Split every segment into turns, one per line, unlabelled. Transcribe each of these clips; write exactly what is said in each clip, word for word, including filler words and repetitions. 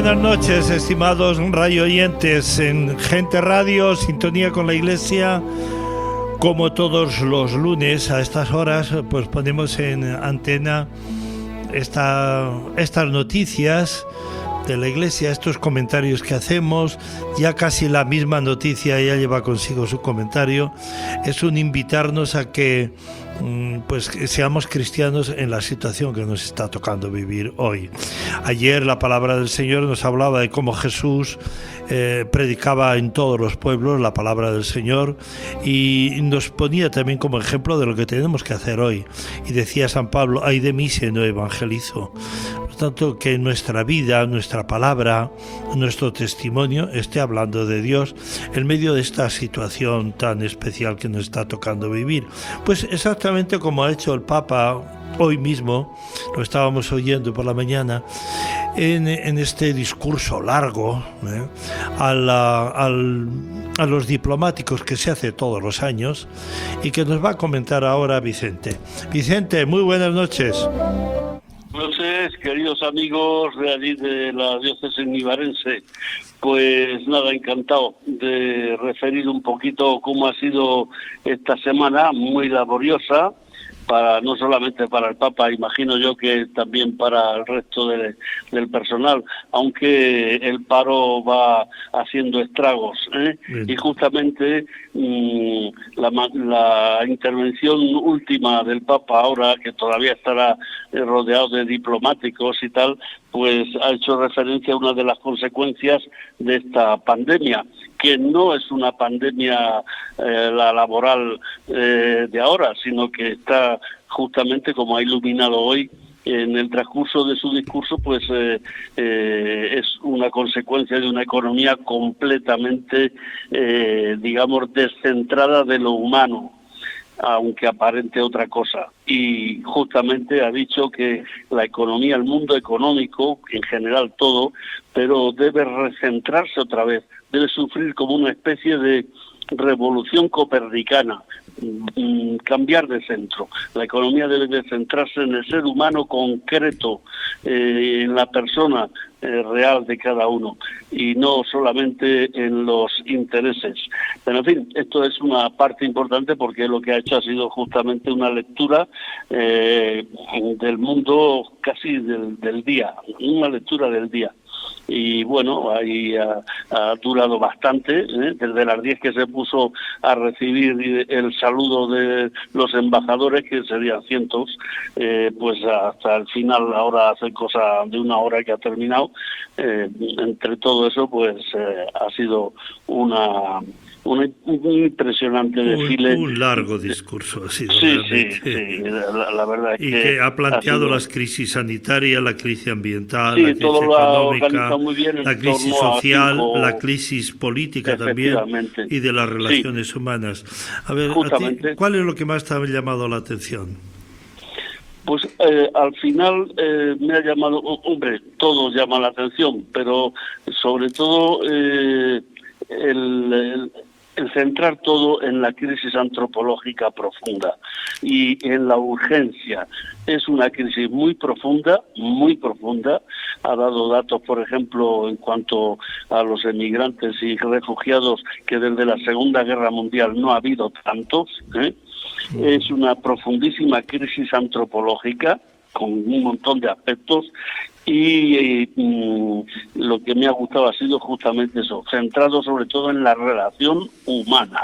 buenas noches, estimados radio oyentes en Gente Radio, Sintonía con la Iglesia. Como todos los lunes a estas horas, pues ponemos en antena esta, estas noticias de la Iglesia, estos comentarios que hacemos. Ya casi la misma noticia ya lleva consigo su comentario. Es un invitarnos a que pues que seamos cristianos en la situación que nos está tocando vivir hoy. Ayer la palabra del Señor nos hablaba de cómo Jesús eh, predicaba en todos los pueblos la palabra del Señor, y nos ponía también como ejemplo de lo que tenemos que hacer hoy. Y decía San Pablo: ay de mí si no evangelizo. Por tanto, que nuestra vida, nuestra palabra, nuestro testimonio esté hablando de Dios en medio de esta situación tan especial que nos está tocando vivir. Pues exactamente como ha hecho el Papa hoy mismo, lo estábamos oyendo por la mañana, en, en este discurso largo ¿eh? a, la, al, a los diplomáticos que se hace todos los años, y que nos va a comentar ahora Vicente. Vicente, muy buenas noches.
Buenas noches, queridos amigos de allí de la diócesis nivarense. Pues nada, encantado de referir un poquito cómo ha sido esta semana, muy laboriosa, para no solamente para el Papa, imagino yo que también para el resto de, del personal, aunque el paro va haciendo estragos, ¿eh? Y justamente mmm, la, la intervención última del Papa ahora, que todavía estará rodeado de diplomáticos y tal, pues ha hecho referencia a una de las consecuencias de esta pandemia, que no es una pandemia eh, la laboral eh, de ahora, sino que está justamente, como ha iluminado hoy en el transcurso de su discurso, pues eh, eh, es una consecuencia de una economía completamente, eh, digamos, descentrada de lo humano, aunque aparente otra cosa. Y justamente ha dicho que la economía, el mundo económico, en general todo, pero debe recentrarse otra vez, debe sufrir como una especie de revolución copernicana, cambiar de centro. La economía debe de centrarse en el ser humano concreto, eh, en la persona eh, real de cada uno, y no solamente en los intereses. Pero en fin, esto es una parte importante, porque lo que ha hecho ha sido justamente una lectura eh, del mundo casi del, del día, una lectura del día. Y bueno, ahí ha, ha durado bastante, ¿eh? Desde las diez que se puso a recibir el saludo de los embajadores, que serían cientos, eh, pues hasta el final, ahora hace cosa de una hora que ha terminado. Eh, entre todo eso, pues eh, ha sido una... Un, un impresionante desfile.
Un, un largo discurso ha sido.
Sí, sí, sí, la, la verdad es
y
que...
que ha planteado
ha sido...
las crisis sanitarias, la crisis ambiental,
sí,
la crisis
todo lo
económica,
muy bien
la crisis social,
cinco...
la crisis política también, y de las relaciones
sí.
humanas. A ver,
Justamente.
¿a ti, ¿cuál es lo que más te ha llamado la atención?
Pues eh, al final eh, me ha llamado, hombre, todo llama la atención, pero sobre todo eh, el... el el centrar todo en la crisis antropológica profunda y en la urgencia. Es una crisis muy profunda, muy profunda. Ha dado datos, por ejemplo, en cuanto a los emigrantes y refugiados, que desde la Segunda Guerra Mundial no ha habido tantos, ¿eh? Mm. Es una profundísima crisis antropológica con un montón de aspectos. Y eh, mm, lo que me ha gustado ha sido justamente eso, centrado sobre todo en la relación humana,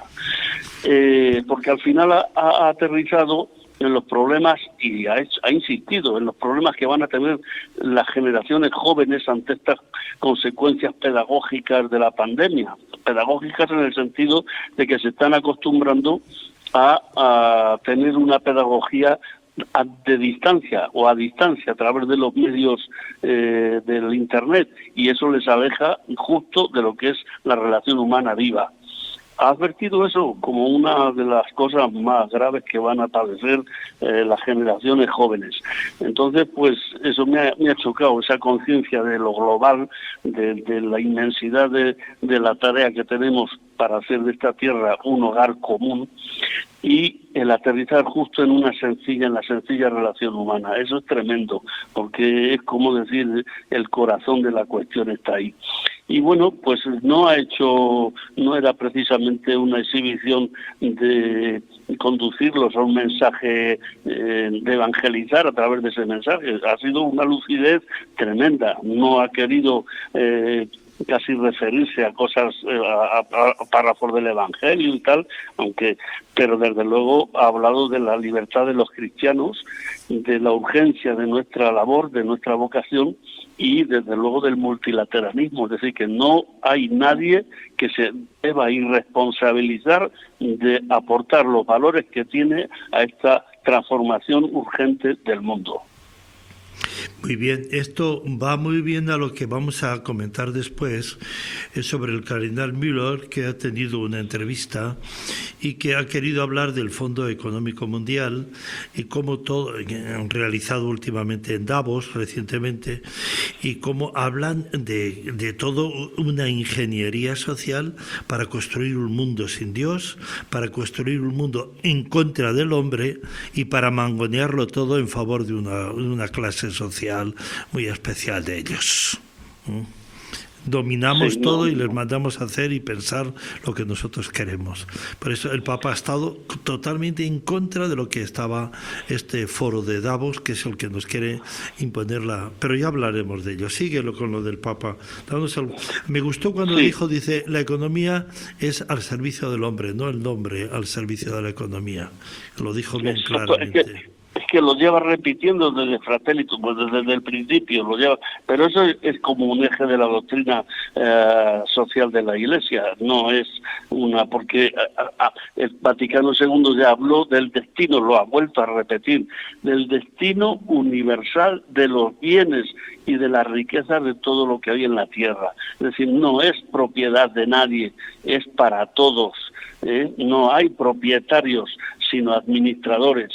eh, porque al final ha, ha aterrizado en los problemas y ha, hecho, ha insistido en los problemas que van a tener las generaciones jóvenes ante estas consecuencias pedagógicas de la pandemia, pedagógicas en el sentido de que se están acostumbrando a, a tener una pedagogía de distancia o a distancia a través de los medios eh, del internet, y eso les aleja justo de lo que es la relación humana viva. ha advertido eso como una de las cosas más graves que van a padecer eh, las generaciones jóvenes. Entonces, pues eso me ha, me ha chocado, esa conciencia de lo global, de, de la inmensidad de, de la tarea que tenemos para hacer de esta tierra un hogar común, y el aterrizar justo en una sencilla, en la sencilla relación humana. Eso es tremendo, porque es como decir, el corazón de la cuestión está ahí. Y bueno, pues no ha hecho, no era precisamente una exhibición de conducirlos a un mensaje, eh, de evangelizar a través de ese mensaje. Ha sido una lucidez tremenda. No ha querido eh, casi referirse a cosas, eh, a, a, a párrafos del Evangelio y tal, aunque, pero desde luego ha hablado de la libertad de los cristianos, de la urgencia de nuestra labor, de nuestra vocación, y desde luego del multilateralismo, es decir, que no hay nadie que se deba irresponsabilizar de aportar los valores que tiene a esta transformación urgente del mundo.
Muy bien, esto va muy bien a lo que vamos a comentar después, es sobre el cardenal Müller, que ha tenido una entrevista y que ha querido hablar del Fondo Económico Mundial y cómo todo, han realizado últimamente en Davos recientemente, y cómo hablan de, de todo una ingeniería social para construir un mundo sin Dios, para construir un mundo en contra del hombre y para mangonearlo todo en favor de una, de una clase social muy especial de ellos. ¿Mm? Dominamos sí, todo no, y les mandamos a hacer y pensar lo que nosotros queremos. Por eso el Papa ha estado totalmente en contra de lo que estaba este foro de Davos, que es el que nos quiere imponer la... Pero ya hablaremos de ello. Síguelo con lo del Papa. El... Me gustó cuando sí. dijo, dice, la economía es al servicio del hombre, no el hombre al servicio de la economía. Lo dijo bien
Exacto,
claramente.
Es que... Es que lo lleva repitiendo desde Fratelli, pues desde el principio lo lleva, pero eso es como un eje de la doctrina eh, social de la Iglesia, no es una, porque a, a, el Vaticano segundo ya habló del destino, lo ha vuelto a repetir, del destino universal de los bienes y de la riqueza de todo lo que hay en la tierra. Es decir, no es propiedad de nadie, es para todos, ¿eh? No hay propietarios, sino administradores.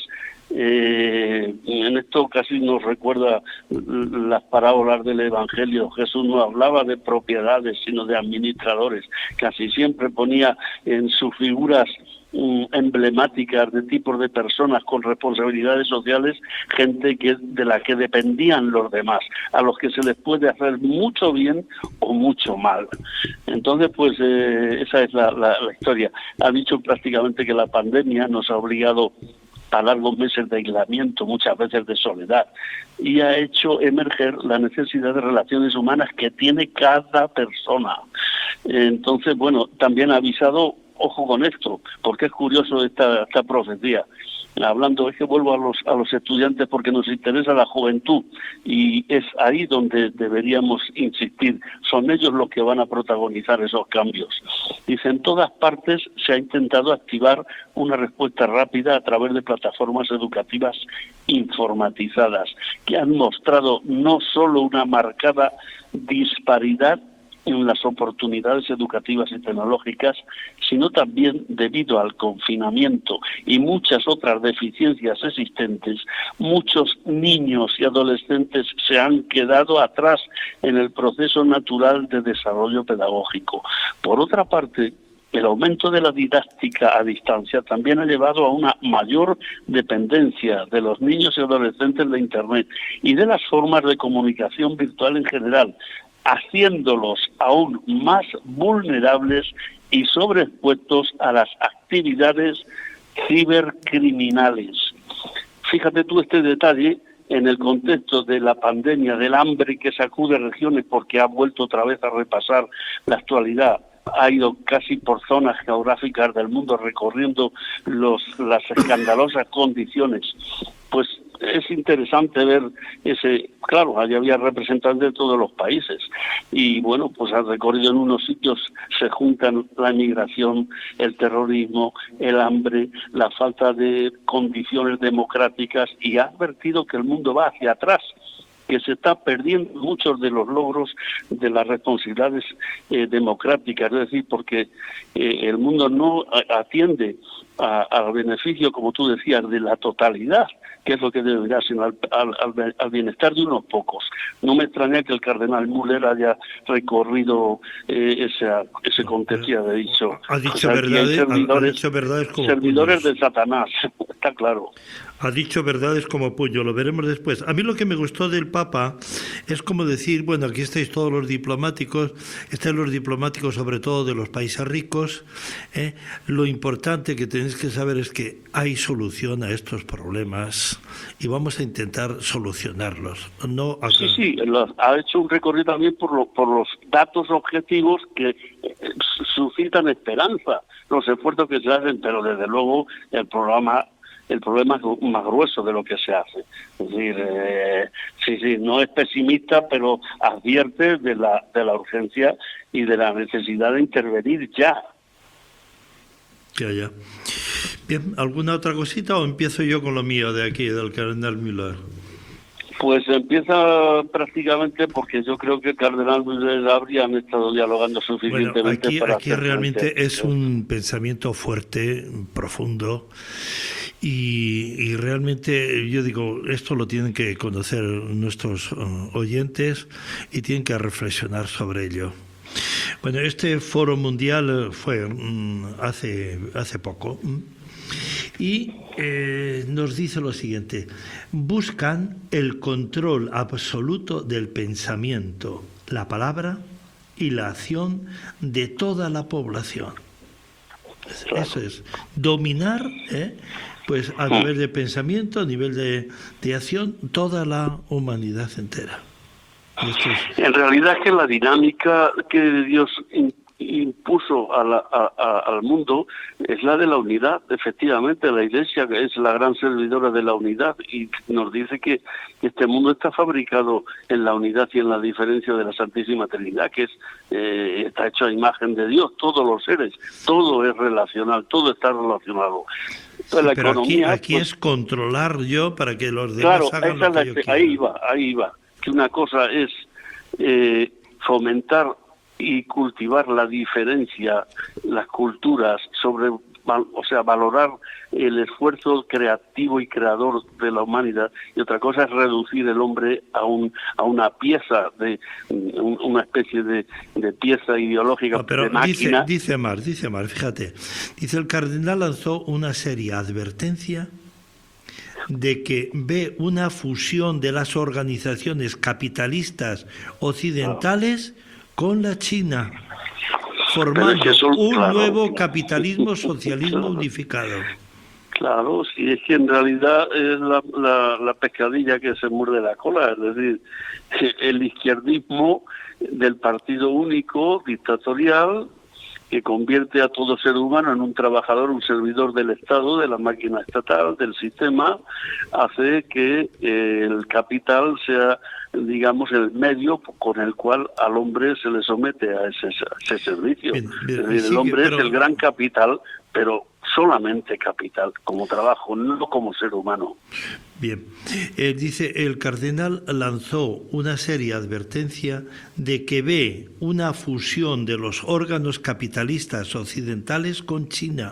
Eh, en esto casi nos recuerda las parábolas del Evangelio. Jesús no hablaba de propiedades, sino de administradores. Casi siempre ponía en sus figuras um, emblemáticas de tipos de personas con responsabilidades sociales, gente que de la que dependían los demás, a los que se les puede hacer mucho bien o mucho mal. Entonces, pues eh, esa es la, la, la historia. Ha dicho prácticamente que la pandemia nos ha obligado a largos meses de aislamiento, muchas veces de soledad, y ha hecho emerger la necesidad de relaciones humanas que tiene cada persona. Entonces, bueno, también ha avisado, ojo con esto, porque es curioso esta, esta profecía. Hablando, es que vuelvo a los, a los estudiantes porque nos interesa la juventud y es ahí donde deberíamos insistir. Son ellos los que van a protagonizar esos cambios. Dice, en todas partes se ha intentado activar una respuesta rápida a través de plataformas educativas informatizadas que han mostrado no solo una marcada disparidad en las oportunidades educativas y tecnológicas, sino también debido al confinamiento y muchas otras deficiencias existentes, muchos niños y adolescentes se han quedado atrás en el proceso natural de desarrollo pedagógico. Por otra parte, el aumento de la didáctica a distancia también ha llevado a una mayor dependencia de los niños y adolescentes de Internet y de las formas de comunicación virtual en general, haciéndolos aún más vulnerables y sobreexpuestos a las actividades cibercriminales. Fíjate tú este detalle en el contexto de la pandemia, del hambre que sacude regiones, porque ha vuelto otra vez a repasar la actualidad. Ha ido casi por zonas geográficas del mundo recorriendo los, las escandalosas condiciones. Pues es interesante ver ese, claro, allí había representantes de todos los países y bueno, pues han recorrido en unos sitios, se juntan la migración, el terrorismo, el hambre, la falta de condiciones democráticas y ha advertido que el mundo va hacia atrás. que se está perdiendo muchos de los logros de las responsabilidades eh, democráticas, es decir, porque eh, el mundo no atiende a, al beneficio, como tú decías, de la totalidad, que es lo que debería ser, al, al, al bienestar de unos pocos. No me extraña que el cardenal Müller haya recorrido eh, esa, ese contexto y haya dicho,
ha dicho,
o sea,
verdades,
servidores,
ha dicho verdades como
servidores
puños.
de Satanás, está claro.
Ha dicho verdades como puño, lo veremos después. A mí lo que me gustó del Papa es como decir, bueno, aquí estáis todos los diplomáticos, estáis los diplomáticos sobre todo de los países ricos, ¿eh? Lo importante que tenéis que saber es que hay solución a estos problemas y vamos a intentar solucionarlos. No a...
Sí, sí, lo, ha hecho un recorrido también por, lo, por los datos objetivos que eh, suscitan esperanza, los esfuerzos que se hacen, pero desde luego el programa... el problema es más grueso de lo que se hace. Es decir, eh, sí, sí, no es pesimista, pero advierte de la, de la urgencia y de la necesidad de intervenir ya.
Ya, ya. Bien, ¿alguna otra cosita o empiezo yo con lo mío de aquí, del cardenal Müller?
Pues empieza prácticamente porque yo creo que el cardenal Müller habrían estado dialogando suficientemente.
Bueno, aquí,
para
aquí realmente es un pensamiento fuerte, profundo. Y, y realmente yo digo, esto lo tienen que conocer nuestros uh, oyentes y tienen que reflexionar sobre ello. Bueno, este foro mundial fue um, hace, hace poco um, y eh, nos dice lo siguiente: buscan el control absoluto del pensamiento, la palabra y la acción de toda la población. Eso es, dominar, ¿eh? Pues a nivel de pensamiento, a nivel de, de acción, toda la humanidad entera. Es...
En realidad es que la dinámica que Dios impuso a la, a, a, al mundo es la de la unidad. Efectivamente, la Iglesia es la gran servidora de la unidad y nos dice que este mundo está fabricado en la unidad y en la diferencia de la Santísima Trinidad, que es eh, está hecho a imagen de Dios, todos los seres, todo es relacional, todo está relacionado.
Sí, la pero economía, aquí, aquí pues, es controlar yo para que los demás
claro,
hagan
esa
lo que
la,
yo quiera.
Ahí va, ahí va. Que una cosa es eh, fomentar y cultivar la diferencia, las culturas, sobre, o sea, valorar el esfuerzo creativo y creador de la humanidad, y otra cosa es reducir el hombre a un a una pieza de un, una especie de, de pieza ideológica,
no, pero
de máquina.
Dice, dice más, dice más, fíjate, dice el cardenal lanzó una seria advertencia de que ve una fusión de las organizaciones capitalistas occidentales con la China, formando es un, un claro, nuevo capitalismo socialismo claro, unificado.
Claro, sí, es que en realidad es la, la, la pescadilla que se muerde la cola, es decir, el izquierdismo del partido único, dictatorial, que convierte a todo ser humano en un trabajador, un servidor del Estado, de la máquina estatal, del sistema, hace que eh, el capital sea, digamos, el medio con el cual al hombre se le somete a ese, a ese servicio. Bien, bien, es decir, sí, el hombre pero... es el gran capital, pero solamente capital, como trabajo, no como ser humano.
Bien, eh, dice, el cardenal lanzó una seria advertencia de que ve una fusión de los órganos capitalistas occidentales con China.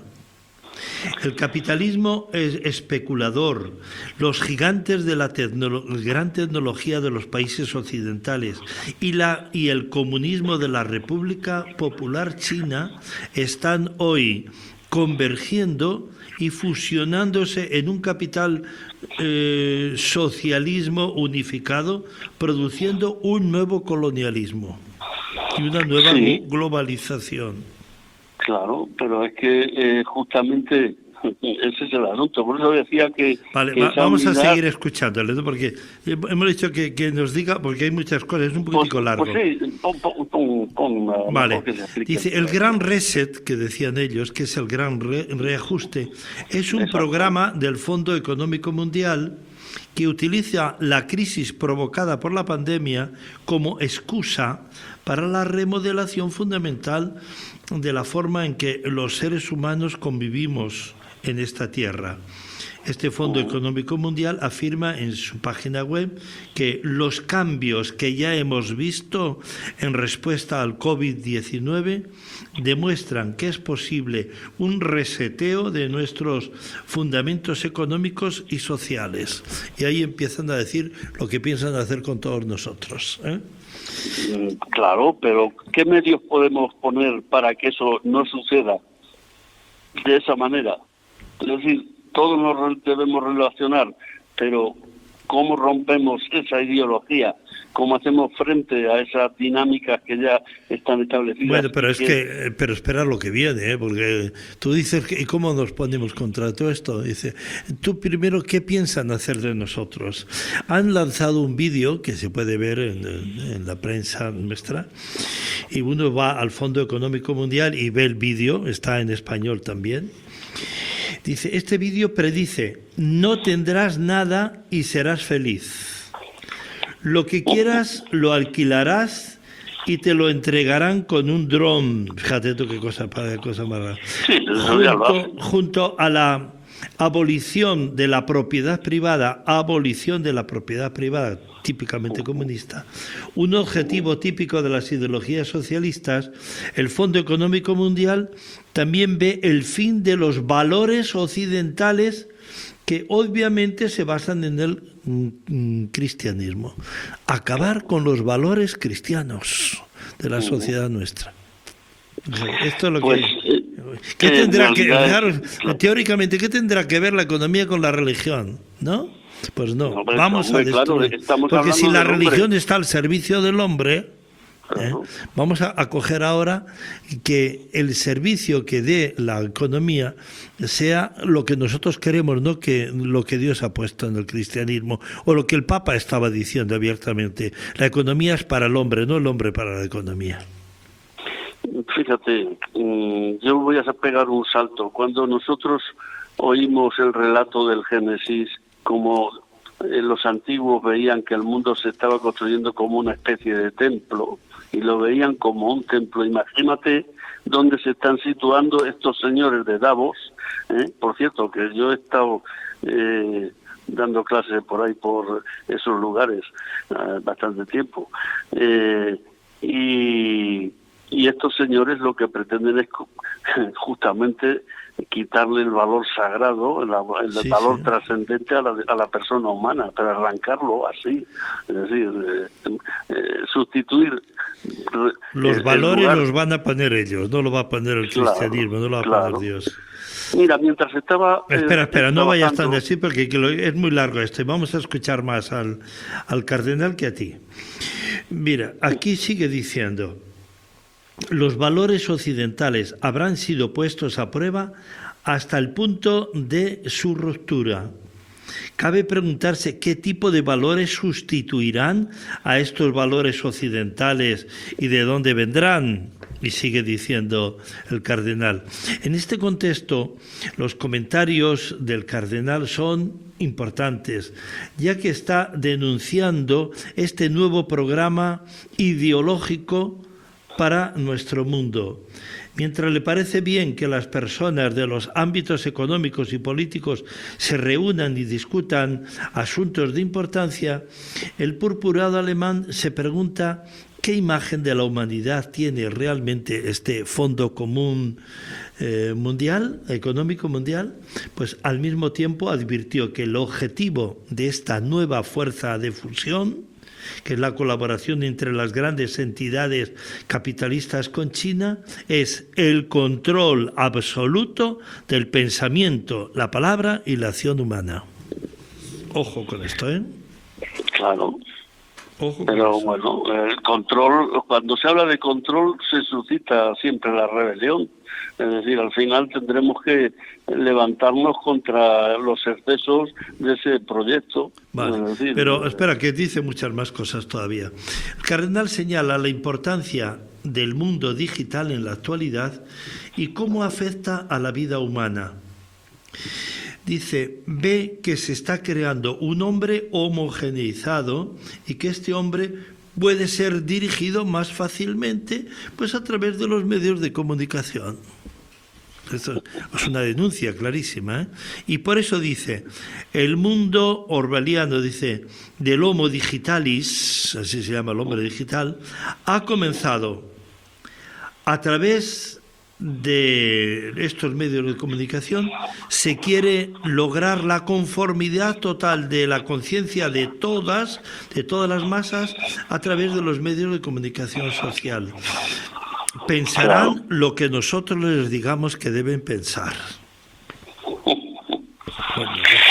El capitalismo es especulador, los gigantes de la tecno- gran tecnología de los países occidentales y, la, y el comunismo de la República Popular China están hoy convergiendo y fusionándose en un capital eh, socialismo unificado, produciendo un nuevo colonialismo y una nueva sí. globalización.
Claro, pero es que eh, justamente ese es el asunto. Por eso decía que...
Vale,
que
va, vamos
unidad...
a seguir escuchándole, ¿no? Porque hemos dicho que, que nos diga, porque hay muchas cosas, es un poquitico
pues,
largo.
Pues sí, pon, pon, pon, pon,
vale, dice, el gran reset, que decían ellos, que es el gran re, reajuste, es un Exacto. programa del Fondo Económico Mundial que utiliza la crisis provocada por la pandemia como excusa para la remodelación fundamental de la forma en que los seres humanos convivimos en esta tierra. Este Fondo Económico Mundial afirma en su página web que los cambios que ya hemos visto en respuesta al COVID diecinueve demuestran que es posible un reseteo de nuestros fundamentos económicos y sociales. Y ahí empiezan a decir lo que piensan hacer con todos nosotros, ¿eh?
Claro, pero ¿qué medios podemos poner para que eso no suceda de esa manera? Es decir, todos nos debemos relacionar, pero ¿cómo rompemos esa ideología? ¿Cómo hacemos frente a esas dinámicas que ya están establecidas?
Bueno, pero es que, pero espera lo que viene, ¿eh? Porque tú dices, ¿y cómo nos ponemos contra todo esto? Dice, tú primero, ¿qué piensan hacer de nosotros? Han lanzado un vídeo que se puede ver en, en la prensa nuestra, y uno va al Fondo Económico Mundial y ve el vídeo, está en español también. Dice, este vídeo predice, no tendrás nada y serás feliz. Lo que quieras lo alquilarás y te lo entregarán con un dron. Fíjate tú qué cosa, qué cosa más rara. Junto, junto a la abolición de la propiedad privada, abolición de la propiedad privada, típicamente comunista, un objetivo típico de las ideologías socialistas, el Fondo Económico Mundial también ve el fin de los valores occidentales que obviamente se basan en el mm, cristianismo. Acabar con los valores cristianos de la sociedad nuestra. Esto es lo
pues,
que... ¿Qué tendrá que ver, teóricamente, qué tendrá que ver la economía con la religión? ¿No? Pues no, no vamos hombre, a destruir. Claro, porque si la religión hombre. está al servicio del hombre... ¿Eh? Vamos a acoger ahora que el servicio que dé la economía sea lo que nosotros queremos, no que lo que Dios ha puesto en el cristianismo o lo que el Papa estaba diciendo abiertamente. La economía es para el hombre, no el hombre para la economía.
Fíjate, yo voy a pegar un salto. Cuando nosotros oímos el relato del Génesis, como los antiguos veían que el mundo se estaba construyendo como una especie de templo, y lo veían como un templo. Imagínate dónde se están situando estos señores de Davos. ¿eh? Por cierto, que yo he estado eh, dando clases por ahí, por esos lugares, eh, bastante tiempo. Eh, y, y estos señores lo que pretenden es justamente quitarle el valor sagrado, el, el sí, valor sí. trascendente a la, a la persona humana, para arrancarlo así, es decir, eh, eh, sustituir
los el, valores el lugar... los van a poner ellos, no lo va a poner el claro, cristianismo, no lo va a claro. poner Dios.
Mira, mientras estaba...
Eh, espera, espera, no vayas tan así porque es muy largo esto y vamos a escuchar más al, al cardenal que a ti. Mira, aquí sigue diciendo... Los valores occidentales habrán sido puestos a prueba hasta el punto de su ruptura. Cabe preguntarse qué tipo de valores sustituirán a estos valores occidentales y de dónde vendrán. Y sigue diciendo el cardenal. En este contexto, los comentarios del cardenal son importantes, ya que está denunciando este nuevo programa ideológico para nuestro mundo. Mientras le parece bien que las personas de los ámbitos económicos y políticos se reúnan y discutan asuntos de importancia, el purpurado alemán se pregunta qué imagen de la humanidad tiene realmente este Fondo Común eh, Mundial, Económico Mundial. Pues al mismo tiempo advirtió que el objetivo de esta nueva fuerza de fusión, que es la colaboración entre las grandes entidades capitalistas con China, es el control absoluto del pensamiento, la palabra y la acción humana. Ojo con esto, ¿eh?
Claro. Ojo Pero bueno, el control, cuando se habla de control se suscita siempre la rebelión. Es decir, al final tendremos que levantarnos contra los excesos de ese proyecto.
Vale, es decir, pero espera, que dice muchas más cosas todavía. El cardenal señala la importancia del mundo digital en la actualidad y cómo afecta a la vida humana. Dice, ve que se está creando un hombre homogeneizado y que este hombre puede ser dirigido más fácilmente pues a través de los medios de comunicación. Esto es una denuncia clarísima, ¿eh? Y por eso dice, el mundo orwelliano, dice, del homo digitalis, así se llama el hombre digital, ha comenzado a través de estos medios de comunicación, se quiere lograr la conformidad total de la conciencia de todas, de todas las masas, a través de los medios de comunicación social. Pensarán claro. lo que nosotros les digamos que deben pensar.
Bueno,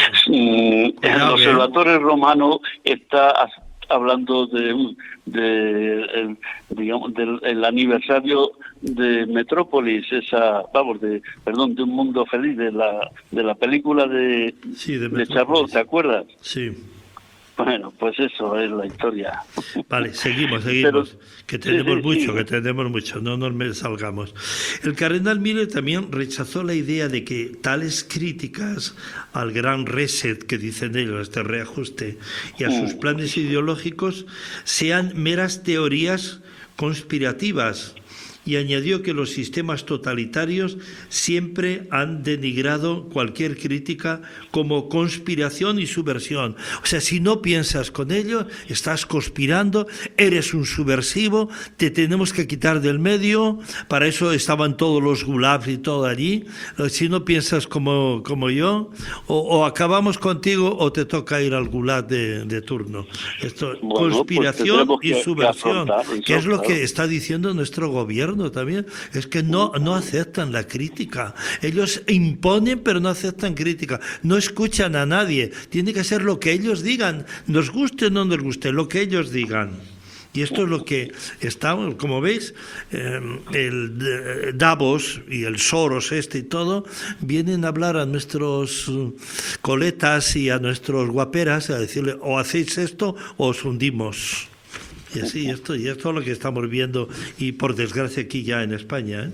el ya Observatorio Romano está hablando de, de el, digamos del el aniversario de Metrópolis, esa vamos de perdón de Un Mundo Feliz, de la de la película de
sí, de,
de Charlot, ¿te acuerdas?
Sí.
Bueno, pues eso es la historia.
Vale, seguimos, seguimos. Pero, que tenemos
sí, sí,
mucho,
sí.
que tenemos mucho, no nos salgamos. El cardenal Miller también rechazó la idea de que tales críticas al gran reset que dicen ellos, este reajuste, y a sus planes ideológicos sean meras teorías conspirativas. Y añadió que los sistemas totalitarios siempre han denigrado cualquier crítica como conspiración y subversión. O sea, si no piensas con ello, estás conspirando, eres un subversivo, te tenemos que quitar del medio, para eso estaban todos los gulags y todo allí. Si no piensas como, como yo, o, o acabamos contigo o te toca ir al gulag de, de turno. Esto, bueno, conspiración pues y que, subversión, que, afrontar, que es lo que está diciendo nuestro gobierno también, es que no, no aceptan la crítica. Ellos imponen pero no aceptan crítica, no escuchan a nadie, tiene que ser lo que ellos digan, nos guste o no nos guste, lo que ellos digan. Y esto es lo que está, como veis, eh, el Davos y el Soros este y todo, vienen a hablar a nuestros coletas y a nuestros guaperas, a decirle, o hacéis esto o os hundimos. Y así, esto, y esto es lo que estamos viendo, y por desgracia aquí ya en España, ¿eh?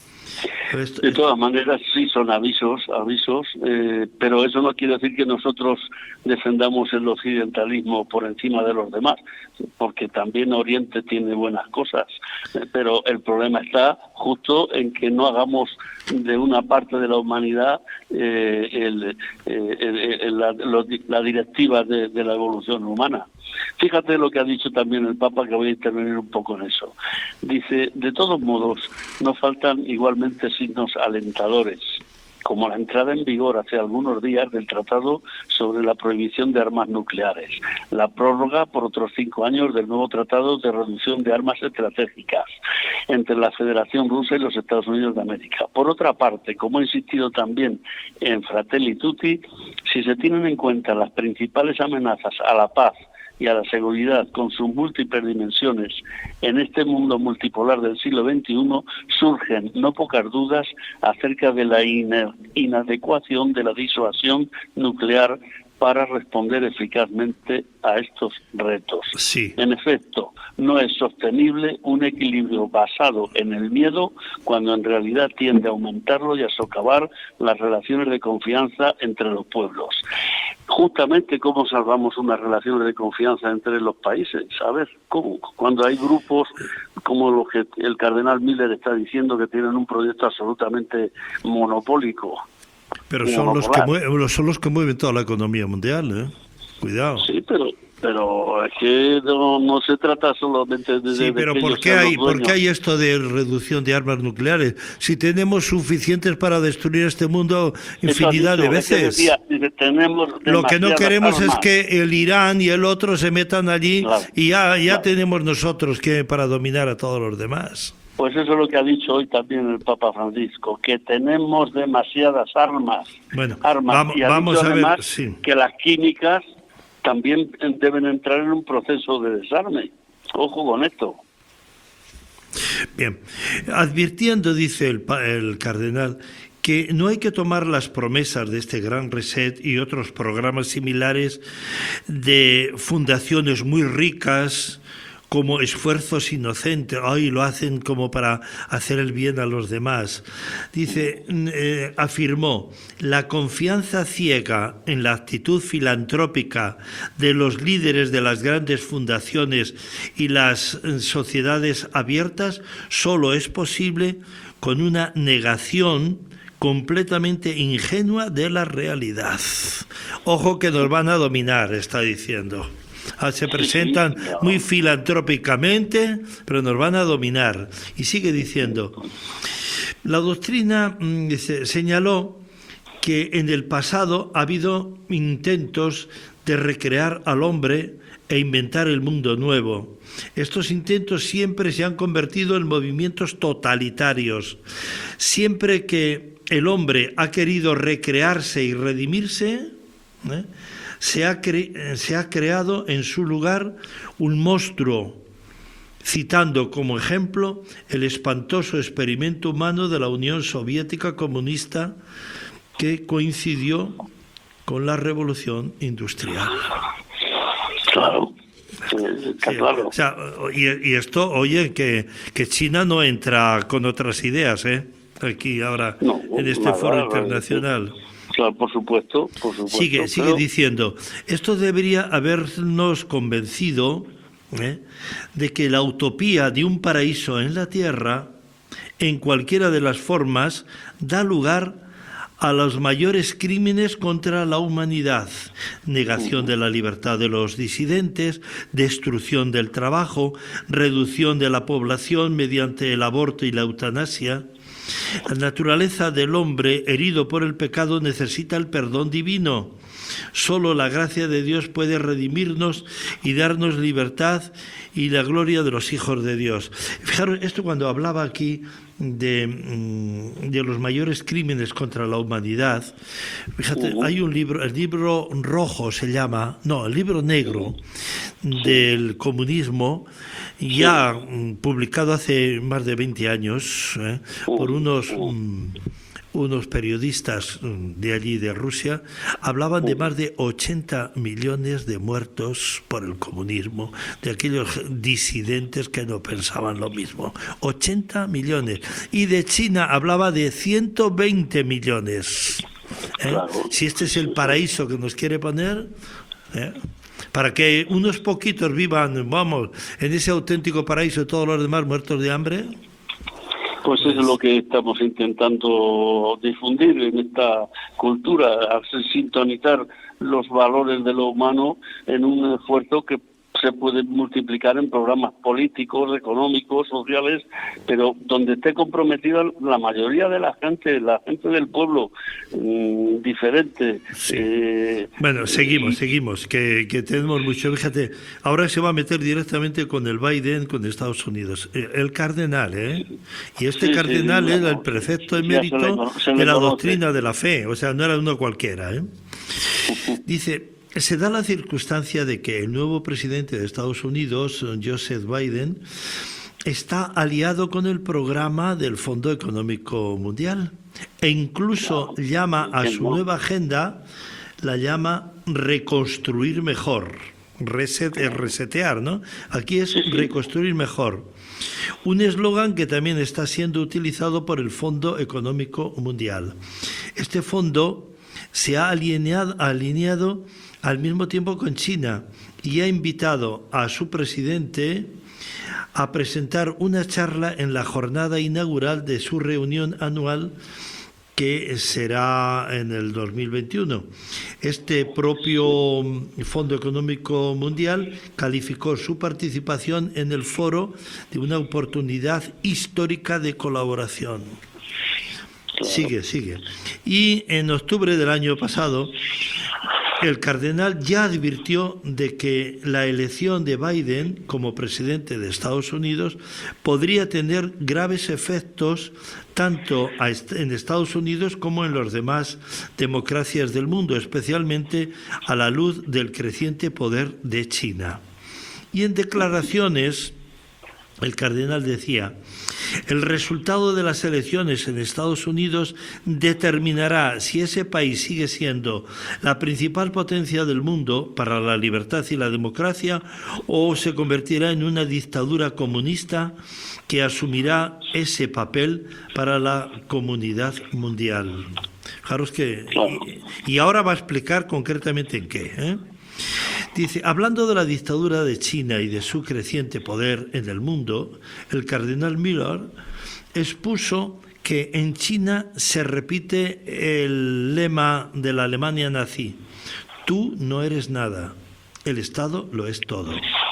Esto,
de todas maneras, sí son avisos, avisos, eh, pero eso no quiere decir que nosotros defendamos el occidentalismo por encima de los demás, porque también Oriente tiene buenas cosas, eh, pero el problema está justo en que no hagamos de una parte de la humanidad eh, el, eh, el, el, la, los, la directiva de, de la evolución humana. Fíjate lo que ha dicho también el Papa, que voy a intervenir un poco en eso. Dice, de todos modos, no faltan igualmente signos alentadores, como la entrada en vigor hace algunos días del Tratado sobre la prohibición de armas nucleares, la prórroga por otros cinco años del nuevo Tratado de reducción de armas estratégicas entre la Federación Rusa y los Estados Unidos de América. Por otra parte, como he insistido también en Fratelli Tutti, si se tienen en cuenta las principales amenazas a la paz y a la seguridad con sus múltiples dimensiones en este mundo multipolar del siglo veintiuno, surgen no pocas dudas acerca de la inadecuación de la disuasión nuclear para responder eficazmente a estos retos.
Sí.
En efecto, no es sostenible un equilibrio basado en el miedo cuando en realidad tiende a aumentarlo y a socavar las relaciones de confianza entre los pueblos. Justamente, ¿cómo salvamos unas relaciones de confianza entre los países? A ver, ¿cómo? Cuando hay grupos como los que el cardenal Miller está diciendo, que tienen un proyecto absolutamente monopólico.
Pero son los, que mueven, son los que mueven toda la economía mundial, ¿eh? Cuidado.
Sí, pero pero es que no, no se trata solamente de...
Sí,
de
pero
que
¿por qué, hay, ¿por qué hay esto de reducción de armas nucleares? Si tenemos suficientes para destruir este mundo infinidad
dicho,
de veces.
Decía, tenemos
Lo que no queremos
armas.
es que el Irán y el otro se metan allí, claro, y ya, ya claro. tenemos nosotros que para dominar a todos los demás.
Pues eso es lo que ha dicho hoy también el Papa Francisco, que tenemos demasiadas armas.
Bueno,
armas.
vamos,
y ha
vamos
dicho
a
además
ver, sí.
que las químicas también deben entrar en un proceso de desarme. Ojo con esto.
Bien, advirtiendo, dice el, el cardenal, que no hay que tomar las promesas de este gran reset y otros programas similares de fundaciones muy ricas como esfuerzos inocentes, ay, lo hacen como para hacer el bien a los demás. Dice, eh, afirmó, la confianza ciega en la actitud filantrópica de los líderes de las grandes fundaciones y las sociedades abiertas solo es posible con una negación completamente ingenua de la realidad. Ojo que nos van a dominar, está diciendo. Ah, se presentan muy filantrópicamente, pero nos van a dominar. Y sigue diciendo, la doctrina dice, señaló que en el pasado ha habido intentos de recrear al hombre e inventar el mundo nuevo. Estos intentos siempre se han convertido en movimientos totalitarios. Siempre que el hombre ha querido recrearse y redimirse, ¿eh? se, ha cre- se ha creado en su lugar un monstruo, citando como ejemplo el espantoso experimento humano de la Unión Soviética comunista que coincidió con la Revolución Industrial.
Claro, está
Sí,
claro.
o sea, y, y esto, oye, que, que China no entra con otras ideas, ¿eh? Aquí ahora,
No,
en este
nada,
foro
nada,
internacional.
Claro, por supuesto, por supuesto.
Sigue, sigue
pero-
diciendo, esto debería habernos convencido, ¿eh?, de que la utopía de un paraíso en la tierra, en cualquiera de las formas, da lugar a los mayores crímenes contra la humanidad: negación de la libertad de los disidentes, destrucción del trabajo, reducción de la población mediante el aborto y la eutanasia. La naturaleza del hombre herido por el pecado necesita el perdón divino. Solo la gracia de Dios puede redimirnos y darnos libertad y la gloria de los hijos de Dios. Fijaros, esto cuando hablaba aquí de, de los mayores crímenes contra la humanidad, fíjate, uh-huh. hay un libro, el libro rojo se llama, no, el libro negro del comunismo, ya sí. publicado hace más de veinte años, ¿eh?, por unos... Um, unos periodistas de allí, de Rusia, hablaban de más de ochenta millones de muertos por el comunismo, de aquellos disidentes que no pensaban lo mismo. ochenta millones. Y de China hablaba de ciento veinte millones. ¿Eh? Claro. Si este es el paraíso que nos quiere poner... ¿eh?, para que unos poquitos vivan, vamos, en ese auténtico paraíso y todos los demás muertos de hambre...
Pues eso es lo que estamos intentando difundir en esta cultura, hacer sintonizar los valores de lo humano en un esfuerzo que se puede multiplicar en programas políticos, económicos, sociales, pero donde esté comprometida la mayoría de la gente, la gente del pueblo, mmm, diferente.
Sí.
Eh,
bueno, seguimos, seguimos, que, que tenemos mucho. Fíjate, ahora se va a meter directamente con el Biden, con Estados Unidos. El cardenal, ¿eh? Y este sí, cardenal sí, era el prefecto emérito se le, se le de la conoce. Doctrina de la fe, o sea, no era uno cualquiera, ¿eh? Dice... Se da la circunstancia de que el nuevo presidente de Estados Unidos, Joseph Biden, está aliado con el programa del Fondo Económico Mundial e incluso llama a su nueva agenda, la llama reconstruir mejor, reset, resetear, ¿no? Aquí es reconstruir mejor. Un eslogan que también está siendo utilizado por el Fondo Económico Mundial. Este fondo se ha alineado, alineado al mismo tiempo con China y ha invitado a su presidente a presentar una charla en la jornada inaugural de su reunión anual, que será en el dos mil veintiuno. Este propio Fondo Económico Mundial calificó su participación en el foro de una oportunidad histórica de colaboración. Sigue, sigue. Y en octubre del año pasado, el cardenal ya advirtió de que la elección de Biden como presidente de Estados Unidos podría tener graves efectos tanto en Estados Unidos como en las demás democracias del mundo, especialmente a la luz del creciente poder de China. Y en declaraciones, el cardenal decía: el resultado de las elecciones en Estados Unidos determinará si ese país sigue siendo la principal potencia del mundo para la libertad y la democracia o se convertirá en una dictadura comunista que asumirá ese papel para la comunidad mundial. Fijaros que... Y, y ahora va a explicar concretamente en qué, ¿eh? Dice, hablando de la dictadura de China y de su creciente poder en el mundo, el cardenal Miller expuso que en China se repite el lema de la Alemania nazi: tú no eres nada, el Estado lo es todo.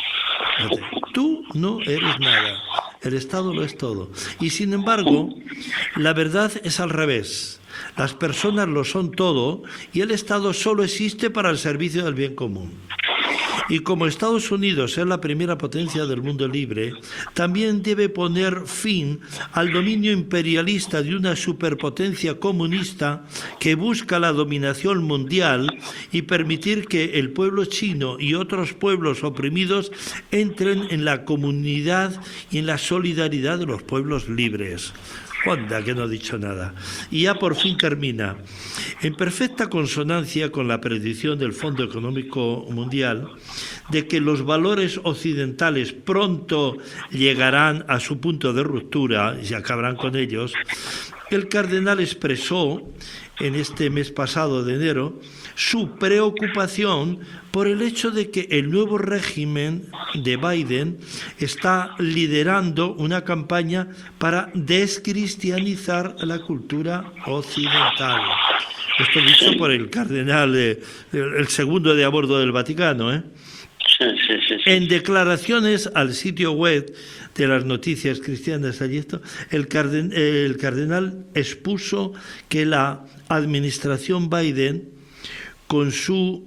Tú no eres nada, el Estado lo es todo. Y sin embargo, la verdad es al revés. Las personas lo son todo y el Estado solo existe para el servicio del bien común. Y como Estados Unidos es la primera potencia del mundo libre, también debe poner fin al dominio imperialista de una superpotencia comunista que busca la dominación mundial y permitir que el pueblo chino y otros pueblos oprimidos entren en la comunidad y en la solidaridad de los pueblos libres. Onda, que no he dicho nada. Y ya por fin termina. En perfecta consonancia con la predicción del Fondo Económico Mundial de que los valores occidentales pronto llegarán a su punto de ruptura y se acabarán con ellos, el cardenal expresó en este mes pasado de enero su preocupación por el hecho de que el nuevo régimen de Biden está liderando una campaña para descristianizar la cultura occidental. Esto dicho por el cardenal, eh, el segundo de a bordo del Vaticano, ¿eh?
Sí, sí, sí, sí.
En declaraciones al sitio web de las noticias cristianas allí esto, el, carden, el cardenal expuso que la administración Biden, con su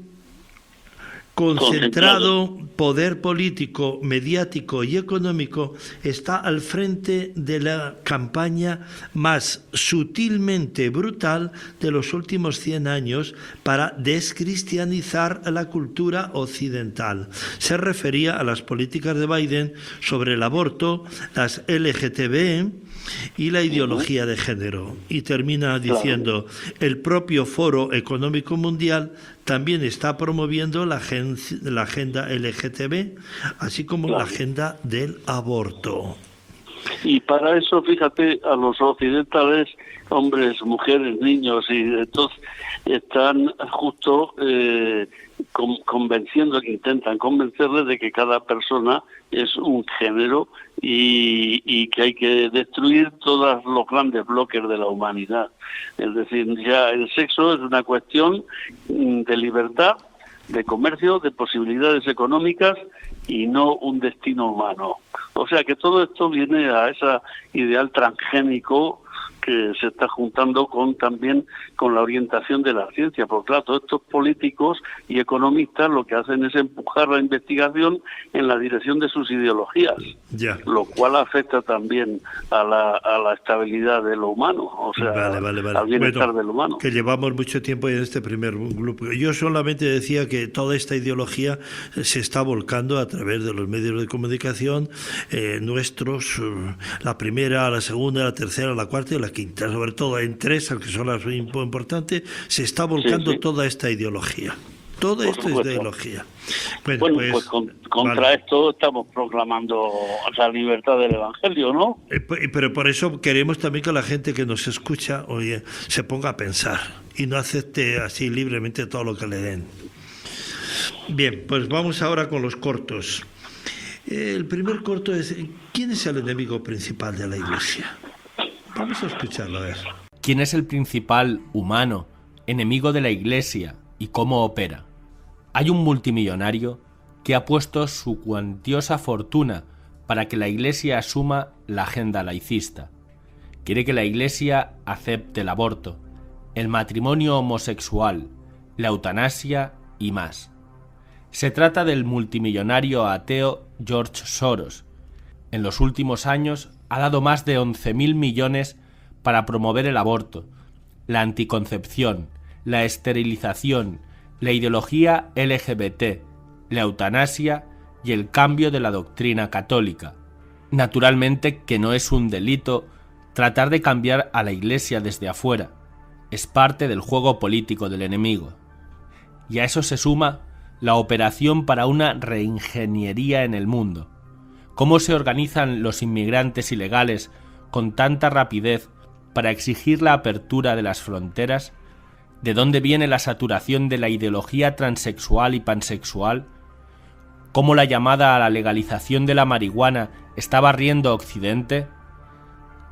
concentrado poder político, mediático y económico, está al frente de la campaña más sutilmente brutal de los últimos cien años para descristianizar la cultura occidental. Se refería a las políticas de Biden sobre el aborto, las L G T B y la ideología de género. Y termina diciendo, el propio Foro Económico Mundial también está promoviendo la, gen, la agenda L G T B, así como claro. la agenda del aborto.
Y para eso, fíjate, a los occidentales, hombres, mujeres, niños y de todos, están justo eh, con, convenciendo, que intentan convencerles de que cada persona es un género y, y que hay que destruir todos los grandes bloques de la humanidad. Es decir, ya el sexo es una cuestión de libertad, de comercio, de posibilidades económicas y no un destino humano. O sea que todo esto viene a ese ideal transgénico que se está juntando con también con la orientación de la ciencia, porque claro, todos estos políticos y economistas lo que hacen es empujar la investigación en la dirección de sus ideologías, ya. Lo cual afecta también a la, a la estabilidad de lo humano, o sea,
vale, vale, vale.
al bienestar
bueno,
del humano.
Que llevamos mucho tiempo en este primer grupo. Yo solamente decía que toda esta ideología se está volcando a través de los medios de comunicación eh, nuestros, la primera, la segunda, la tercera, la cuarta y la quinta, sobre todo en tres, aunque son las muy importantes, se está volcando sí, sí. toda esta ideología. Toda esta ideología. Bueno,
bueno
pues,
pues con, contra vale. esto estamos proclamando la libertad del Evangelio, ¿no?
Eh, pero por eso queremos también que la gente que nos escucha, oye, se ponga a pensar y no acepte así libremente todo lo que le den. Bien, pues vamos ahora con los cortos. El primer corto es, ¿quién es el enemigo principal de la Iglesia? Vamos a escucharlo, a ver.
¿Quién es el principal humano, enemigo de la Iglesia y cómo opera? Hay un multimillonario que ha puesto su cuantiosa fortuna para que la Iglesia asuma la agenda laicista. Quiere que la Iglesia acepte el aborto, el matrimonio homosexual, la eutanasia y más. Se trata del multimillonario ateo George Soros. En los últimos años ha dado más de once mil millones para promover el aborto, la anticoncepción, la esterilización, la ideología L G B T, la eutanasia y el cambio de la doctrina católica. Naturalmente que no es un delito tratar de cambiar a la Iglesia desde afuera, es parte del juego político del enemigo. Y a eso se suma la operación para una reingeniería en el mundo. ¿Cómo se organizan los inmigrantes ilegales con tanta rapidez para exigir la apertura de las fronteras? ¿De dónde viene la saturación de la ideología transexual y pansexual? ¿Cómo la llamada a la legalización de la marihuana está barriendo Occidente?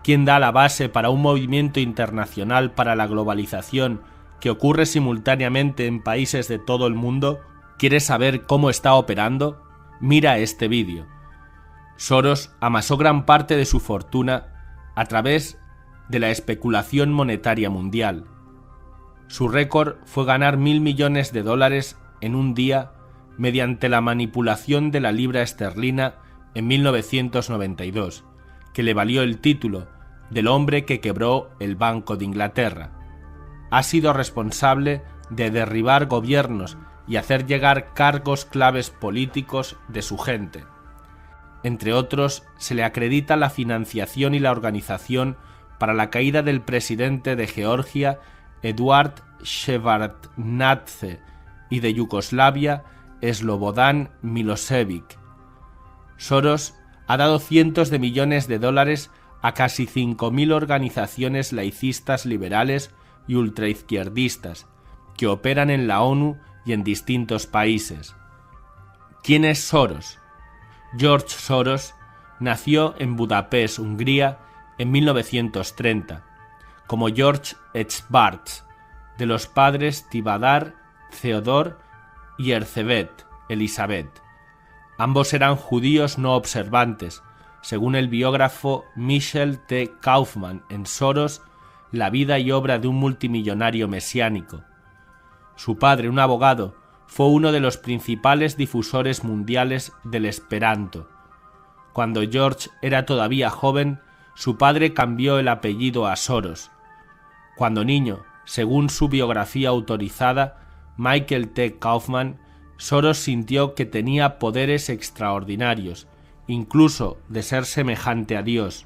¿Quién da la base para un movimiento internacional para la globalización que ocurre simultáneamente en países de todo el mundo? ¿Quieres saber cómo está operando? Mira este vídeo. Soros amasó gran parte de su fortuna a través de la especulación monetaria mundial. Su récord fue ganar mil millones de dólares en un día mediante la manipulación de la libra esterlina en mil novecientos noventa y dos, que le valió el título del hombre que quebró el Banco de Inglaterra. Ha sido responsable de derribar gobiernos y hacer llegar cargos claves políticos de su gente. Entre otros, se le acredita la financiación y la organización para la caída del presidente de Georgia, Eduard Shevardnadze, y de Yugoslavia, Slobodan Milosevic. Soros ha dado cientos de millones de dólares a casi cinco mil organizaciones laicistas liberales y ultraizquierdistas que operan en la ONU y en distintos países. ¿Quién es Soros? George Soros nació en Budapest, Hungría, en mil novecientos treinta, como George Schwartz, de los padres Tivadar, Theodor y Erzsébet, Elizabeth. Ambos eran judíos no observantes, según el biógrafo Michel T. Kaufman en Soros, la vida y obra de un multimillonario mesiánico. Su padre, un abogado, fue uno de los principales difusores mundiales del Esperanto. Cuando George era todavía joven, su padre cambió el apellido a Soros. Cuando niño, según su biografía autorizada, Michael T. Kaufman, Soros sintió que tenía poderes extraordinarios, incluso de ser semejante a Dios.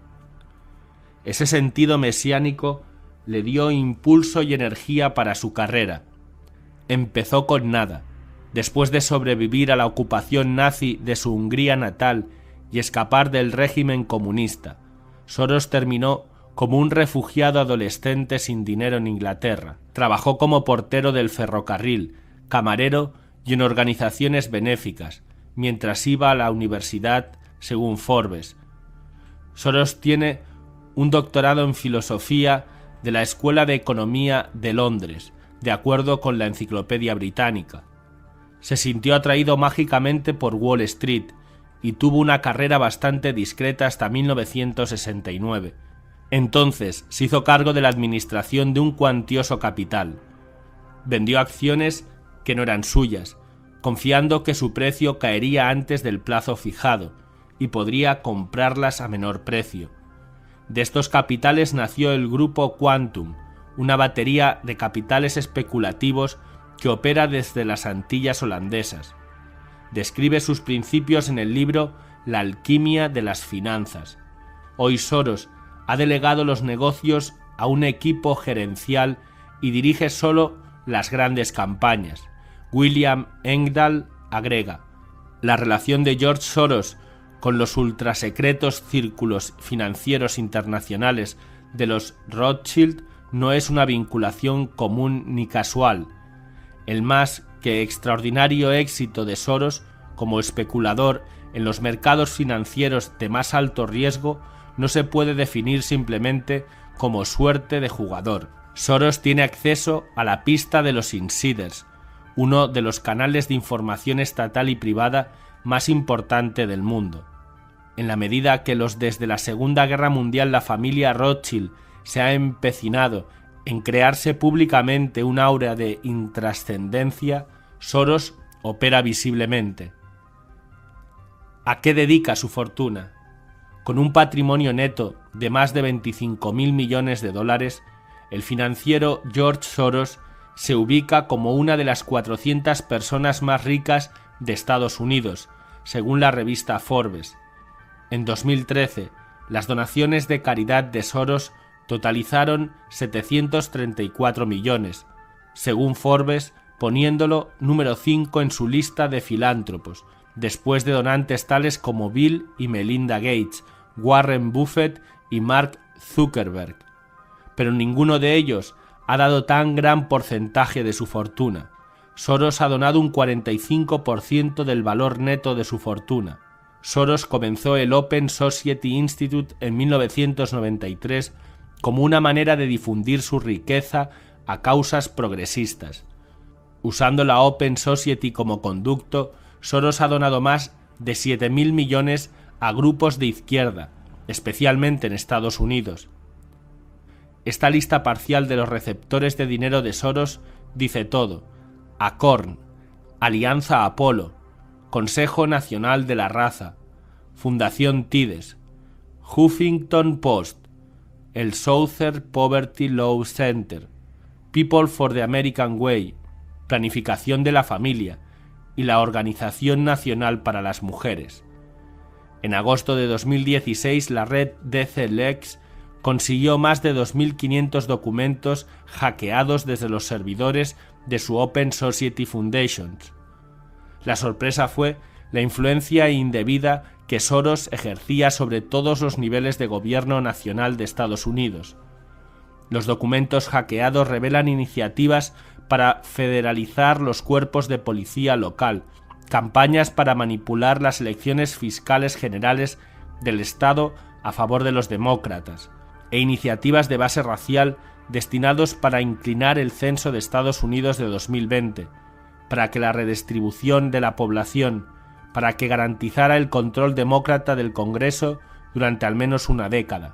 Ese sentido mesiánico le dio impulso y energía para su carrera. Empezó con nada. Después de sobrevivir a la ocupación nazi de su Hungría natal y escapar del régimen comunista, Soros terminó como un refugiado adolescente sin dinero en Inglaterra. Trabajó como portero del ferrocarril, camarero y en organizaciones benéficas, mientras iba a la universidad, según Forbes. Soros tiene un doctorado en filosofía de la Escuela de Economía de Londres, de acuerdo con la Enciclopedia Británica. Se sintió atraído mágicamente por Wall Street y tuvo una carrera bastante discreta hasta mil novecientos sesenta y nueve. Entonces se hizo cargo de la administración de un cuantioso capital. Vendió acciones que no eran suyas, confiando que su precio caería antes del plazo fijado y podría comprarlas a menor precio. De estos capitales nació el grupo Quantum, una batería de capitales especulativos que opera desde las Antillas holandesas. Describe sus principios en el libro La alquimia de las finanzas. Hoy Soros ha delegado los negocios a un equipo gerencial y dirige solo las grandes campañas. William Engdahl agrega: la relación de George Soros con los ultrasecretos círculos financieros internacionales de los Rothschild no es una vinculación común ni casual. El más que extraordinario éxito de Soros como especulador en los mercados financieros de más alto riesgo no se puede definir simplemente como suerte de jugador. Soros tiene acceso a la pista de los insiders, uno de los canales de información estatal y privada más importante del mundo. En la medida que los desde la Segunda Guerra Mundial la familia Rothschild se ha empecinado en crearse públicamente un aura de intrascendencia, Soros opera visiblemente. ¿A qué dedica su fortuna? Con un patrimonio neto de más de veinticinco mil millones de dólares, el financiero George Soros se ubica como una de las cuatrocientas personas más ricas de Estados Unidos, según la revista Forbes. En dos mil trece, las donaciones de caridad de Soros totalizaron setecientos treinta y cuatro millones, según Forbes, poniéndolo número cinco en su lista de filántropos, después de donantes tales como Bill y Melinda Gates, Warren Buffett y Mark Zuckerberg. Pero ninguno de ellos ha dado tan gran porcentaje de su fortuna. Soros ha donado un cuarenta y cinco por ciento del valor neto de su fortuna. Soros comenzó el Open Society Institute en mil novecientos noventa y tres como una manera de difundir su riqueza a causas progresistas. Usando la Open Society como conducto, Soros ha donado más de siete mil millones a grupos de izquierda, especialmente en Estados Unidos. Esta lista parcial de los receptores de dinero de Soros dice todo: Acorn, Alianza Apolo, Consejo Nacional de la Raza, Fundación Tides, Huffington Post, el Southern Poverty Law Center, People for the American Way, Planificación de la Familia y la Organización Nacional para las Mujeres. En agosto de dos mil dieciséis, la red D C Leaks consiguió más de dos mil quinientos documentos hackeados desde los servidores de su Open Society Foundations. La sorpresa fue la influencia indebida que Soros ejercía sobre todos los niveles de gobierno nacional de Estados Unidos. Los documentos hackeados revelan iniciativas para federalizar los cuerpos de policía local, campañas para manipular las elecciones fiscales generales del Estado a favor de los demócratas, e iniciativas de base racial destinados para inclinar el censo de Estados Unidos de dos mil veinte, para que la redistribución de la población, para que garantizara el control demócrata del Congreso durante al menos una década.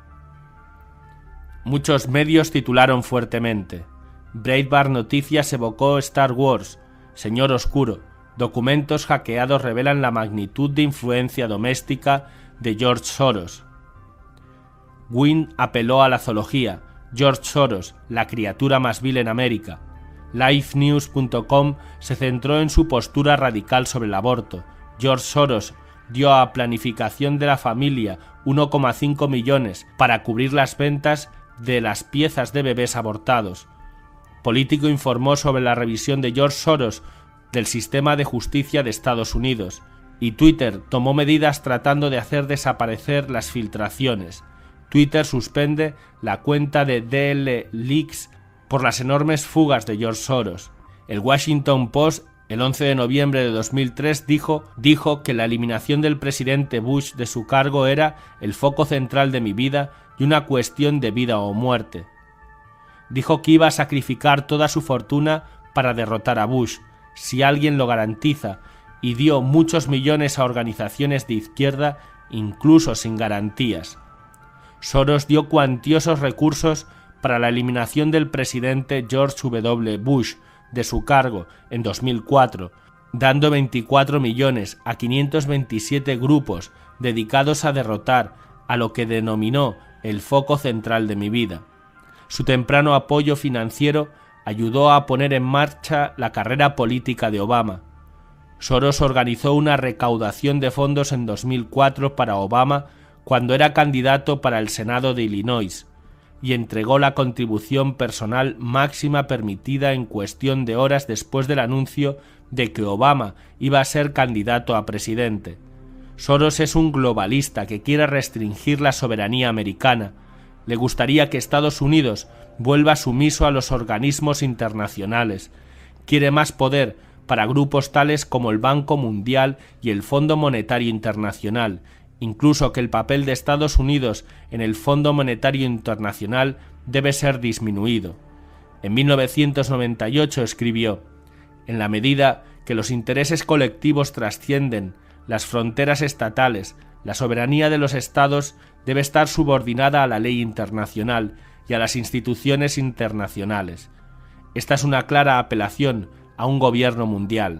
Muchos medios titularon fuertemente: Breitbart Noticias evocó Star Wars, Señor Oscuro, documentos hackeados revelan la magnitud de influencia doméstica de George Soros. Wynn apeló a la zoología, George Soros, la criatura más vil en América. Live News punto com se centró en su postura radical sobre el aborto. George Soros dio a Planificación de la Familia uno coma cinco millones para cubrir las ventas de las piezas de bebés abortados. Político informó sobre la revisión de George Soros del sistema de justicia de Estados Unidos, y Twitter tomó medidas tratando de hacer desaparecer las filtraciones. Twitter suspende la cuenta de D L Leaks por las enormes fugas de George Soros. El Washington Post, el once de noviembre de dos mil tres, dijo, dijo que la eliminación del presidente Bush de su cargo era el foco central de mi vida y una cuestión de vida o muerte. Dijo que iba a sacrificar toda su fortuna para derrotar a Bush, si alguien lo garantiza, y dio muchos millones a organizaciones de izquierda, incluso sin garantías. Soros dio cuantiosos recursos para la eliminación del presidente George W. Bush de su cargo en dos mil cuatro, dando veinticuatro millones a quinientos veintisiete grupos dedicados a derrotar a lo que denominó el foco central de mi vida. Su temprano apoyo financiero ayudó a poner en marcha la carrera política de Obama. Soros organizó una recaudación de fondos en dos mil cuatro para Obama cuando era candidato para el Senado de Illinois, y entregó la contribución personal máxima permitida en cuestión de horas después del anuncio de que Obama iba a ser candidato a presidente. Soros es un globalista que quiere restringir la soberanía americana. Le gustaría que Estados Unidos vuelva sumiso a los organismos internacionales. Quiere más poder para grupos tales como el Banco Mundial y el Fondo Monetario Internacional, incluso que el papel de Estados Unidos en el Fondo Monetario Internacional debe ser disminuido. En mil novecientos noventa y ocho escribió: en la medida que los intereses colectivos trascienden las fronteras estatales, la soberanía de los estados debe estar subordinada a la ley internacional y a las instituciones internacionales. Esta es una clara apelación a un gobierno mundial.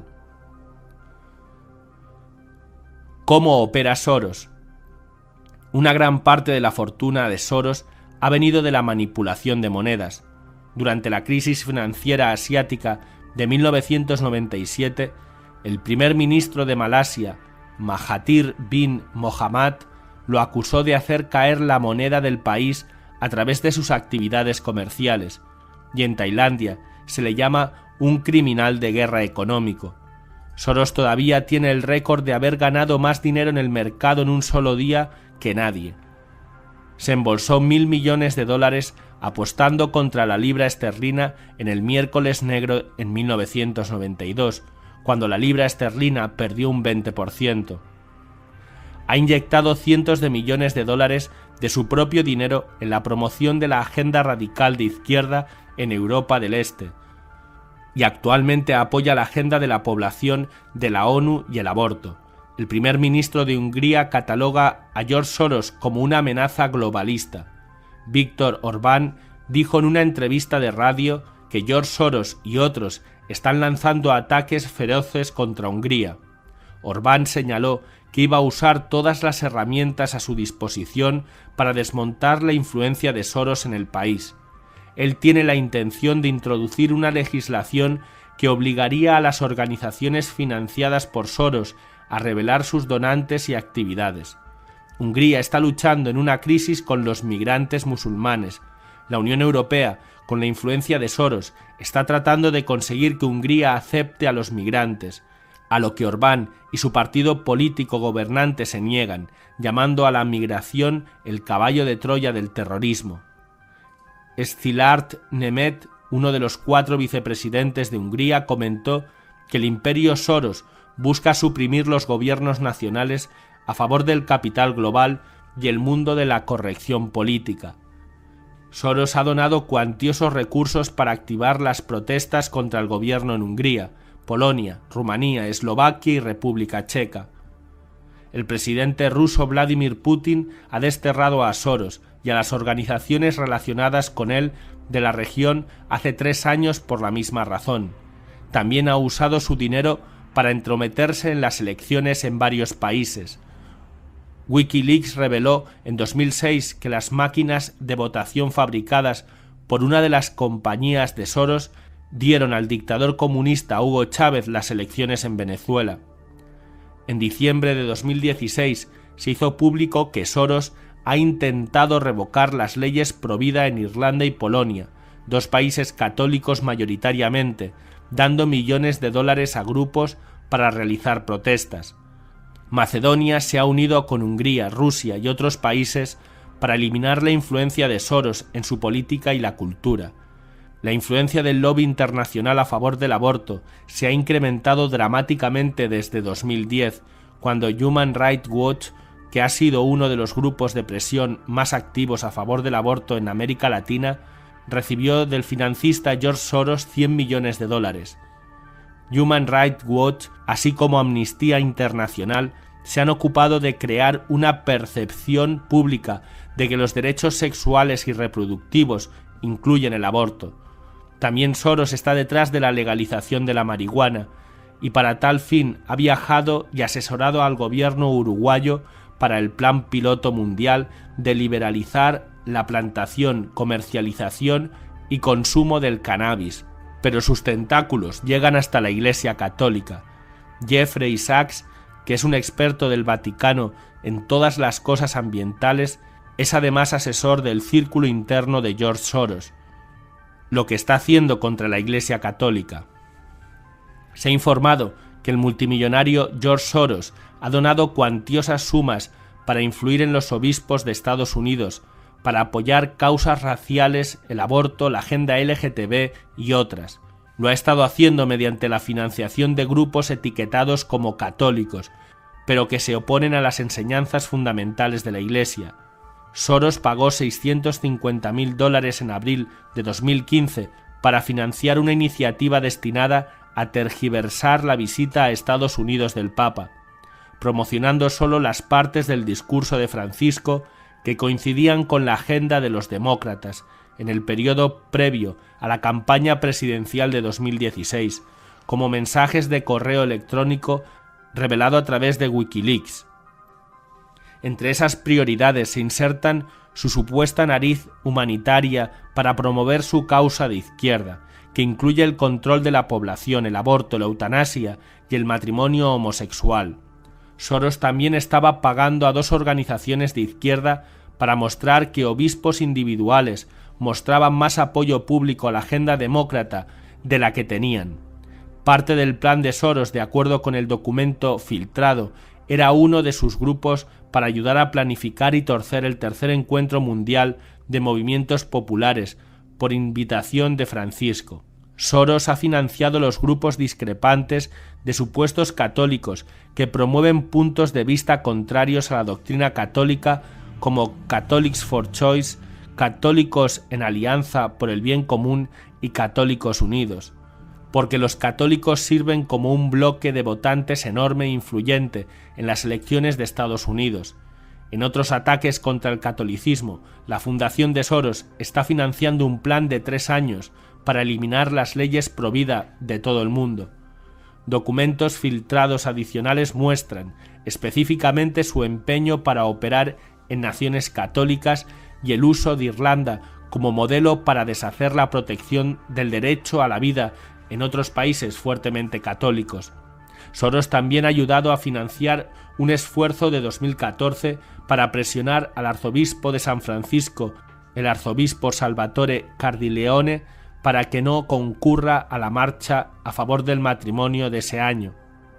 ¿Cómo opera Soros? Una gran parte de la fortuna de Soros ha venido de la manipulación de monedas. Durante la crisis financiera asiática de mil novecientos noventa y siete, el primer ministro de Malasia, Mahathir bin Mohamad, lo acusó de hacer caer la moneda del país a través de sus actividades comerciales, y en Tailandia se le llama un criminal de guerra económico. Soros todavía tiene el récord de haber ganado más dinero en el mercado en un solo día que nadie. Se embolsó mil millones de dólares apostando contra la libra esterlina en el miércoles negro en mil novecientos noventa y dos, cuando la libra esterlina perdió un veinte por ciento. ha inyectado cientos de millones de dólares de su propio dinero en la promoción de la agenda radical de izquierda en Europa del Este, y actualmente apoya la agenda de la población de la ONU y el aborto. El primer ministro de Hungría cataloga a George Soros como una amenaza globalista. Viktor Orbán dijo en una entrevista de radio que George Soros y otros están lanzando ataques feroces contra Hungría. Orbán señaló que iba a usar todas las herramientas a su disposición para desmontar la influencia de Soros en el país. Él tiene la intención de introducir una legislación que obligaría a las organizaciones financiadas por Soros a revelar sus donantes y actividades. Hungría está luchando en una crisis con los migrantes musulmanes. La Unión Europea, con la influencia de Soros, está tratando de conseguir que Hungría acepte a los migrantes, a lo que Orbán y su partido político gobernante se niegan, llamando a la migración el caballo de Troya del terrorismo. Szilárd Németh, uno de los cuatro vicepresidentes de Hungría, comentó que el imperio Soros busca suprimir los gobiernos nacionales a favor del capital global y el mundo de la corrección política. Soros ha donado cuantiosos recursos para activar las protestas contra el gobierno en Hungría, Polonia, Rumanía, Eslovaquia y República Checa. El presidente ruso Vladimir Putin ha desterrado a Soros y a las organizaciones relacionadas con él de la región hace tres años por la misma razón. También ha usado su dinero para entrometerse en las elecciones en varios países. Wikileaks reveló en dos mil seis que las máquinas de votación fabricadas por una de las compañías de Soros dieron al dictador comunista Hugo Chávez las elecciones en Venezuela. En diciembre de dos mil dieciséis se hizo público que Soros ha intentado revocar las leyes provida en Irlanda y Polonia, dos países católicos mayoritariamente, dando millones de dólares a grupos para realizar protestas. Macedonia se ha unido con Hungría, Rusia y otros países para eliminar la influencia de Soros en su política y la cultura. La influencia del lobby internacional a favor del aborto se ha incrementado dramáticamente desde dos mil diez, cuando Human Rights Watch, que ha sido uno de los grupos de presión más activos a favor del aborto en América Latina, recibió del financista George Soros cien millones de dólares. Human Rights Watch, así como Amnistía Internacional, se han ocupado de crear una percepción pública de que los derechos sexuales y reproductivos incluyen el aborto. También Soros está detrás de la legalización de la marihuana, y para tal fin ha viajado y asesorado al gobierno uruguayo para el Plan Piloto Mundial de liberalizar la plantación, comercialización y consumo del cannabis, pero sus tentáculos llegan hasta la Iglesia Católica. Jeffrey Sachs, que es un experto del Vaticano en todas las cosas ambientales, es además asesor del círculo interno de George Soros, lo que está haciendo contra la Iglesia Católica. Se ha informado que el multimillonario George Soros ha donado cuantiosas sumas para influir en los obispos de Estados Unidos, para apoyar causas raciales, el aborto, la agenda L G B T y otras. Lo ha estado haciendo mediante la financiación de grupos etiquetados como católicos, pero que se oponen a las enseñanzas fundamentales de la Iglesia. Soros pagó seiscientos cincuenta mil dólares en abril de dos mil quince para financiar una iniciativa destinada a tergiversar la visita a Estados Unidos del Papa, promocionando solo las partes del discurso de Francisco que coincidían con la agenda de los demócratas en el periodo previo a la campaña presidencial de dos mil dieciséis, como mensajes de correo electrónico revelado a través de Wikileaks. Entre esas prioridades se insertan su supuesta nariz humanitaria para promover su causa de izquierda, que incluye el control de la población, el aborto, la eutanasia y el matrimonio homosexual. Soros también estaba pagando a dos organizaciones de izquierda para mostrar que obispos individuales mostraban más apoyo público a la agenda demócrata de la que tenían. Parte del plan de Soros, de acuerdo con el documento filtrado, era uno de sus grupos para ayudar a planificar y torcer el tercer encuentro mundial de movimientos populares por invitación de Francisco. Soros ha financiado los grupos discrepantes de supuestos católicos que promueven puntos de vista contrarios a la doctrina católica, como Catholics for Choice, Católicos en Alianza por el Bien Común y Católicos Unidos, porque los católicos sirven como un bloque de votantes enorme e influyente en las elecciones de Estados Unidos. En otros ataques contra el catolicismo, la Fundación de Soros está financiando un plan de tres años para eliminar las leyes pro vida de todo el mundo. Documentos filtrados adicionales muestran específicamente su empeño para operar en naciones católicas y el uso de Irlanda como modelo para deshacer la protección del derecho a la vida en otros países fuertemente católicos. Soros también ha ayudado a financiar un esfuerzo de dos mil catorce para presionar al arzobispo de San Francisco, el arzobispo Salvatore Cardileone, para que no concurra a la marcha a favor del matrimonio de ese año.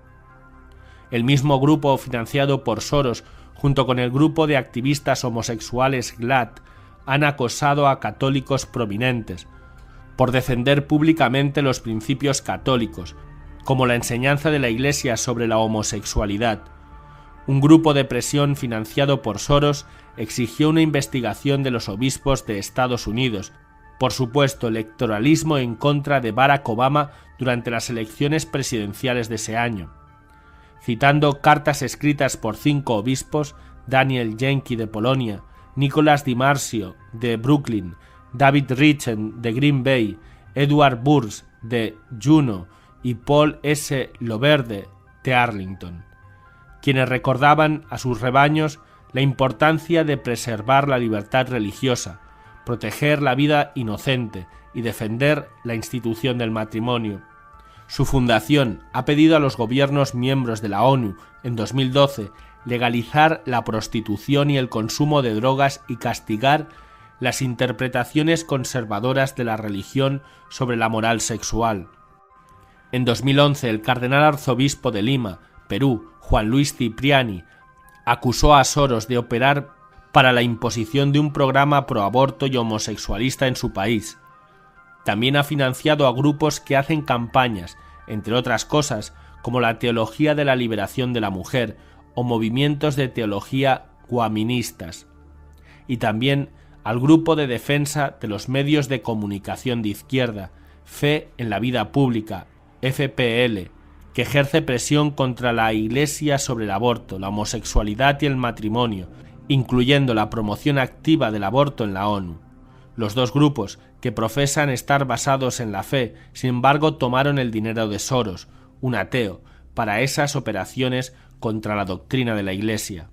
El mismo grupo financiado por Soros, junto con el grupo de activistas homosexuales GLAAD, han acosado a católicos prominentes por defender públicamente los principios católicos, como la enseñanza de la Iglesia sobre la homosexualidad. Un grupo de presión financiado por Soros exigió una investigación de los obispos de Estados Unidos por supuesto electoralismo en contra de Barack Obama durante las elecciones presidenciales de ese año. Citando cartas escritas por cinco obispos, Daniel Jenki de Polonia, Nicolás Di Marzio de Brooklyn, David Richen de Green Bay, Edward Burns de Juneau y Paul S. Loverde de Arlington, quienes recordaban a sus rebaños la importancia de preservar la libertad religiosa, proteger la vida inocente y defender la institución del matrimonio. Su fundación ha pedido a los gobiernos miembros de la ONU en dos mil doce legalizar la prostitución y el consumo de drogas y castigar las interpretaciones conservadoras de la religión sobre la moral sexual. En dos mil once, el cardenal arzobispo de Lima, Perú, Juan Luis Cipriani, acusó a Soros de operar para la imposición de un programa proaborto y homosexualista en su país. También ha financiado a grupos que hacen campañas, entre otras cosas, como la teología de la liberación de la mujer o movimientos de teología guaministas, y también al Grupo de Defensa de los Medios de Comunicación de Izquierda, Fe en la Vida Pública, F P L, que ejerce presión contra la Iglesia sobre el aborto, la homosexualidad y el matrimonio, incluyendo la promoción activa del aborto en la ONU. Los dos grupos, que profesan estar basados en la fe, sin embargo tomaron el dinero de Soros, un ateo, para esas operaciones contra la doctrina de la Iglesia.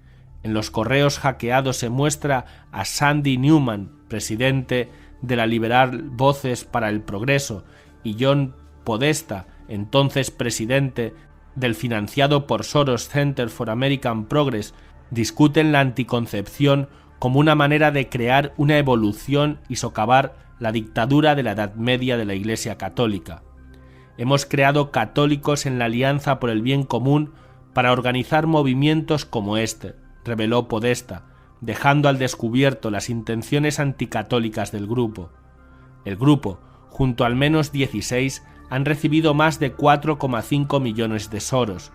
En los correos hackeados se muestra a Sandy Newman, presidente de la Liberal Voces para el Progreso, y John Podesta, entonces presidente del financiado por Soros Center for American Progress, discuten la anticoncepción como una manera de crear una evolución y socavar la dictadura de la Edad Media de la Iglesia Católica. Hemos creado católicos en la Alianza por el Bien Común para organizar movimientos como este, reveló Podesta, dejando al descubierto las intenciones anticatólicas del grupo. El grupo, junto a al menos dieciséis, han recibido más de cuatro coma cinco millones de Soros.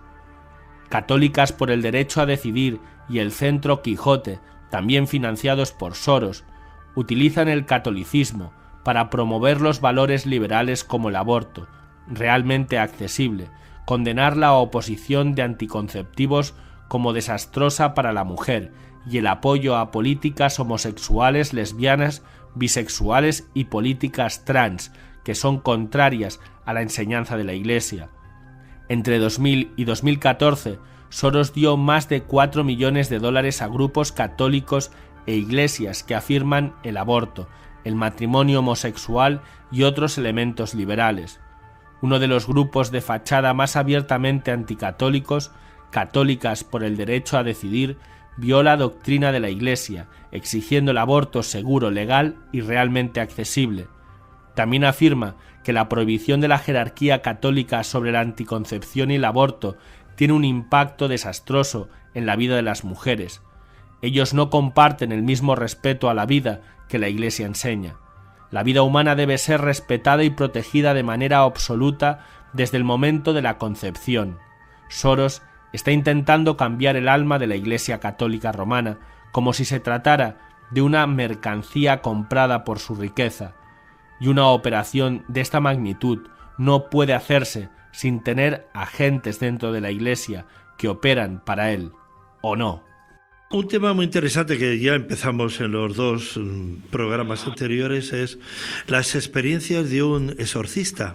Católicas por el Derecho a Decidir y el Centro Quijote, también financiados por Soros, utilizan el catolicismo para promover los valores liberales como el aborto, realmente accesible, condenar la oposición de anticonceptivos como desastrosa para la mujer y el apoyo a políticas homosexuales, lesbianas, bisexuales y políticas trans, que son contrarias a la enseñanza de la Iglesia. Entre dos mil y dos mil catorce, Soros dio más de cuatro millones de dólares a grupos católicos e iglesias que afirman el aborto, el matrimonio homosexual y otros elementos liberales. Uno de los grupos de fachada más abiertamente anticatólicos, Católicas por el Derecho a Decidir, viola la doctrina de la Iglesia, exigiendo el aborto seguro, legal y realmente accesible. También afirma que la prohibición de la jerarquía católica sobre la anticoncepción y el aborto tiene un impacto desastroso en la vida de las mujeres. Ellos no comparten el mismo respeto a la vida que la Iglesia enseña. La vida humana debe ser respetada y protegida de manera absoluta desde el momento de la concepción. Soros está intentando cambiar el alma de la Iglesia Católica Romana, como si se tratara de una mercancía comprada por su riqueza, y una operación de esta magnitud no puede hacerse sin tener agentes dentro de la Iglesia que operan para él, ¿o no?
Un tema muy interesante que ya empezamos en los dos programas anteriores es las experiencias de un exorcista.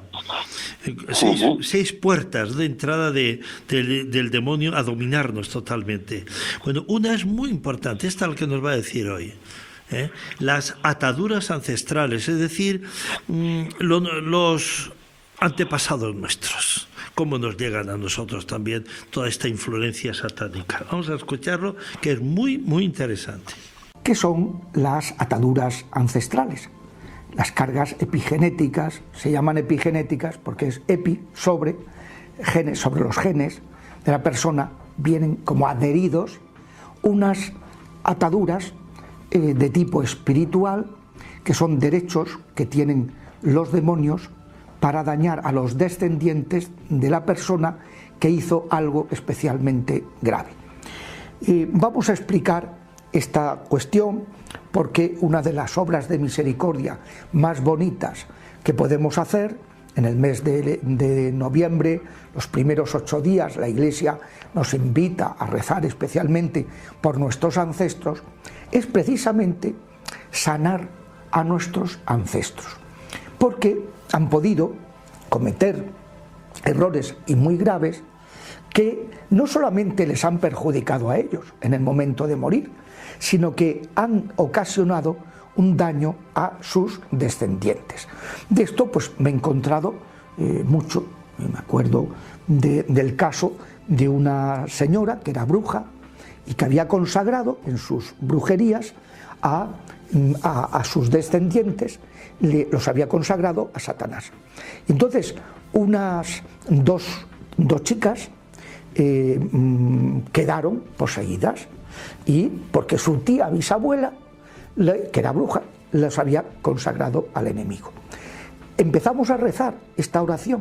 Seis, uh-huh. seis puertas de entrada de, de, del demonio a dominarnos totalmente. Bueno, una es muy importante, esta es la que nos va a decir hoy. ¿eh? Las ataduras ancestrales, es decir, mmm, lo, los antepasados nuestros. Cómo nos llegan a nosotros también toda esta influencia satánica. Vamos a escucharlo, que es muy, muy interesante.
¿Qué son las ataduras ancestrales? Las cargas epigenéticas, se llaman epigenéticas porque es epi, sobre, genes, sobre los genes de la persona, vienen como adheridos unas ataduras eh, de tipo espiritual, que son derechos que tienen los demonios para dañar a los descendientes de la persona que hizo algo especialmente grave. Y vamos a explicar esta cuestión porque una de las obras de misericordia más bonitas que podemos hacer en el mes de, de noviembre, los primeros ocho días, la Iglesia nos invita a rezar especialmente por nuestros ancestros, es precisamente sanar a nuestros ancestros, porque han podido cometer errores y muy graves que no solamente les han perjudicado a ellos en el momento de morir, sino que han ocasionado un daño a sus descendientes. De esto pues me he encontrado eh, mucho, me acuerdo de, del caso de una señora que era bruja y que había consagrado en sus brujerías a, a, a sus descendientes, le, los había consagrado a Satanás. Entonces unas dos, dos chicas eh, quedaron poseídas, y porque su tía bisabuela, que era bruja, los había consagrado al enemigo. Empezamos a rezar esta oración.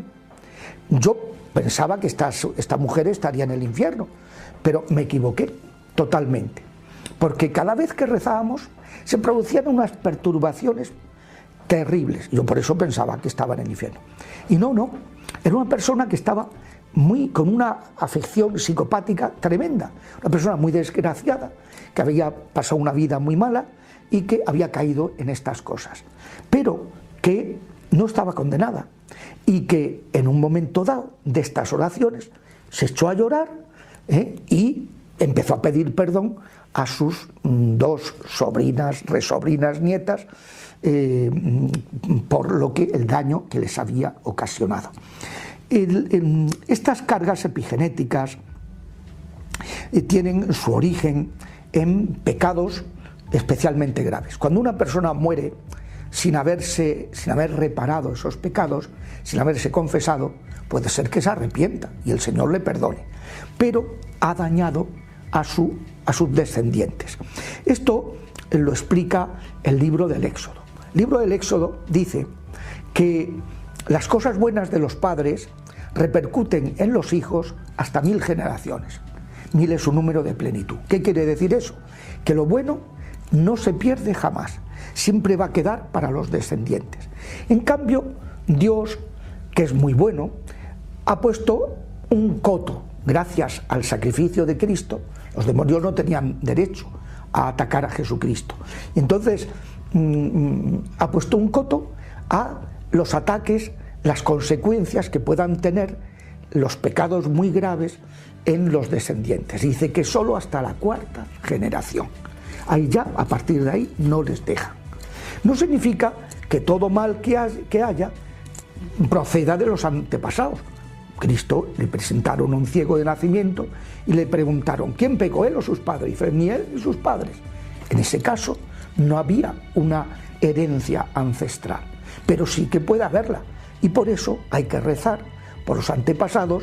Yo pensaba que esta, esta mujer estaría en el infierno, pero me equivoqué totalmente, porque cada vez que rezábamos se producían unas perturbaciones terribles. Yo por eso pensaba que estaba en el infierno. Y no, no, era una persona que estaba muy, con una afección psicopática tremenda, una persona muy desgraciada, que había pasado una vida muy mala y que había caído en estas cosas, pero que no estaba condenada y que en un momento dado de estas oraciones se echó a llorar ¿eh? y empezó a pedir perdón a sus dos sobrinas, resobrinas, nietas, eh, por lo que el daño que les había ocasionado. El, el, estas cargas epigenéticas eh, tienen su origen en pecados especialmente graves. Cuando una persona muere sin haberse, sin haber reparado esos pecados, sin haberse confesado, puede ser que se arrepienta y el Señor le perdone, pero ha dañado a, su, a sus descendientes. Esto lo explica el libro del Éxodo. El libro del Éxodo dice que las cosas buenas de los padres repercuten en los hijos hasta mil generaciones. Mil es un número de plenitud. ¿Qué quiere decir eso? Que lo bueno no se pierde jamás, siempre va a quedar para los descendientes. En cambio, Dios, que es muy bueno, ha puesto un coto. Gracias al sacrificio de Cristo, los demonios no tenían derecho a atacar a Jesucristo. Entonces, mmm, ha puesto un coto a los ataques, las consecuencias que puedan tener los pecados muy graves en los descendientes. Dice que solo hasta la cuarta generación. Ahí ya, a partir de ahí, no les deja. No significa que todo mal que haya proceda de los antepasados. Cristo le presentaron a un ciego de nacimiento y le preguntaron, ¿quién pecó, él o sus padres? Y dice, ni él ni sus padres. En ese caso, no había una herencia ancestral, pero sí que puede haberla. Y por eso hay que rezar por los antepasados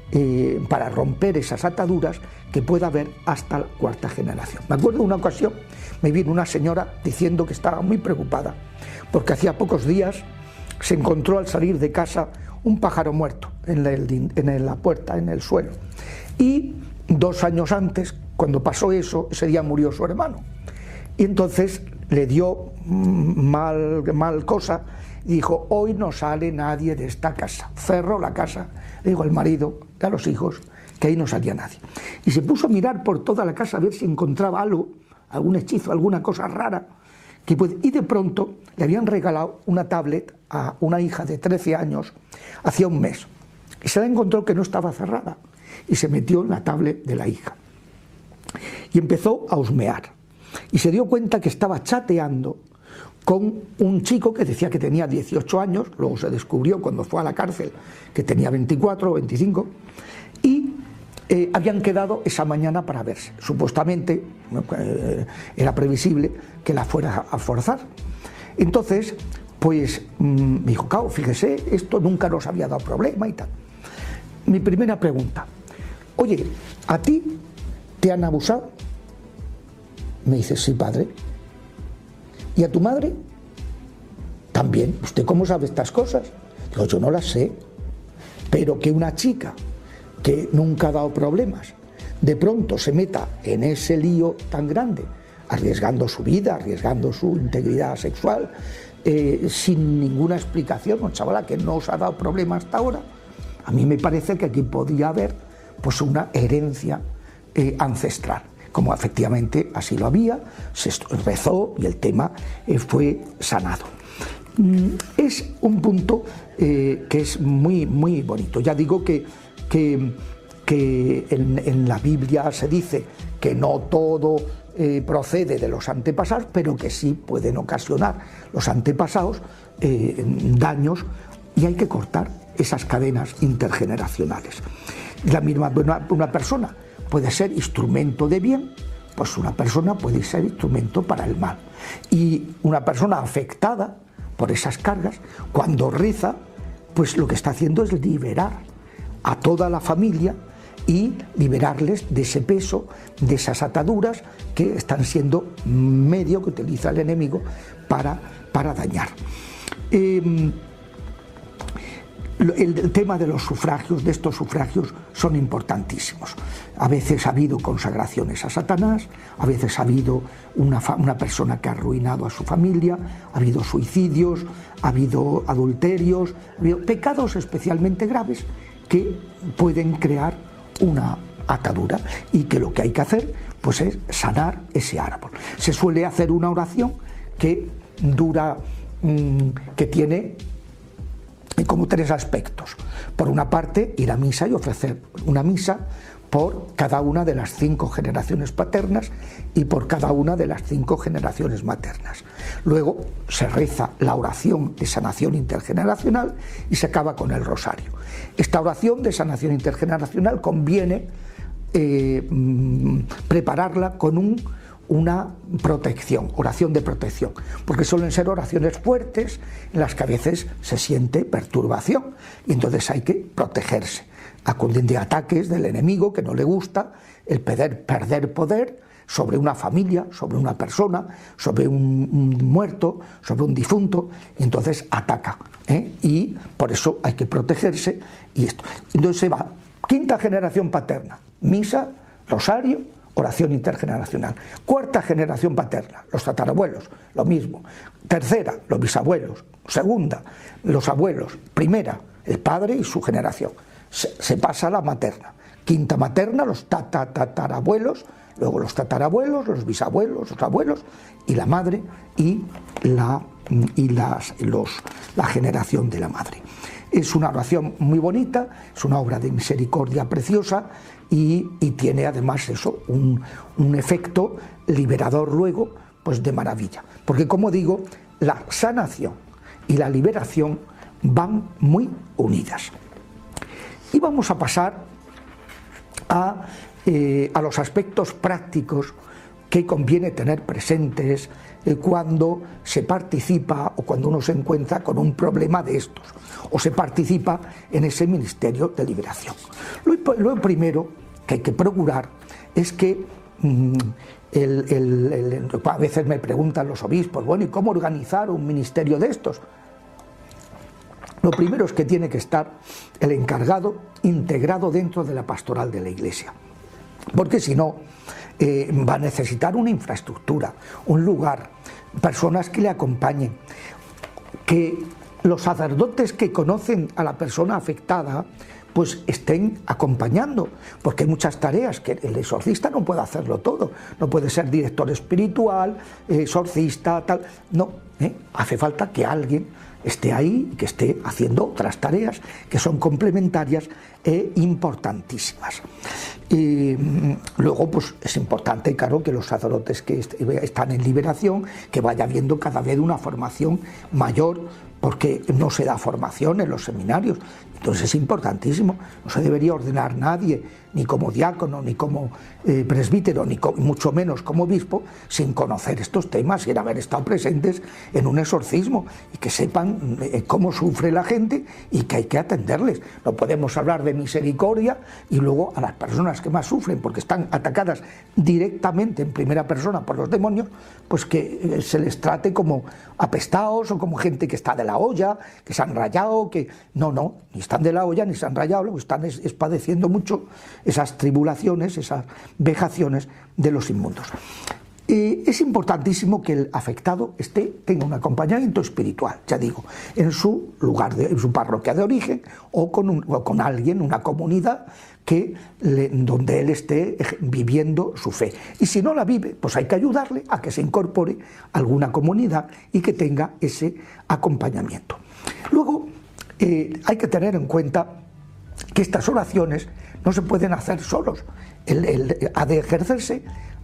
eh, para romper esas ataduras que pueda haber hasta la cuarta generación. Me acuerdo de una ocasión, me vino una señora diciendo que estaba muy preocupada porque hacía pocos días se encontró al salir de casa un pájaro muerto en la, en la puerta, en el suelo, y dos años antes, cuando pasó eso, ese día murió su hermano, y entonces le dio mal, mal cosa y dijo: hoy no sale nadie de esta casa. Cerró la casa, le dijo al marido y a los hijos que ahí no salía nadie, y se puso a mirar por toda la casa a ver si encontraba algo, algún hechizo, alguna cosa rara que puede... y de pronto le habían regalado una tablet a una hija de trece años hacía un mes, y se la encontró que no estaba cerrada, y se metió en la tablet de la hija y empezó a husmear, y se dio cuenta que estaba chateando con un chico que decía que tenía dieciocho años, luego se descubrió cuando fue a la cárcel que tenía veinticuatro o veinticinco, y eh, habían quedado esa mañana para verse. Supuestamente eh, era previsible que la fuera a forzar. Entonces, pues mmm, me dijo: claro, fíjese, esto nunca nos había dado problema y tal. Mi primera pregunta: oye, ¿a ti te han abusado? Me dice: sí, padre. ¿Y a tu madre? También. ¿Usted cómo sabe estas cosas? Digo: yo no las sé, pero que una chica que nunca ha dado problemas de pronto se meta en ese lío tan grande, arriesgando su vida, arriesgando su integridad sexual, eh, sin ninguna explicación, una chavala que no os ha dado problemas hasta ahora, a mí me parece que aquí podía haber pues una herencia eh, ancestral, como efectivamente así lo había, se rezó y el tema eh, fue sanado. Es un punto eh, que es muy, muy bonito. Ya digo que, que, que en, en la Biblia se dice que no todo eh, procede de los antepasados, pero que sí pueden ocasionar los antepasados eh, daños, y hay que cortar esas cadenas intergeneracionales. La misma, una, una persona puede ser instrumento de bien, pues una persona puede ser instrumento para el mal. Y una persona afectada por esas cargas, cuando reza, pues lo que está haciendo es liberar a toda la familia y liberarles de ese peso, de esas ataduras que están siendo medio que utiliza el enemigo para, para dañar. Eh, El tema de los sufragios, de estos sufragios, son importantísimos. A veces ha habido consagraciones a Satanás, a veces ha habido una, una persona que ha arruinado a su familia, ha habido suicidios, ha habido adulterios, ha habido pecados especialmente graves que pueden crear una atadura, y que lo que hay que hacer pues es sanar ese árbol. Se suele hacer una oración que dura, mmm, que tiene como tres aspectos. Por una parte, ir a misa y ofrecer una misa por cada una de las cinco generaciones paternas y por cada una de las cinco generaciones maternas. Luego se reza la oración de sanación intergeneracional y se acaba con el rosario. Esta oración de sanación intergeneracional conviene eh, prepararla con un una protección, oración de protección, porque suelen ser oraciones fuertes en las que a veces se siente perturbación, y entonces hay que protegerse, acudir de ataques del enemigo que no le gusta el perder, perder poder sobre una familia, sobre una persona, sobre un, un muerto, sobre un difunto, y entonces ataca, ¿eh? Y por eso hay que protegerse. Y esto, entonces se va, quinta generación paterna, misa, rosario, oración intergeneracional. Cuarta generación paterna, los tatarabuelos, lo mismo. Tercera, los bisabuelos. Segunda, los abuelos. Primera, el padre y su generación. Se, se pasa a la materna. Quinta materna, los tatarabuelos, luego los tatarabuelos, los bisabuelos, los abuelos, y la madre y la, y las, los, la generación de la madre. Es una oración muy bonita, es una obra de misericordia preciosa, y, y tiene además eso, un, un efecto liberador luego, pues de maravilla. Porque, como digo, la sanación y la liberación van muy unidas. Y vamos a pasar a, eh, a los aspectos prácticos que conviene tener presentes eh, cuando se participa o cuando uno se encuentra con un problema de estos o se participa en ese ministerio de liberación. Lo, lo primero que hay que procurar es que mmm, el, el, el, a veces me preguntan los obispos, bueno, ¿y cómo organizar un ministerio de estos? Lo primero es que tiene que estar el encargado integrado dentro de la pastoral de la Iglesia, porque si no eh, va a necesitar una infraestructura, un lugar, personas que le acompañen, que los sacerdotes que conocen a la persona afectada pues estén acompañando, porque hay muchas tareas que el exorcista no puede hacerlo todo, no puede ser director espiritual, exorcista, tal, no, ¿eh? Hace falta que alguien esté ahí, que esté haciendo otras tareas que son complementarias e importantísimas. Y luego pues es importante, claro, que los sacerdotes que est están en liberación, que vaya habiendo cada vez una formación mayor, porque no se da formación en los seminarios. Entonces es importantísimo, no se debería ordenar nadie, ni como diácono, ni como eh, presbítero, ni co mucho menos como obispo, sin conocer estos temas, sin haber estado presentes en un exorcismo, y que sepan eh, cómo sufre la gente y que hay que atenderles. No podemos hablar de misericordia y luego a las personas que más sufren, porque están atacadas directamente en primera persona por los demonios, pues que eh, se les trate como apestados o como gente que está de la olla, que se han rayado, que no, no, ni están de la olla ni se han rayado, lo que están es, es padeciendo mucho esas tribulaciones, esas vejaciones de los inmundos. Eh, es importantísimo que el afectado esté, tenga un acompañamiento espiritual, ya digo, en su lugar, de, en su parroquia de origen o con, un, o con alguien, una comunidad que le, donde él esté viviendo su fe. Y si no la vive, pues hay que ayudarle a que se incorpore a alguna comunidad y que tenga ese acompañamiento. Luego, eh, hay que tener en cuenta que estas oraciones no se pueden hacer solos. El, el, ha de ejercerse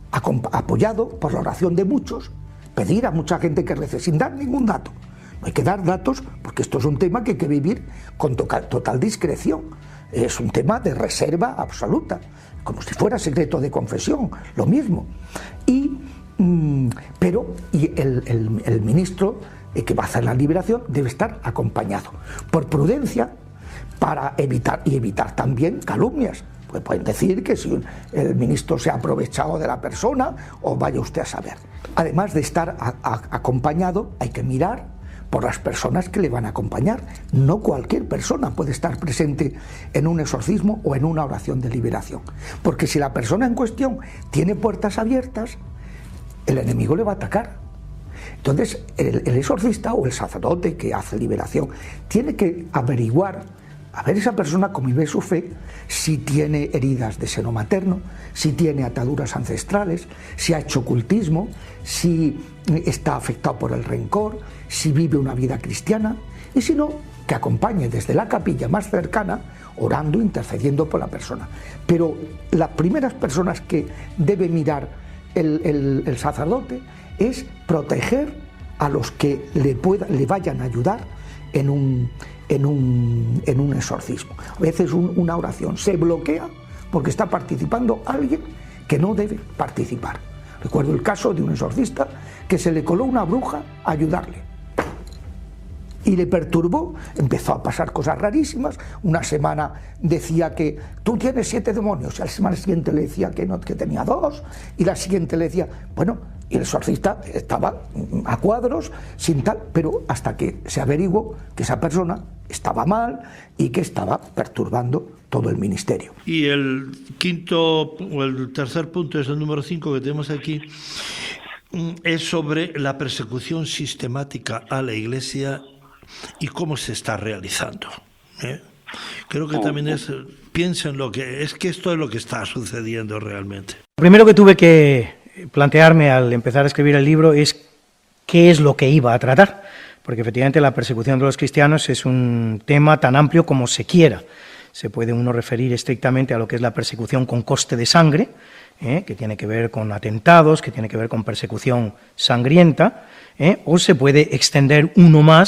apoyado por la oración de muchos, pedir a mucha gente que rece sin dar ningún dato. No hay que dar datos porque esto es un tema que hay que vivir con total, total discreción. Es un tema de reserva absoluta, como si fuera secreto de confesión, lo mismo. Y, mmm, pero y el, el, el ministro eh, que va a hacer la liberación debe estar acompañado, por prudencia, para evitar, y evitar también calumnias. Pues pueden decir que si el ministro se ha aprovechado de la persona, o vaya usted a saber. Además de estar a, a, acompañado, hay que mirar por las personas que le van a acompañar. No cualquier persona puede estar presente en un exorcismo o en una oración de liberación, porque si la persona en cuestión tiene puertas abiertas, el enemigo le va a atacar. Entonces el, el exorcista o el sacerdote que hace liberación tiene que averiguar, a ver esa persona cómo vive su fe, si tiene heridas de seno materno, si tiene ataduras ancestrales, si ha hecho ocultismo, si está afectado por el rencor, si vive una vida cristiana, y si no, que acompañe desde la capilla más cercana, orando, intercediendo por la persona. Pero las primeras personas que debe mirar el, el, el sacerdote es proteger a los que le, pueda, le vayan a ayudar en un, en un, en un exorcismo. A veces un, una oración se bloquea porque está participando alguien que no debe participar. Recuerdo el caso de un exorcista que se le coló una bruja a ayudarle y le perturbó, empezó a pasar cosas rarísimas. Una semana decía que tú tienes siete demonios, y a la semana siguiente le decía que, no, que tenía dos, y la siguiente le decía, bueno, y el exorcista estaba a cuadros, sin tal, pero hasta que se averiguó que esa persona estaba mal y que estaba perturbando todo el ministerio.
Y el quinto, o el tercer punto, es el número cinco que tenemos aquí, es sobre la persecución sistemática a la Iglesia y cómo se está realizando. ¿eh? Creo que también es, piensen lo que, es que esto es lo que está sucediendo realmente.
Lo primero que tuve que plantearme al empezar a escribir el libro es qué es lo que iba a tratar, porque efectivamente la persecución de los cristianos es un tema tan amplio como se quiera. Se puede uno referir estrictamente a lo que es la persecución con coste de sangre, ¿eh? que tiene que ver con atentados, que tiene que ver con persecución sangrienta, ¿eh? o se puede extender uno más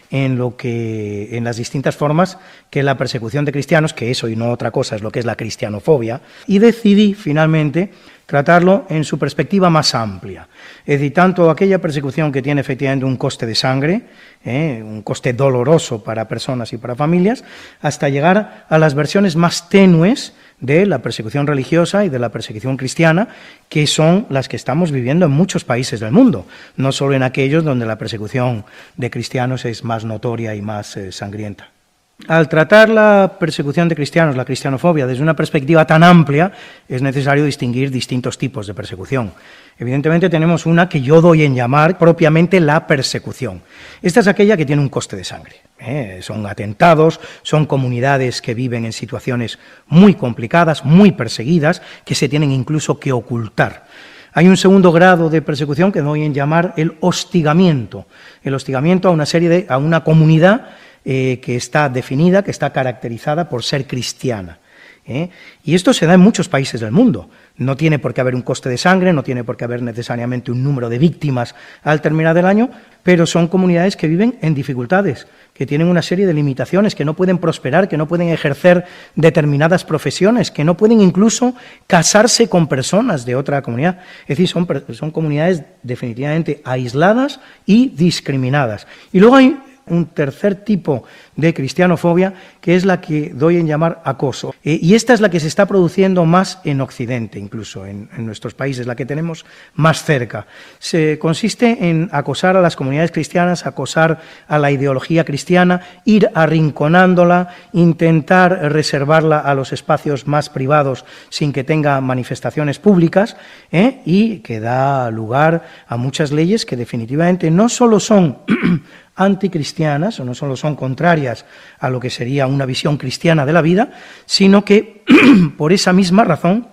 en lo que, en las distintas formas que la persecución de cristianos, que eso y no otra cosa es lo que es la cristianofobia, y decidí finalmente tratarlo en su perspectiva más amplia. Es decir, tanto aquella persecución que tiene efectivamente un coste de sangre, eh, un coste doloroso para personas y para familias, hasta llegar a las versiones más tenues de la persecución religiosa y de la persecución cristiana, que son las que estamos viviendo en muchos países del mundo, no solo en aquellos donde la persecución de cristianos es más notoria y más eh, sangrienta. Al tratar la persecución de cristianos, la cristianofobia, desde una perspectiva tan amplia, es necesario distinguir distintos tipos de persecución. Evidentemente tenemos una que yo doy en llamar propiamente la persecución. Esta es aquella que tiene un coste de sangre. ¿eh? Son atentados, son comunidades que viven en situaciones muy complicadas, muy perseguidas, que se tienen incluso que ocultar. Hay un segundo grado de persecución que doy en llamar el hostigamiento. El hostigamiento a una serie de, a una comunidad Eh, que está definida, que está caracterizada por ser cristiana. ¿eh? Y esto se da en muchos países del mundo. No tiene por qué haber un coste de sangre, no tiene por qué haber necesariamente un número de víctimas al terminar el año, pero son comunidades que viven en dificultades, que tienen una serie de limitaciones, que no pueden prosperar, que no pueden ejercer determinadas profesiones, que no pueden incluso casarse con personas de otra comunidad. Es decir, son, son comunidades definitivamente aisladas y discriminadas. Y luego hay un tercer tipo de cristianofobia, que es la que doy en llamar acoso. Eh, y esta es la que se está produciendo más en Occidente, incluso en, en nuestros países, la que tenemos más cerca. Se consiste en acosar a las comunidades cristianas, acosar a la ideología cristiana, ir arrinconándola, intentar reservarla a los espacios más privados sin que tenga manifestaciones públicas, eh, y que da lugar a muchas leyes que definitivamente no solo son anticristianas, o no solo son contrarias a lo que sería una visión cristiana de la vida, sino que, por esa misma razón,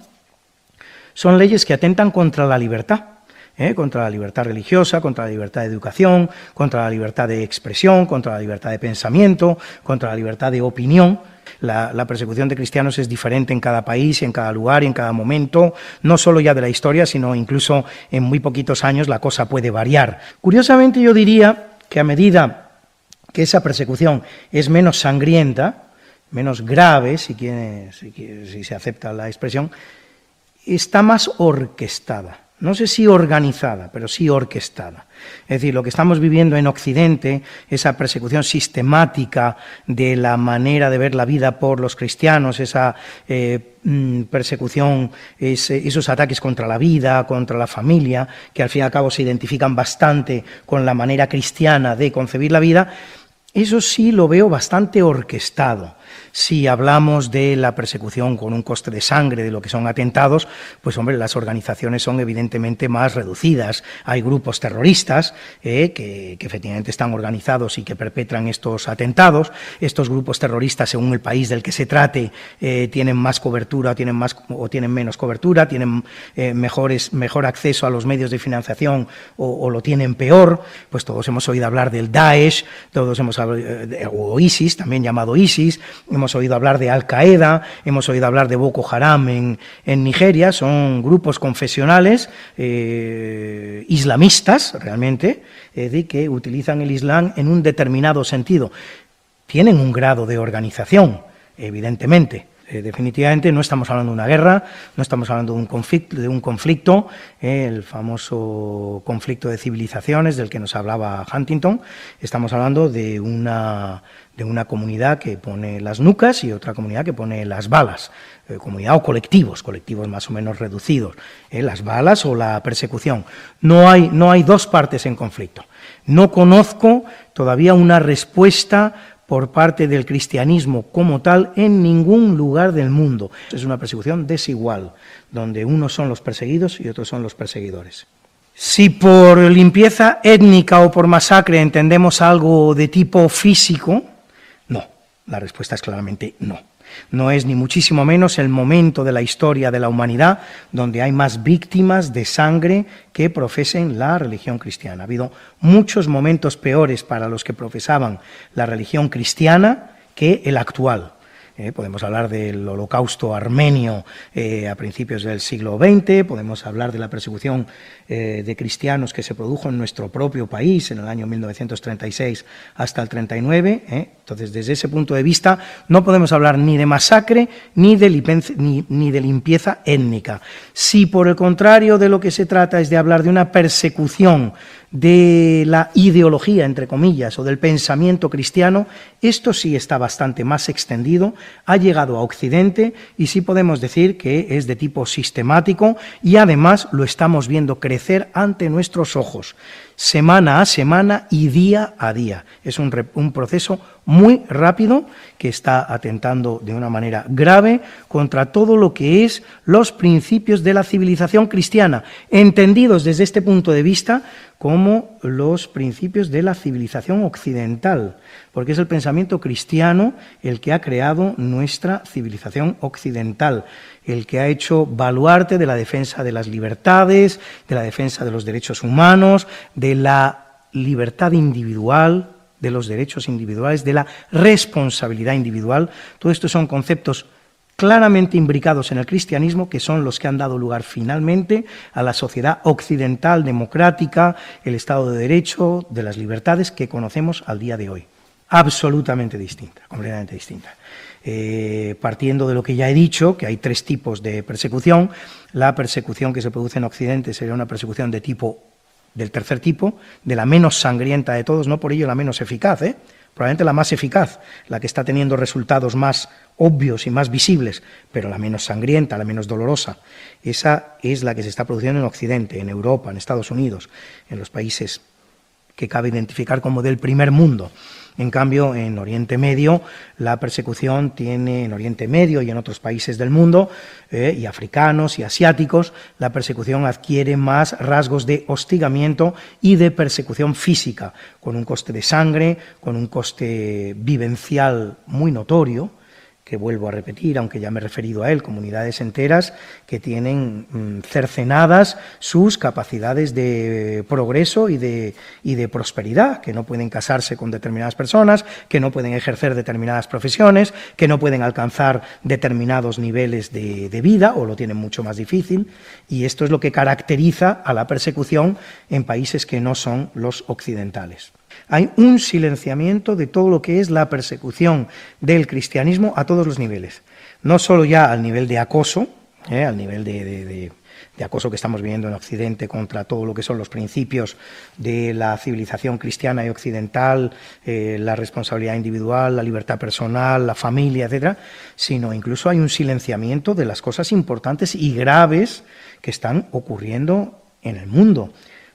son leyes que atentan contra la libertad, ¿eh? contra la libertad religiosa, contra la libertad de educación, contra la libertad de expresión, contra la libertad de pensamiento, contra la libertad de opinión. La, la persecución de cristianos es diferente en cada país, en cada lugar y en cada momento, no solo ya de la historia, sino incluso en muy poquitos años la cosa puede variar. Curiosamente, yo diría que a medida que esa persecución es menos sangrienta, menos grave, si, quiere, si, quiere, si se acepta la expresión, está más orquestada. No sé si organizada, pero sí orquestada. Es decir, lo que estamos viviendo en Occidente, esa persecución sistemática de la manera de ver la vida por los cristianos, esa eh, persecución, ese, esos ataques contra la vida, contra la familia, que al fin y al cabo se identifican bastante con la manera cristiana de concebir la vida, eso sí lo veo bastante orquestado. Si hablamos de la persecución con un coste de sangre, de lo que son atentados, pues hombre, las organizaciones son evidentemente más reducidas. Hay grupos terroristas eh, que, que efectivamente están organizados y que perpetran estos atentados. Estos grupos terroristas, según el país del que se trate, eh, tienen más cobertura tienen más, o tienen menos cobertura, tienen eh, mejores, mejor acceso a los medios de financiación o, o lo tienen peor. Pues todos hemos oído hablar del Daesh, todos hemos hablado, eh, o ISIS, también llamado ISIS. Hemos oído hablar de Al-Qaeda, hemos oído hablar de Boko Haram en, en Nigeria. Son grupos confesionales eh, islamistas, realmente, es decir, que utilizan el Islam en un determinado sentido. Tienen un grado de organización, evidentemente. Eh, definitivamente no estamos hablando de una guerra, no estamos hablando de un conflicto, de un conflicto eh, el famoso conflicto de civilizaciones del que nos hablaba Huntington. Estamos hablando de una, de una comunidad que pone las nucas y otra comunidad que pone las balas, eh, comunidad o colectivos, colectivos más o menos reducidos, eh, las balas o la persecución. No hay, no hay dos partes en conflicto. No conozco todavía una respuesta por parte del cristianismo como tal en ningún lugar del mundo. Es una persecución desigual, donde unos son los perseguidos y otros son los perseguidores. Si por limpieza étnica o por masacre entendemos algo de tipo físico, no, la respuesta es claramente no. No es ni muchísimo menos el momento de la historia de la humanidad donde hay más víctimas de sangre que profesen la religión cristiana. Ha habido muchos momentos peores para los que profesaban la religión cristiana que el actual. Eh, podemos hablar del holocausto armenio eh, a principios del siglo veinte, podemos hablar de la persecución eh, de cristianos que se produjo en nuestro propio país en el año mil novecientos treinta y seis hasta el treinta y nueve. Eh. Entonces, desde ese punto de vista, no podemos hablar ni de masacre ni de, ni, ni de limpieza étnica. Si, por el contrario, de lo que se trata es de hablar de una persecución de la ideología, entre comillas, o del pensamiento cristiano, esto sí está bastante más extendido, ha llegado a Occidente y sí podemos decir que es de tipo sistemático y además lo estamos viendo crecer ante nuestros ojos, semana a semana y día a día. Es un, un proceso muy rápido que está atentando de una manera grave contra todo lo que es los principios de la civilización cristiana, entendidos desde este punto de vista como los principios de la civilización occidental, porque es el pensamiento cristiano el que ha creado nuestra civilización occidental, el que ha hecho baluarte de la defensa de las libertades, de la defensa de los derechos humanos, de la libertad individual, de los derechos individuales, de la responsabilidad individual. Todo esto son conceptos claramente imbricados en el cristianismo, que son los que han dado lugar finalmente a la sociedad occidental democrática, el Estado de Derecho, de las libertades que conocemos al día de hoy. Absolutamente distinta, completamente distinta. Eh, partiendo de lo que ya he dicho, que hay tres tipos de persecución, la persecución que se produce en Occidente sería una persecución de tipo, del tercer tipo, de la menos sangrienta de todos, no por ello la menos eficaz, ¿eh? Probablemente la más eficaz, la que está teniendo resultados más obvios y más visibles, pero la menos sangrienta, la menos dolorosa. Esa es la que se está produciendo en Occidente, en Europa, en Estados Unidos, en los países que cabe identificar como del primer mundo. En cambio, en Oriente Medio, la persecución tiene, en Oriente Medio y en otros países del mundo, eh, y africanos y asiáticos, la persecución adquiere más rasgos de hostigamiento y de persecución física, con un coste de sangre, con un coste vivencial muy notorio, que vuelvo a repetir, aunque ya me he referido a él, comunidades enteras que tienen mmm, cercenadas sus capacidades de progreso y de, y de prosperidad, que no pueden casarse con determinadas personas, que no pueden ejercer determinadas profesiones, que no pueden alcanzar determinados niveles de, de vida, o lo tienen mucho más difícil, y esto es lo que caracteriza a la persecución en países que no son los occidentales. Hay un silenciamiento de todo lo que es la persecución del cristianismo a todos los niveles, no solo ya al nivel de acoso, eh, al nivel de, de, de, de acoso que estamos viviendo en Occidente contra todo lo que son los principios de la civilización cristiana y occidental, eh, la responsabilidad individual, la libertad personal, la familia, etcétera, sino incluso hay un silenciamiento de las cosas importantes y graves que están ocurriendo en el mundo.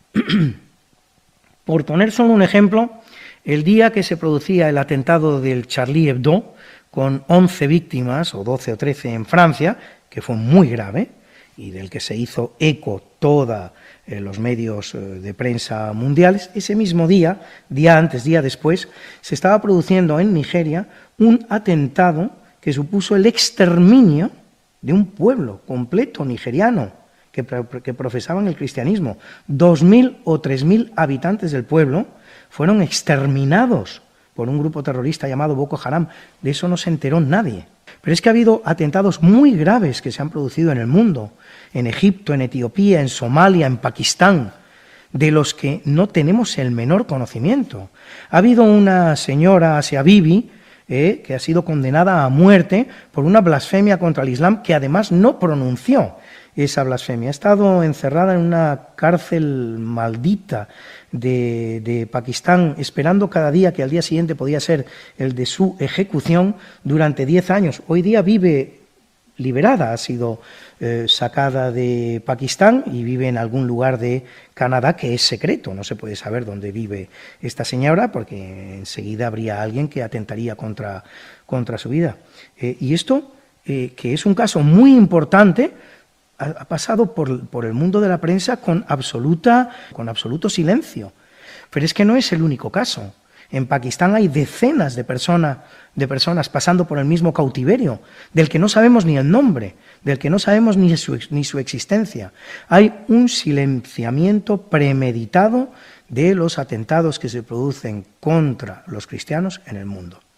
Por poner solo un ejemplo, el día que se producía el atentado del Charlie Hebdo, con once víctimas, o doce o trece en Francia, que fue muy grave, y del que se hizo eco todos eh, los medios eh, de prensa mundiales, ese mismo día, día antes, día después, se estaba produciendo en Nigeria un atentado que supuso el exterminio de un pueblo completo nigeriano, que, que profesaban el cristianismo. Dos mil o tres mil habitantes del pueblo fueron exterminados por un grupo terrorista llamado Boko Haram. De eso no se enteró nadie. Pero es que ha habido atentados muy graves que se han producido en el mundo, en Egipto, en Etiopía, en Somalia, en Pakistán, de los que no tenemos el menor conocimiento. Ha habido una señora, Asia Bibi, eh, que ha sido condenada a muerte por una blasfemia contra el Islam que además no pronunció esa blasfemia. Ha estado encerrada en una cárcel maldita de, de Pakistán, esperando cada día que al día siguiente podía ser el de su ejecución durante diez años. Hoy día vive liberada, ha sido eh, sacada de Pakistán y vive en algún lugar de Canadá que es secreto. No se puede saber dónde vive esta señora porque enseguida habría alguien que atentaría contra, contra su vida. Eh, y esto, eh, que es un caso muy importante, ha pasado por, por el mundo de la prensa con, absoluta, con absoluto silencio. Pero es que no es el único caso. En Pakistán hay decenas de, persona, de personas pasando por el mismo cautiverio, del que no sabemos ni el nombre, del que no sabemos ni su, ni su existencia. Hay un silenciamiento premeditado de los atentados que se producen contra los cristianos en el mundo.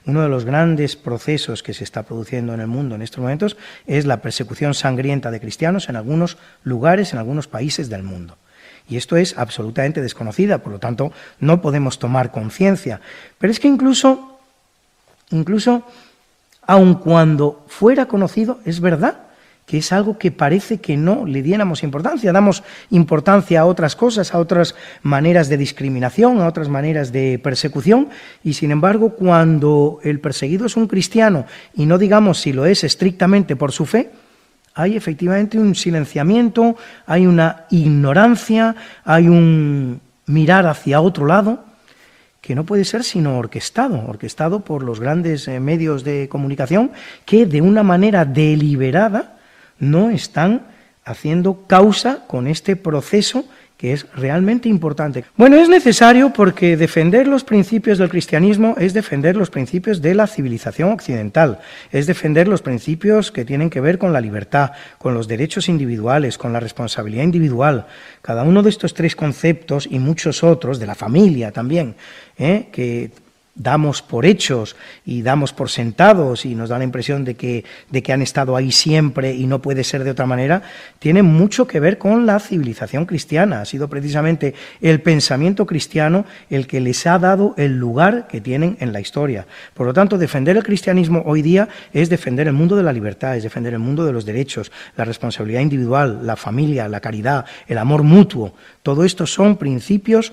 uno de los grandes procesos que se está produciendo en el mundo en estos momentos es la persecución sangrienta de cristianos en algunos lugares, en algunos países del mundo. Y esto es absolutamente desconocida, por lo tanto, no podemos tomar conciencia. Pero es que incluso, incluso, aun cuando fuera conocido, es verdad que es algo que parece que no le diéramos importancia. Damos importancia a otras cosas, a otras maneras de discriminación, a otras maneras de persecución, y sin embargo, cuando el perseguido es un cristiano, y no digamos si lo es estrictamente por su fe, hay efectivamente un silenciamiento, hay una ignorancia, hay un mirar hacia otro lado, que no puede ser sino orquestado, orquestado por los grandes eh, medios de comunicación que de una manera deliberada no están haciendo causa con este proceso que es realmente importante. Bueno, es necesario porque defender los principios del cristianismo es defender los principios de la civilización occidental, es defender los principios que tienen que ver con la libertad, con los derechos individuales, con la responsabilidad individual. Cada uno de estos tres conceptos y muchos otros, de la familia también, ¿eh? que damos por hechos y damos por sentados y nos da la impresión de que, de que han estado ahí siempre y no puede ser de otra manera, tiene mucho que ver con la civilización cristiana. Ha sido precisamente el pensamiento cristiano el que les ha dado el lugar que tienen en la historia. Por lo tanto, defender el cristianismo hoy día es defender el mundo de la libertad, es defender el mundo de los derechos, la responsabilidad individual, la familia, la caridad, el amor mutuo. Todo esto son principios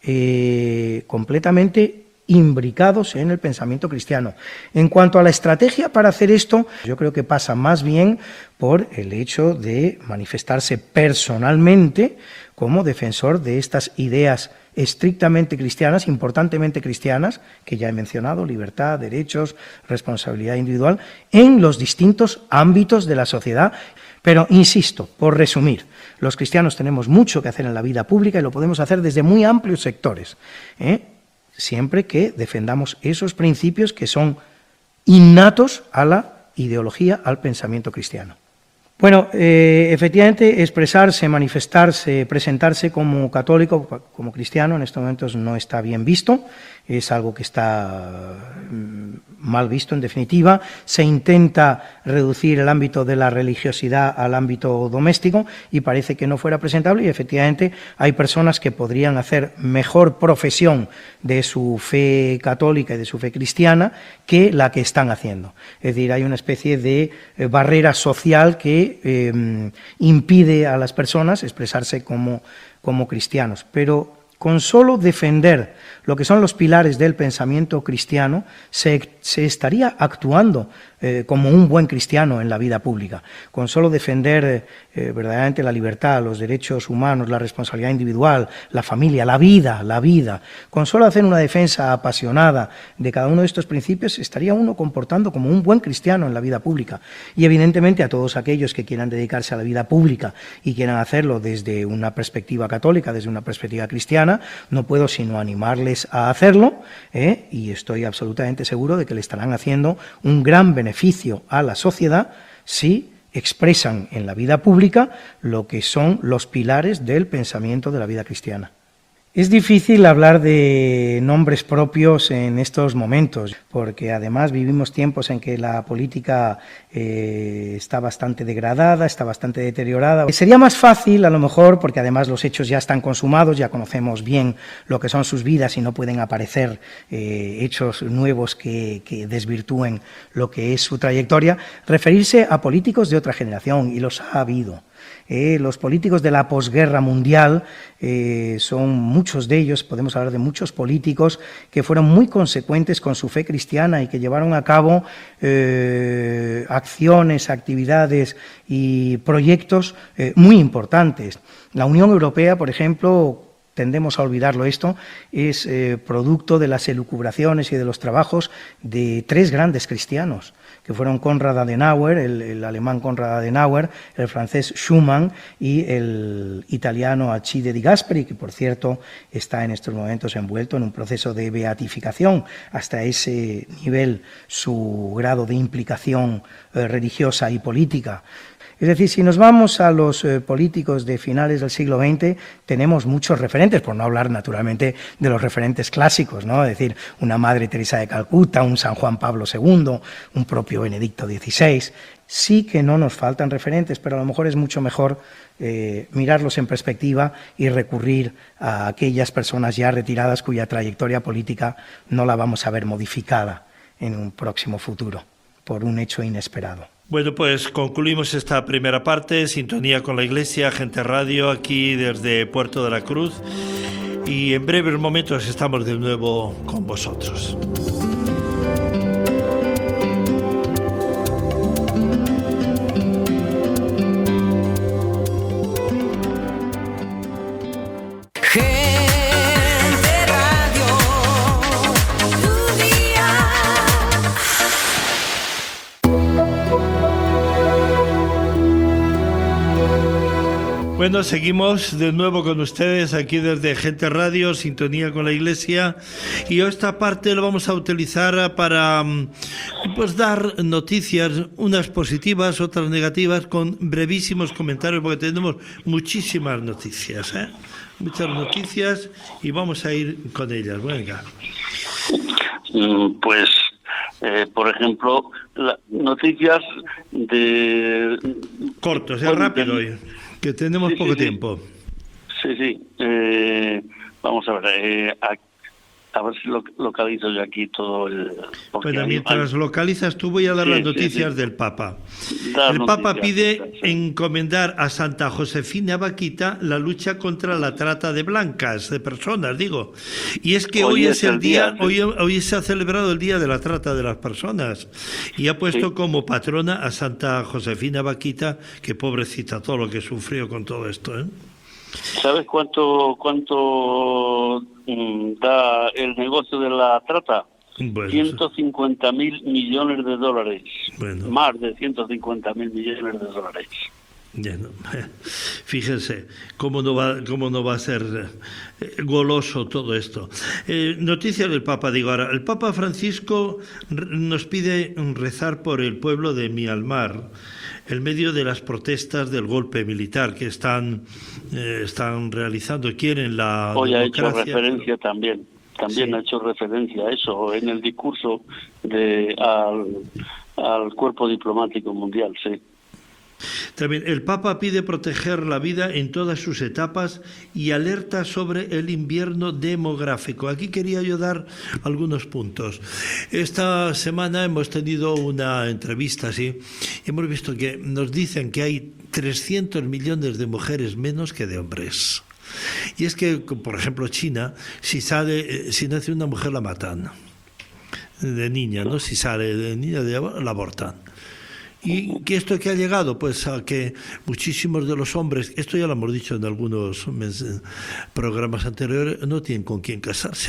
eh, completamente imbricados en el pensamiento cristiano. En cuanto a la estrategia para hacer esto, yo creo que pasa más bien por el hecho de manifestarse personalmente como defensor de estas ideas estrictamente cristianas, importantemente cristianas, que ya he mencionado, libertad, derechos, responsabilidad individual, en los distintos ámbitos de la sociedad. Pero, insisto, por resumir, los cristianos tenemos mucho que hacer en la vida pública y lo podemos hacer desde muy amplios sectores, ¿eh? siempre que defendamos esos principios que son innatos a la ideología, al pensamiento cristiano. Bueno, eh, efectivamente, expresarse, manifestarse, presentarse como católico, como cristiano, en estos momentos no está bien visto, es algo que está mal visto en definitiva. Se intenta reducir el ámbito de la religiosidad al ámbito doméstico y parece que no fuera presentable, y efectivamente hay personas que podrían hacer mejor profesión de su fe católica y de su fe cristiana que la que están haciendo. Es decir, hay una especie de barrera social que eh, impide a las personas expresarse como, como cristianos, pero con solo defender lo que son los pilares del pensamiento cristiano, se, se estaría actuando eh, como un buen cristiano en la vida pública. Con solo defender eh, verdaderamente la libertad, los derechos humanos, la responsabilidad individual, la familia, la vida, la vida, con solo hacer una defensa apasionada de cada uno de estos principios, estaría uno comportando como un buen cristiano en la vida pública. Y evidentemente a todos aquellos que quieran dedicarse a la vida pública y quieran hacerlo desde una perspectiva católica, desde una perspectiva cristiana, no puedo sino animarles a hacerlo, ¿eh? y estoy absolutamente seguro de que le estarán haciendo un gran beneficio a la sociedad si expresan en la vida pública lo que son los pilares del pensamiento de la vida cristiana. Es difícil hablar de nombres propios en estos momentos, porque además vivimos tiempos en que la política eh, está bastante degradada, está bastante deteriorada. Sería más fácil, a lo mejor, porque además los hechos ya están consumados, ya conocemos bien lo que son sus vidas y no pueden aparecer eh, hechos nuevos que, que desvirtúen lo que es su trayectoria, referirse a políticos de otra generación, y los ha habido. Eh, los políticos de la posguerra mundial eh, son muchos de ellos, podemos hablar de muchos políticos que fueron muy consecuentes con su fe cristiana y que llevaron a cabo eh, acciones, actividades y proyectos eh, muy importantes. La Unión Europea, por ejemplo, tendemos a olvidarlo esto, es eh, producto de las elucubraciones y de los trabajos de tres grandes cristianos, que fueron Konrad Adenauer, el, el alemán Konrad Adenauer, el francés Schuman y el italiano Alcide Di Gasperi, que por cierto está en estos momentos envuelto en un proceso de beatificación. Hasta ese nivel su grado de implicación eh, religiosa y política. Es decir, si nos vamos a los eh, políticos de finales del siglo veinte, tenemos muchos referentes, por no hablar naturalmente de los referentes clásicos, ¿no? Es decir, una Madre Teresa de Calcuta, un San Juan Pablo segundo, un propio Benedicto dieciséis. Sí que no nos faltan referentes, pero a lo mejor es mucho mejor eh, mirarlos en perspectiva y recurrir a aquellas personas ya retiradas cuya trayectoria política no la vamos a ver modificada en un próximo futuro por un hecho inesperado.
Bueno, pues concluimos esta primera parte, sintonía con la Iglesia, Gente Radio, aquí desde Puerto de la Cruz, y en breves momentos estamos de nuevo con vosotros. Bueno, seguimos de nuevo con ustedes aquí desde Gente Radio, sintonía con la Iglesia, y esta parte lo vamos a utilizar para pues dar noticias, unas positivas, otras negativas, con brevísimos comentarios, porque tenemos muchísimas noticias, ¿eh? Muchas noticias, y vamos a ir con ellas. Venga.
Pues, eh, por ejemplo, la, noticias de...
Cortos, es rápido hoy, que tenemos sí, poco
sí,
tiempo.
Sí, sí. Eh, vamos a ver, eh, a, a ver si lo, localizo yo aquí todo el...
Bueno, hay, mientras hay... localizas tú, voy a dar sí, las noticias sí, sí. del Papa. Dar el Papa noticias, pide sí. encomendar a Santa Josefina Baquita la lucha contra la trata de blancas, de personas, digo. Y es que hoy, hoy es, es el día, día sí. hoy, hoy se ha celebrado el Día de la Trata de las Personas, y ha puesto sí. como patrona a Santa Josefina Baquita, que pobrecita todo lo que sufrió con todo esto, ¿eh?
¿Sabes cuánto cuánto mm, da el negocio de la trata? Bueno, ciento cincuenta mil millones de dólares. Bueno. Más de ciento cincuenta mil millones de dólares.
Bueno, fíjense cómo no va cómo no va a ser goloso todo esto. Eh, noticias del Papa, digo ahora. El Papa Francisco nos pide rezar por el pueblo de Myanmar en medio de las protestas del golpe militar que están eh, están realizando. Quieren la
Hoy
democracia.
Ha hecho referencia también. También sí. ha hecho referencia a eso en el discurso de al, al cuerpo diplomático mundial, sí.
También el Papa pide proteger la vida en todas sus etapas y alerta sobre el invierno demográfico. Aquí quería yo dar algunos puntos. Esta semana hemos tenido una entrevista, sí, y hemos visto que nos dicen que hay trescientos millones de mujeres menos que de hombres. Y es que, por ejemplo, China, si sale, si nace una mujer la matan, de niña, ¿no? Si sale de niña la abortan. ¿Y que esto que ha llegado? Pues a que muchísimos de los hombres, esto ya lo hemos dicho en algunos programas anteriores, no tienen con quién casarse.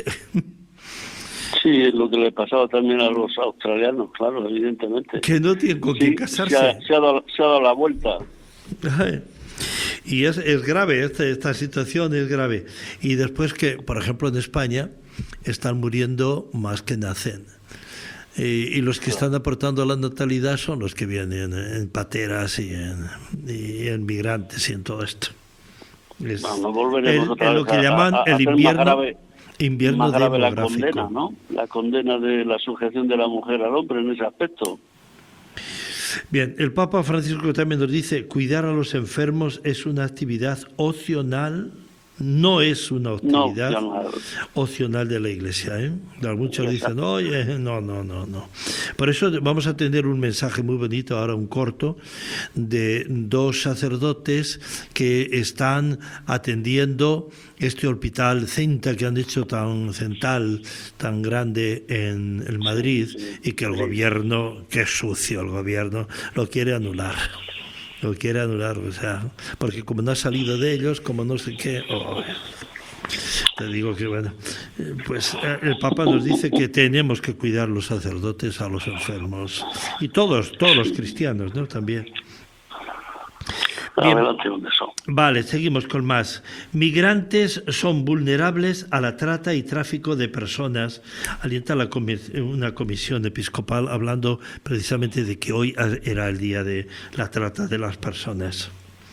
Sí, es lo que le pasaba también a los australianos, claro, evidentemente.
Que no tienen con sí, quién casarse.
Se ha, se, ha dado, se ha dado la vuelta.
Ay. Y es, es grave, esta, esta situación es grave. Y después que, por ejemplo, en España están muriendo más que nacen. Eh, y los que están aportando a la natalidad son los que vienen en pateras y en, y en migrantes y en todo esto. Es
bueno, volveremos
el,
otra vez
lo que
a,
llaman
a, a
el invierno,
más grave,
invierno
más grave
demográfico.
La condena, ¿no? La condena de la sujeción de la mujer al hombre en ese aspecto.
Bien, el Papa Francisco también nos dice, cuidar a los enfermos es una actividad opcional. No es una actividad no, no. opcional de la Iglesia, ¿eh? Muchos dicen, oye, no, no, no, no. Por eso vamos a tener un mensaje muy bonito, ahora un corto, de dos sacerdotes que están atendiendo este hospital Centa que han hecho tan central, tan grande en el Madrid, y que el gobierno, que es sucio el gobierno, lo quiere anular. Lo quiere anular, o sea, porque como no ha salido de ellos, como no sé qué, oh, te digo que bueno, pues el Papa nos dice que tenemos que cuidar los sacerdotes a los enfermos y todos, todos los cristianos, ¿no? También. Bien.
Adelante con eso.
Vale, seguimos con más. Migrantes son vulnerables a la trata y tráfico de personas. Alienta la comi- una comisión episcopal hablando precisamente de que hoy era el día de la trata de las personas.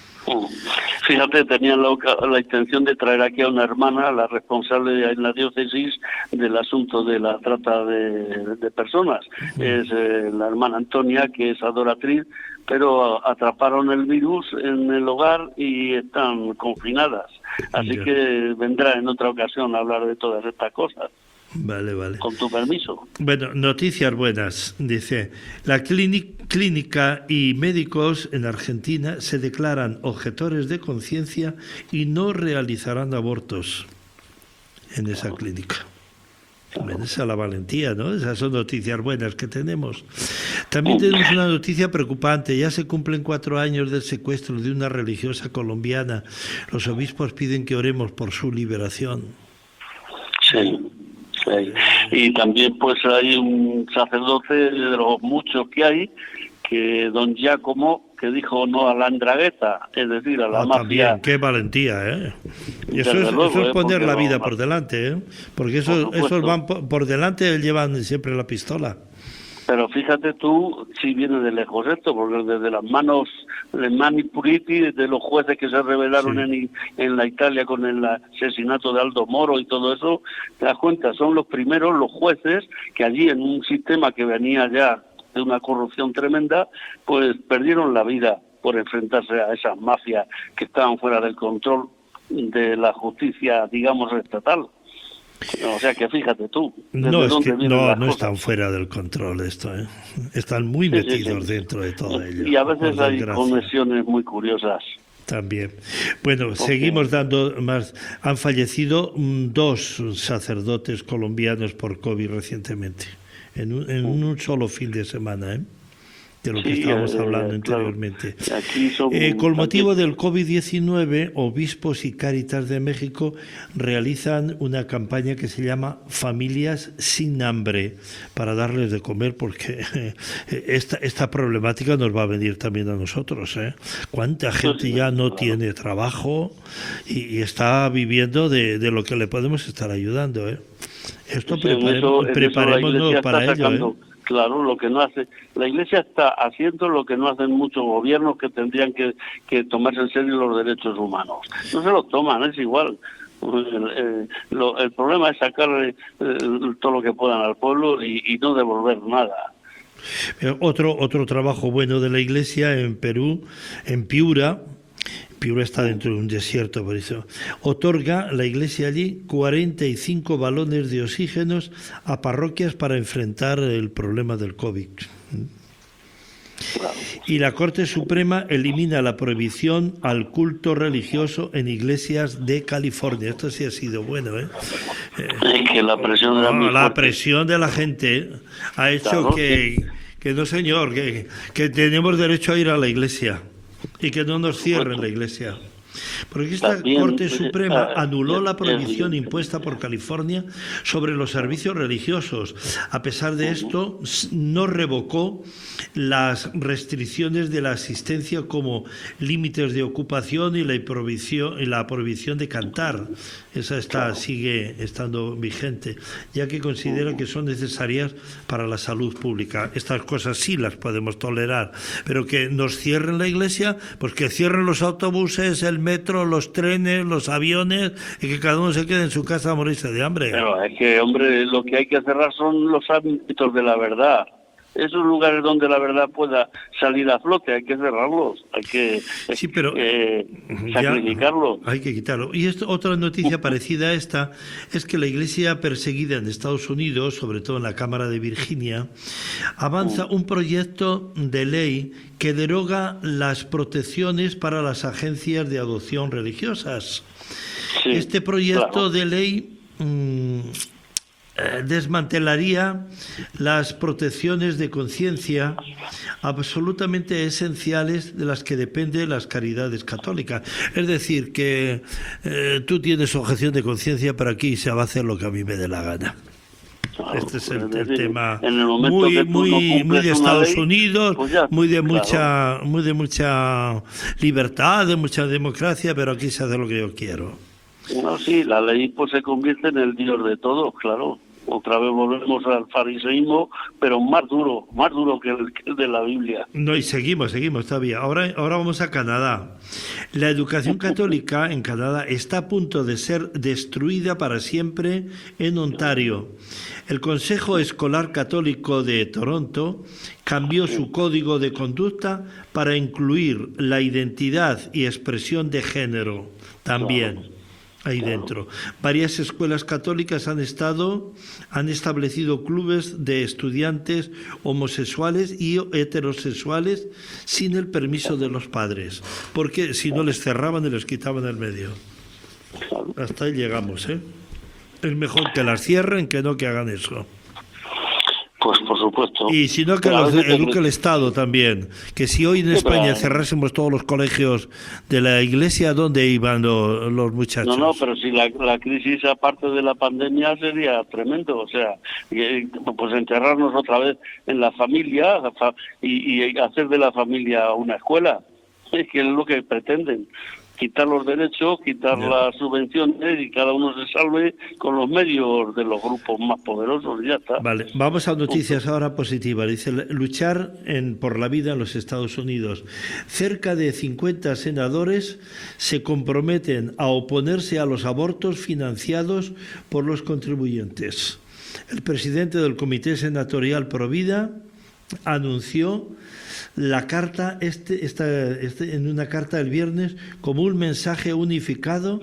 Fíjate, tenían la, la intención de traer aquí a una hermana, la responsable en la diócesis del asunto de la trata de, de personas. Uh-huh. Es eh, la hermana Antonia, que es adoratriz, pero atraparon el virus en el hogar y están confinadas. Así yeah. que vendrá en otra ocasión a hablar de todas estas cosas.
Vale, vale.
Con tu permiso.
Bueno, noticias buenas. Dice, la clínica y médicos en Argentina se declaran objetores de conciencia y no realizarán abortos en esa claro. clínica. Claro. Esa es la valentía, ¿no? Esas son noticias buenas que tenemos. También tenemos una noticia preocupante. Ya se cumplen cuatro años del secuestro de una religiosa colombiana. Los obispos piden que oremos por su liberación.
Sí. Sí. Y también pues hay un sacerdote de los muchos que hay, que don Giacomo, que dijo no a la andragueta, es decir, a la
ah,
mafia.
También, qué valentía, ¿eh? Y eso es, luego, eso es poner eh, la vida no, por delante, ¿eh? Porque esos, por esos van por, por delante, llevan siempre la pistola.
Pero fíjate tú si viene de lejos esto, porque desde las manos de Mani Puriti, de los jueces que se rebelaron sí. en, en la Italia con el asesinato de Aldo Moro y todo eso, te das cuenta, son los primeros, los jueces, que allí en un sistema que venía ya de una corrupción tremenda, pues perdieron la vida por enfrentarse a esas mafias que estaban fuera del control de la justicia, digamos, estatal. O sea que fíjate tú.
No, es que no, no están fuera del control esto, ¿eh? Están muy sí, metidos sí, sí. dentro de todo ello.
Y a veces hay conexiones muy curiosas.
También. Bueno, okay. seguimos dando más. Han fallecido dos sacerdotes colombianos por COVID recientemente, en un, en un solo fin de semana, ¿eh? De lo que sí, estábamos eh, hablando claro. anteriormente. Eh, con motivo del COVID diecinueve, obispos y Cáritas de México realizan una campaña que se llama Familias sin Hambre, para darles de comer, porque eh, esta, esta problemática nos va a venir también a nosotros. ¿eh? ¿Cuánta gente ya no tiene trabajo y, y está viviendo de, de lo que le podemos estar ayudando? ¿eh? Esto
sí,
preparemos,
eso,
preparémonos para ello. ¿eh?
Claro, lo que no hace, la Iglesia está haciendo lo que no hacen muchos gobiernos que tendrían que, que tomarse en serio los derechos humanos. No se los toman, es igual. El, el, lo, el problema es sacarle eh, todo lo que puedan al pueblo y, y no devolver nada.
Otro, otro trabajo bueno de la Iglesia en Perú, en Piura. Piura está dentro de un desierto, por eso. Otorga la Iglesia allí cuarenta y cinco balones de oxígenos a parroquias para enfrentar el problema del COVID. Y la Corte Suprema elimina la prohibición al culto religioso en iglesias de California. Esto sí ha sido bueno, ¿eh?
Es que la presión de la,
no, la presión de la gente ha hecho claro, que, sí. que no, señor, que, que tenemos derecho a ir a la iglesia. Y que no nos cierren la iglesia. Porque esta También, Corte Suprema anuló la prohibición impuesta por California sobre los servicios religiosos. A pesar de esto, no revocó las restricciones de la asistencia como límites de ocupación y la prohibición, y la prohibición de cantar. Esa está, sigue estando vigente, ya que considera que son necesarias para la salud pública. Estas cosas sí las podemos tolerar, pero que nos cierren la iglesia, pues que cierren los autobuses, el metro, los trenes, los aviones, y que cada uno se quede en su casa a morirse de hambre.
Pero es que, hombre, lo que hay que cerrar son los ámbitos de la verdad. Esos lugares donde la verdad pueda salir a flote, hay que cerrarlos, hay que
sí, pero
eh, sacrificarlos.
Hay que quitarlo. Y esto, otra noticia parecida a esta es que la Iglesia perseguida en Estados Unidos, sobre todo en la Cámara de Virginia, avanza un proyecto de ley que deroga las protecciones para las agencias de adopción religiosas. Sí, este proyecto claro. de ley mmm, desmantelaría las protecciones de conciencia absolutamente esenciales de las que dependen las caridades católicas. Es decir, que eh, tú tienes objeción de conciencia, pero aquí se va a hacer lo que a mí me dé la gana.
Claro,
este es el,
es
el
decir,
tema
en el momento
muy
que tú
muy
no
muy
cumples
de
una
Estados
ley,
Unidos,
pues ya,
muy de
claro.
mucha muy de mucha libertad, de mucha democracia, pero aquí se hace lo que yo quiero.
No, sí, la ley pues se convierte en el Dios de todos, claro. Otra vez volvemos al fariseísmo, pero más duro, más duro que el, que el de la Biblia.
No, y seguimos, seguimos todavía. Ahora, ahora vamos a Canadá. La educación católica en Canadá está a punto de ser destruida para siempre en Ontario. El Consejo Escolar Católico de Toronto cambió su código de conducta para incluir la identidad y expresión de género también. Ahí dentro. Varias escuelas católicas han estado, han establecido clubes de estudiantes homosexuales y heterosexuales sin el permiso de los padres, porque si no les cerraban y les quitaban el medio. Hasta ahí llegamos, ¿eh? Es mejor que las cierren que no que hagan eso.
Pues por supuesto.
Y si no, que
Pero a
los
veces
eduque
te-
el Estado también. Que si hoy en
Sí,
España
pero-
cerrásemos todos los colegios de la Iglesia, ¿dónde iban lo- los muchachos?
No, no, pero si la, la crisis aparte de la pandemia sería tremendo, o sea, y- pues encerrarnos otra vez en la familia la fa- y, y hacer de la familia una escuela, es que es lo que pretenden, quitar los derechos, quitar
Ya.
las subvenciones y cada uno se salve con los medios de los grupos más poderosos y ya está.
Vale, vamos a noticias ahora positivas. Dice, luchar en, por la vida en los Estados Unidos. Cerca de cincuenta senadores se comprometen a oponerse a los abortos financiados por los contribuyentes. El presidente del Comité Senatorial Pro Vida anunció la carta este, esta, este en una carta el viernes como un mensaje unificado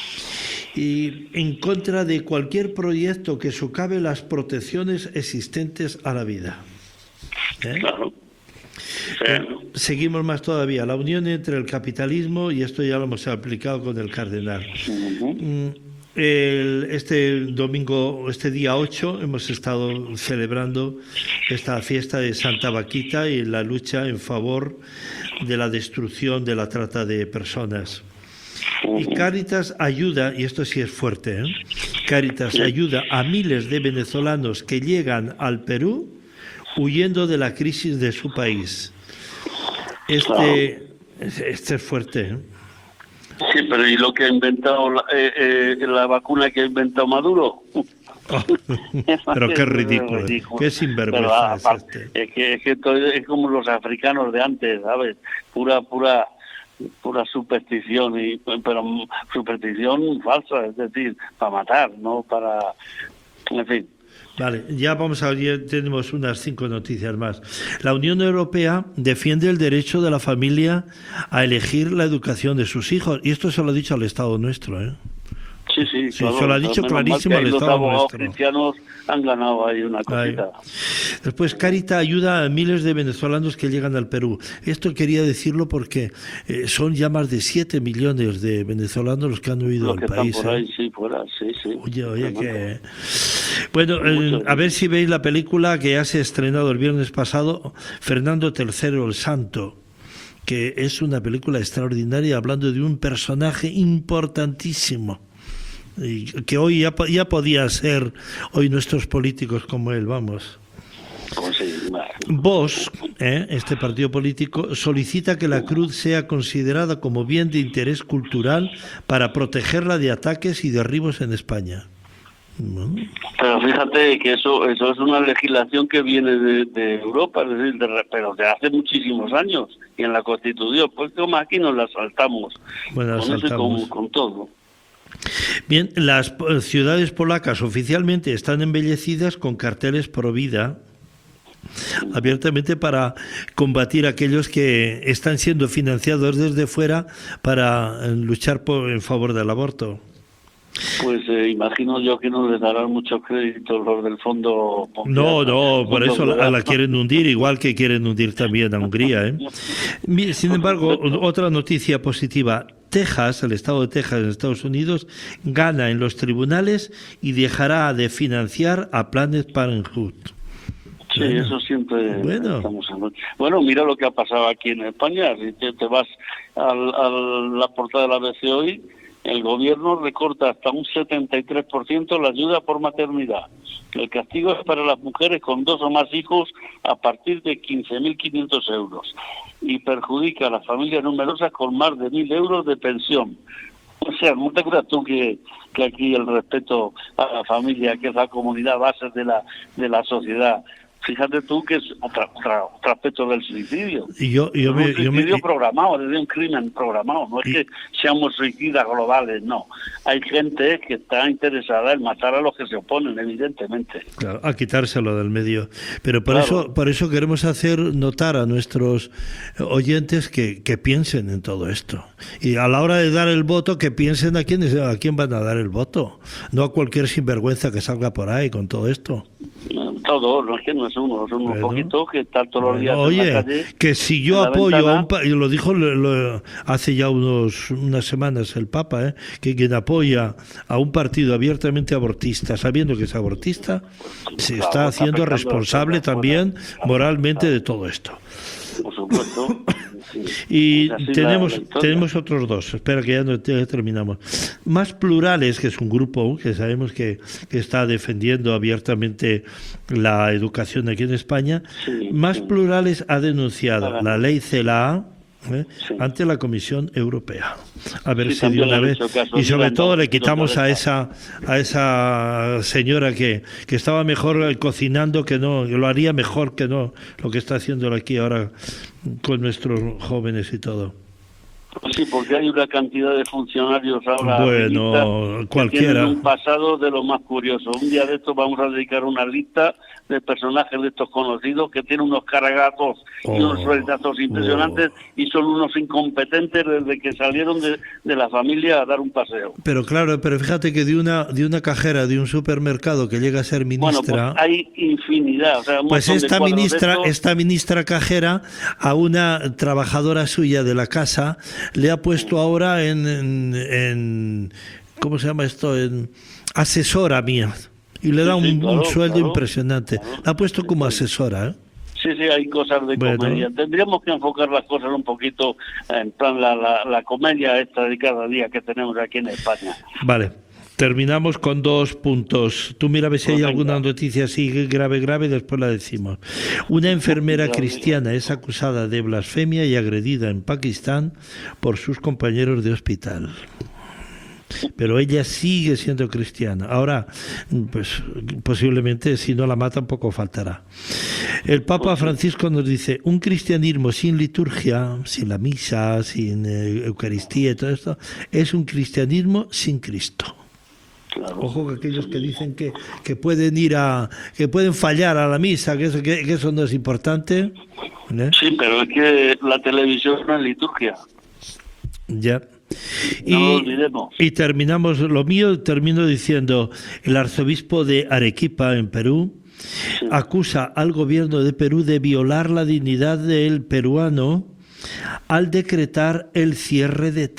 y en contra de cualquier proyecto que socave las protecciones existentes a la vida. ¿Eh?
Claro.
Eh, seguimos más todavía. La unión entre el capitalismo, y esto ya lo hemos aplicado con el cardenal.
Ujú.
Mm, el- este domingo, este día ocho, hemos estado celebrando esta fiesta de Santa Vaquita y la lucha en favor de la destrucción de la trata de personas. Y Cáritas ayuda, y esto sí es fuerte, ¿eh? Cáritas ayuda a miles de venezolanos que llegan al Perú huyendo de la crisis de su país. Este, este es fuerte, ¿eh?
Sí, pero ¿y lo que ha inventado la, eh, eh, la vacuna que ha inventado Maduro?
Oh, pero qué
Es
ridículo,
ridículo.
qué
Pero,
sinvergüenza es
aparte,
este.
es que, es que esto es como los africanos de antes, ¿sabes? Pura, pura, pura superstición, y pero superstición falsa, es decir, para matar, no para, en fin.
Vale, ya vamos a ya tenemos unas cinco noticias más. La Unión Europea defiende el derecho de la familia a elegir la educación de sus hijos, y esto se lo ha dicho al Estado nuestro, ¿eh?
Sí, sí,
Sí,
claro,
se lo ha dicho
menos mal
clarísimo
que
el
ahí los
Estado
abogados
nuestro.
cristianos han ganado ahí una cosita.
Después, Cáritas ayuda a miles de venezolanos que llegan al Perú. Esto quería decirlo porque eh, son ya más de siete millones de venezolanos los que han huido
Los
del
que
país.
están por
¿eh?
ahí, sí, fuera, sí, sí.
Oye, oye,
Tremendo.
que... Bueno, eh, a ver si veis la película que ya se ha estrenado el viernes pasado, Fernando tercero el Santo, que es una película extraordinaria hablando de un personaje importantísimo. Y que hoy ya, ya podía ser hoy nuestros políticos como él, vamos.
Pues sí, vale.
Vox, ¿eh? este partido político, solicita que la cruz sea considerada como bien de interés cultural para protegerla de ataques y derribos en España. ¿No?
Pero fíjate que eso eso es una legislación que viene de, de Europa, es decir, de, pero de hace muchísimos años, y en la Constitución, pues como aquí nos la saltamos,
Bueno, la
con eso y
saltamos.
con, con todo.
Bien, las eh, ciudades polacas oficialmente están embellecidas con carteles pro vida, abiertamente para combatir a aquellos que están siendo financiados desde fuera para eh, luchar por, en favor del aborto.
Pues eh, imagino yo que no les darán muchos créditos los del Fondo Mundial.
No, no, por
Fondo
eso la,
Global.
la quieren hundir, igual que quieren hundir también a Hungría, ¿eh? Mi- Sin embargo, otra noticia positiva. Texas, el estado de Texas en Estados Unidos, gana en los tribunales y dejará de financiar a Planned Parenthood.
Sí,
Bueno.
eso siempre
Bueno.
estamos hablando. Bueno, mira lo que ha pasado aquí en España. Si te, te vas al- a la portada de la B C hoy, el gobierno recorta hasta un setenta y tres por ciento la ayuda por maternidad. El castigo es para las mujeres con dos o más hijos a partir de quince mil quinientos euros y perjudica a las familias numerosas con más de mil euros de pensión. O sea, no te creas tú que, que aquí el respeto a la familia, que es la comunidad base de la, de la sociedad. Fíjate tú que es otro, otro, otro aspecto del suicidio.
Y yo, yo
es
me,
un suicidio
yo me,
programado, es de un crimen programado. No es
y,
que seamos suicidas globales, no. Hay gente que está interesada en matar a los que se oponen, evidentemente.
Claro, a quitárselo del medio. Pero por,
claro.
eso, por eso queremos hacer notar a nuestros oyentes que, que piensen en todo esto. Y a la hora de dar el voto, que piensen a quién, a quién van a dar el voto. No a cualquier sinvergüenza que salga por ahí con todo esto.
Todo, no es que no es uno, son unos
bueno,
poquitos que están todos los días
oye,
en la calle.
Que si yo apoyo, a un pa- y lo dijo lo, lo, hace ya unos unas semanas el Papa, ¿eh? que quien apoya a un partido abiertamente abortista, sabiendo que es abortista, se
claro,
está haciendo
está
responsable
fuera,
también
claro,
moralmente
claro.
de todo esto.
Por supuesto. Sí.
Y
Así
tenemos
la, la
tenemos otros dos, espera que ya, no, ya terminamos. Más Plurales, que es un grupo que sabemos que, que está defendiendo abiertamente la educación aquí en España.
Sí,
Más
sí.
Plurales ha denunciado
Claro.
la ley CELA ¿eh?
Sí.
ante la Comisión Europea. A ver
Sí,
si de
también
una
le han
vez,
hecho caso,
y sobre
mira,
todo
no,
le
no
quitamos
te
a
deja.
esa a esa señora que, que estaba mejor cocinando que no, que lo haría mejor que no lo que está haciendo aquí ahora con nuestros jóvenes y todo.
Sí, porque hay una cantidad de funcionarios ahora
Bueno,
que
cualquiera.
tienen un pasado de lo más curioso. Un día de estos vamos a dedicar una lista de personajes de estos conocidos que tienen unos cargatos
Oh,
y unos sueldazos impresionantes
oh.
y son unos incompetentes desde que salieron de, de la familia a dar un paseo.
Pero claro, pero fíjate que de una de una cajera de un supermercado que llega a ser ministra,
Bueno, pues hay infinidad. O sea, un
pues
montón de
esta
cuadros de
ministra,
estos.
esta ministra cajera a una trabajadora suya de la casa le ha puesto ahora en, en, en ¿cómo se llama esto? En asesora mía. Y le da
Sí, sí,
un,
claro,
un sueldo
claro,
impresionante.
claro.
La ha puesto como asesora, ¿eh?
Sí, sí, hay cosas de
Bueno.
comedia. Tendríamos que enfocar las cosas un poquito en plan la, la, la comedia esta de cada día que tenemos aquí en España.
Vale. Terminamos con dos puntos. Tú mira a ver si hay
Pues venga.
alguna noticia así grave, grave, y después la decimos. Una enfermera
Grave.
cristiana es acusada de blasfemia y agredida en Pakistán por sus compañeros de hospital. Pero ella sigue siendo cristiana. Ahora, pues posiblemente si no la matan poco faltará. El Papa Francisco nos dice, un cristianismo sin liturgia, sin la misa, sin eh, Eucaristía y todo esto, es un cristianismo sin Cristo.
Claro.
Ojo que aquellos que dicen que, que pueden ir a, que pueden fallar a la misa, que eso, que, que eso no es importante. ¿eh?
Sí, pero es que la televisión no es liturgia.
Ya.
No lo
Y,
olvidemos.
y terminamos, lo mío termino diciendo, el arzobispo de Arequipa, en Perú,
Sí.
acusa al gobierno de Perú de violar la dignidad del peruano al decretar el cierre de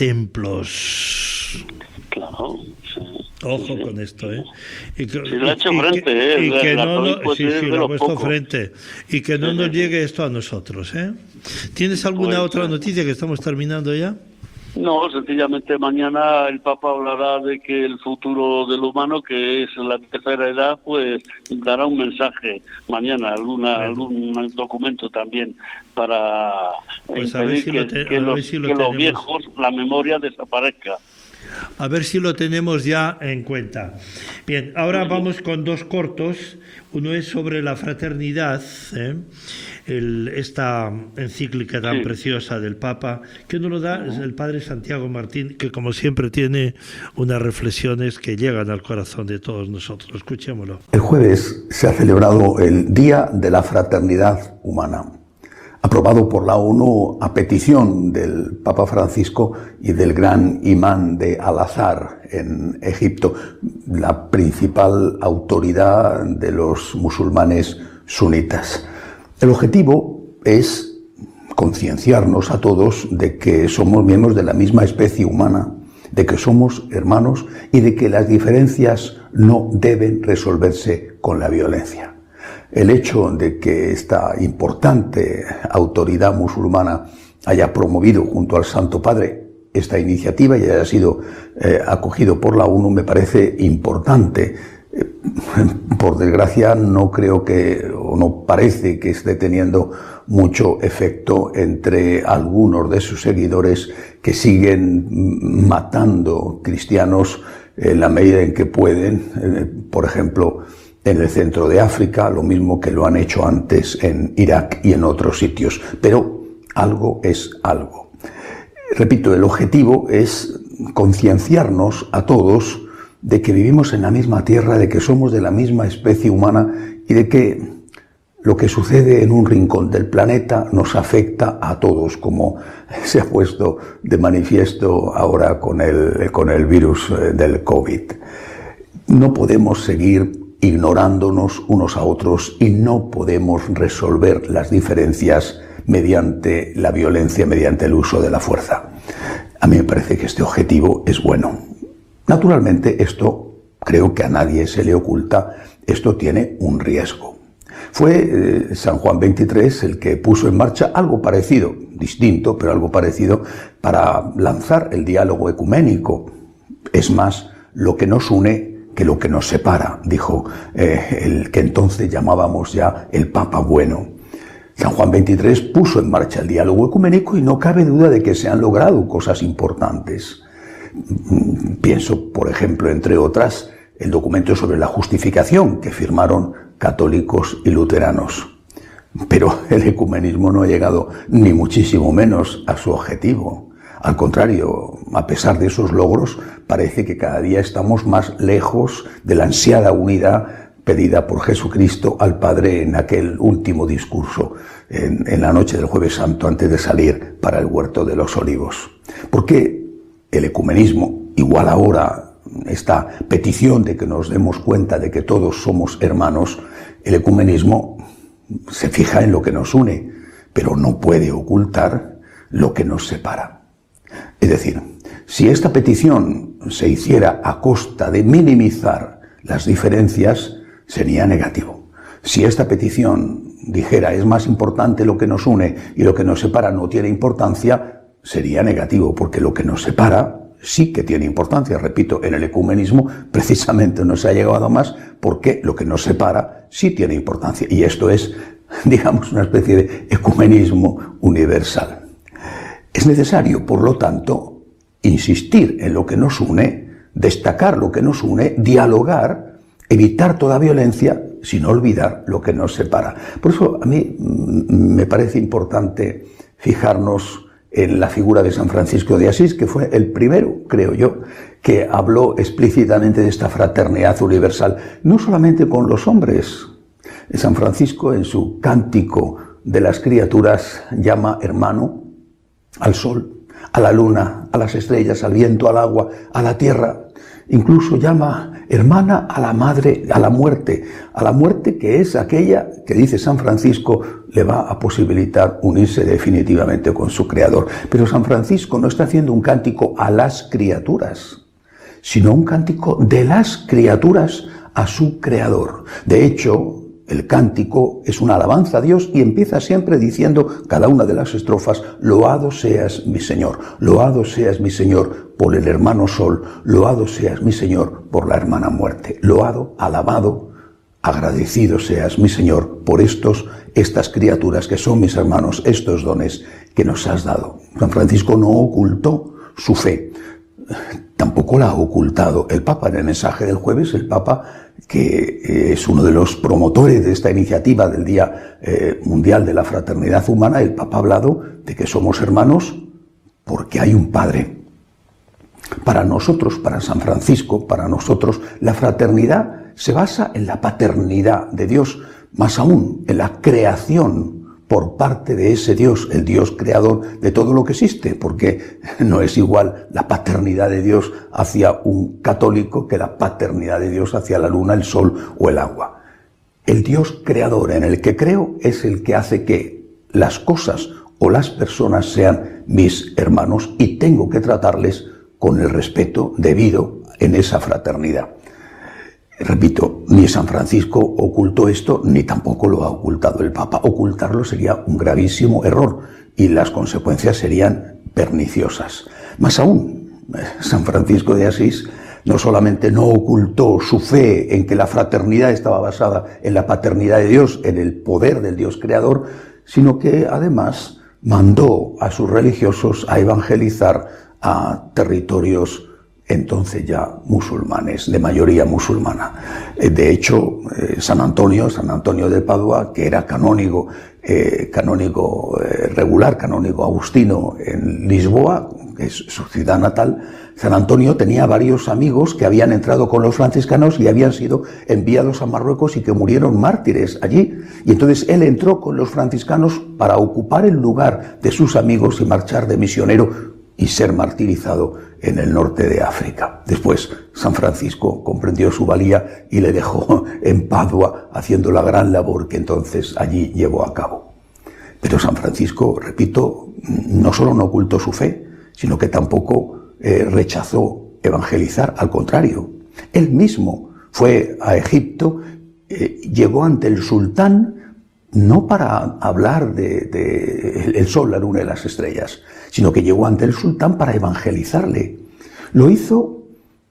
templos.
Claro. Sí.
Ojo
Sí, sí.
con esto, ¿eh? Y que,
Sí, le ha hecho
y
frente,
que-
¿eh?
y
El-
que
el
no, no-
arzobispo
sí,
es
sí,
de
lo ha
los
puesto
pocos.
frente. Y que no
Sí,
nos
sí, sí.
llegue esto a nosotros, ¿eh? ¿Tienes alguna
Pues,
otra
eh,
noticia que estamos terminando ya?
No, sencillamente mañana el Papa hablará de que el futuro del humano, que es la tercera edad, pues dará un mensaje mañana, alguna, algún documento también para
Pues a ver
impedir
si
que,
lo te-
que
a ver
los,
si lo
que los
tenemos.
viejos, la memoria desaparezca.
A ver si lo tenemos ya en cuenta. Bien, ahora vamos con dos cortos. Uno es sobre la fraternidad, ¿eh? El, esta encíclica tan
Sí.
preciosa del Papa, que nos lo da es el padre Santiago Martín, que como siempre tiene unas reflexiones que llegan al corazón de todos nosotros. Escuchémoslo.
El jueves se ha celebrado el Día de la Fraternidad Humana, aprobado por la ONU a petición del Papa Francisco y del gran imán de Al-Azhar en Egipto, la principal autoridad de los musulmanes sunitas. El objetivo es concienciarnos a todos de que somos miembros de la misma especie humana, de que somos hermanos y de que las diferencias no deben resolverse con la violencia. El hecho de que esta importante autoridad musulmana haya promovido junto al Santo Padre esta iniciativa y haya sido eh, acogido por la ONU me parece importante. Eh, por desgracia no creo que, o no parece que esté teniendo mucho efecto entre algunos de sus seguidores que siguen matando cristianos en la medida en que pueden, eh, por ejemplo, en el centro de África, lo mismo que lo han hecho antes en Irak y en otros sitios. Pero algo es algo. Repito, el objetivo es concienciarnos a todos de que vivimos en la misma tierra, de que somos de la misma especie humana y de que lo que sucede en un rincón del planeta nos afecta a todos, como se ha puesto de manifiesto ahora con el, con el virus del COVID. No podemos seguir ignorándonos unos a otros y no podemos resolver las diferencias mediante la violencia, mediante el uso de la fuerza. A mí me parece que este objetivo es bueno. Naturalmente, esto creo que a nadie se le oculta, esto tiene un riesgo. Fue eh, San Juan veintitrés el que puso en marcha algo parecido, distinto, pero algo parecido, para lanzar el diálogo ecuménico. Es más lo que nos une que lo que nos separa, dijo eh, el que entonces llamábamos ya el Papa Bueno. San Juan veintitrés puso en marcha el diálogo ecuménico y no cabe duda de que se han logrado cosas importantes. Pienso, por ejemplo, entre otras, el documento sobre la justificación que firmaron católicos y luteranos. Pero el ecumenismo no ha llegado ni muchísimo menos a su objetivo. Al contrario, a pesar de esos logros, parece que cada día estamos más lejos de la ansiada unidad pedida por Jesucristo al Padre en aquel último discurso, en, en la noche del Jueves Santo, antes de salir para el Huerto de los Olivos. Porque el ecumenismo, igual ahora esta petición de que nos demos cuenta de que todos somos hermanos, el ecumenismo se fija en lo que nos une, pero no puede ocultar lo que nos separa. Es decir, si esta petición se hiciera a costa de minimizar las diferencias, sería negativo. Si esta petición dijera es más importante lo que nos une y lo que nos separa no tiene importancia, sería negativo, porque lo que nos separa sí que tiene importancia. Repito, en el ecumenismo precisamente no se ha llegado a más porque lo que nos separa sí tiene importancia. Y esto es, digamos, una especie de ecumenismo universal. Es necesario, por lo tanto, insistir en lo que nos une, destacar lo que nos une, dialogar, evitar toda violencia, sin olvidar lo que nos separa. Por eso a mí me parece importante fijarnos en la figura de San Francisco de Asís, que fue el primero, creo yo, que habló explícitamente de esta fraternidad universal, no solamente con los hombres. San Francisco, en su Cántico de las Criaturas, llama hermano al sol, a la luna, a las estrellas, al viento, al agua, a la tierra. Incluso llama hermana a la madre, a la muerte, a la muerte que es aquella que, dice San Francisco, le va a posibilitar unirse definitivamente con su Creador. Pero San Francisco no está haciendo un cántico a las criaturas, sino un cántico de las criaturas a su Creador. De hecho, el cántico es una alabanza a Dios y empieza siempre diciendo cada una de las estrofas: loado seas mi Señor, loado seas mi Señor por el hermano sol, loado seas mi Señor por la hermana muerte, loado, alabado, agradecido seas mi Señor por estos, estas criaturas que son mis hermanos, estos dones que nos has dado. San Francisco no ocultó su fe, tampoco la ha ocultado el Papa. En el mensaje del jueves, el Papa, que es uno de los promotores de esta iniciativa del Día eh, Mundial de la Fraternidad Humana, el Papa ha hablado de que somos hermanos porque hay un Padre. Para nosotros, para San Francisco, para nosotros, la fraternidad se basa en la paternidad de Dios, más aún en la creación por parte de ese Dios, el Dios creador de todo lo que existe, porque no es igual la paternidad de Dios hacia un católico que la paternidad de Dios hacia la luna, el sol o el agua. El Dios creador en el que creo es el que hace que las cosas o las personas sean mis hermanos y tengo que tratarles con el respeto debido en esa fraternidad. Repito, ni San Francisco ocultó esto, ni tampoco lo ha ocultado el Papa. Ocultarlo sería un gravísimo error y las consecuencias serían perniciosas. Más aún, San Francisco de Asís no solamente no ocultó su fe en que la fraternidad estaba basada en la paternidad de Dios, en el poder del Dios creador, sino que además mandó a sus religiosos a evangelizar a territorios entonces ya musulmanes, de mayoría musulmana. De hecho, San Antonio, San Antonio de Padua, que era canónigo, eh, canónigo eh, regular, canónigo agustino en Lisboa, que es su ciudad natal, San Antonio tenía varios amigos que habían entrado con los franciscanos y habían sido enviados a Marruecos y que murieron mártires allí. Y entonces él entró con los franciscanos para ocupar el lugar de sus amigos y marchar de misionero y ser martirizado en el norte de África. Después San Francisco comprendió su valía y le dejó en Padua haciendo la gran labor que entonces allí llevó a cabo. Pero San Francisco, repito, no solo no ocultó su fe, sino que tampoco eh, rechazó evangelizar, al contrario. Él mismo fue a Egipto, eh, llegó ante el sultán, no para hablar de, de el sol, la luna y las estrellas, sino que llegó ante el sultán para evangelizarle. Lo hizo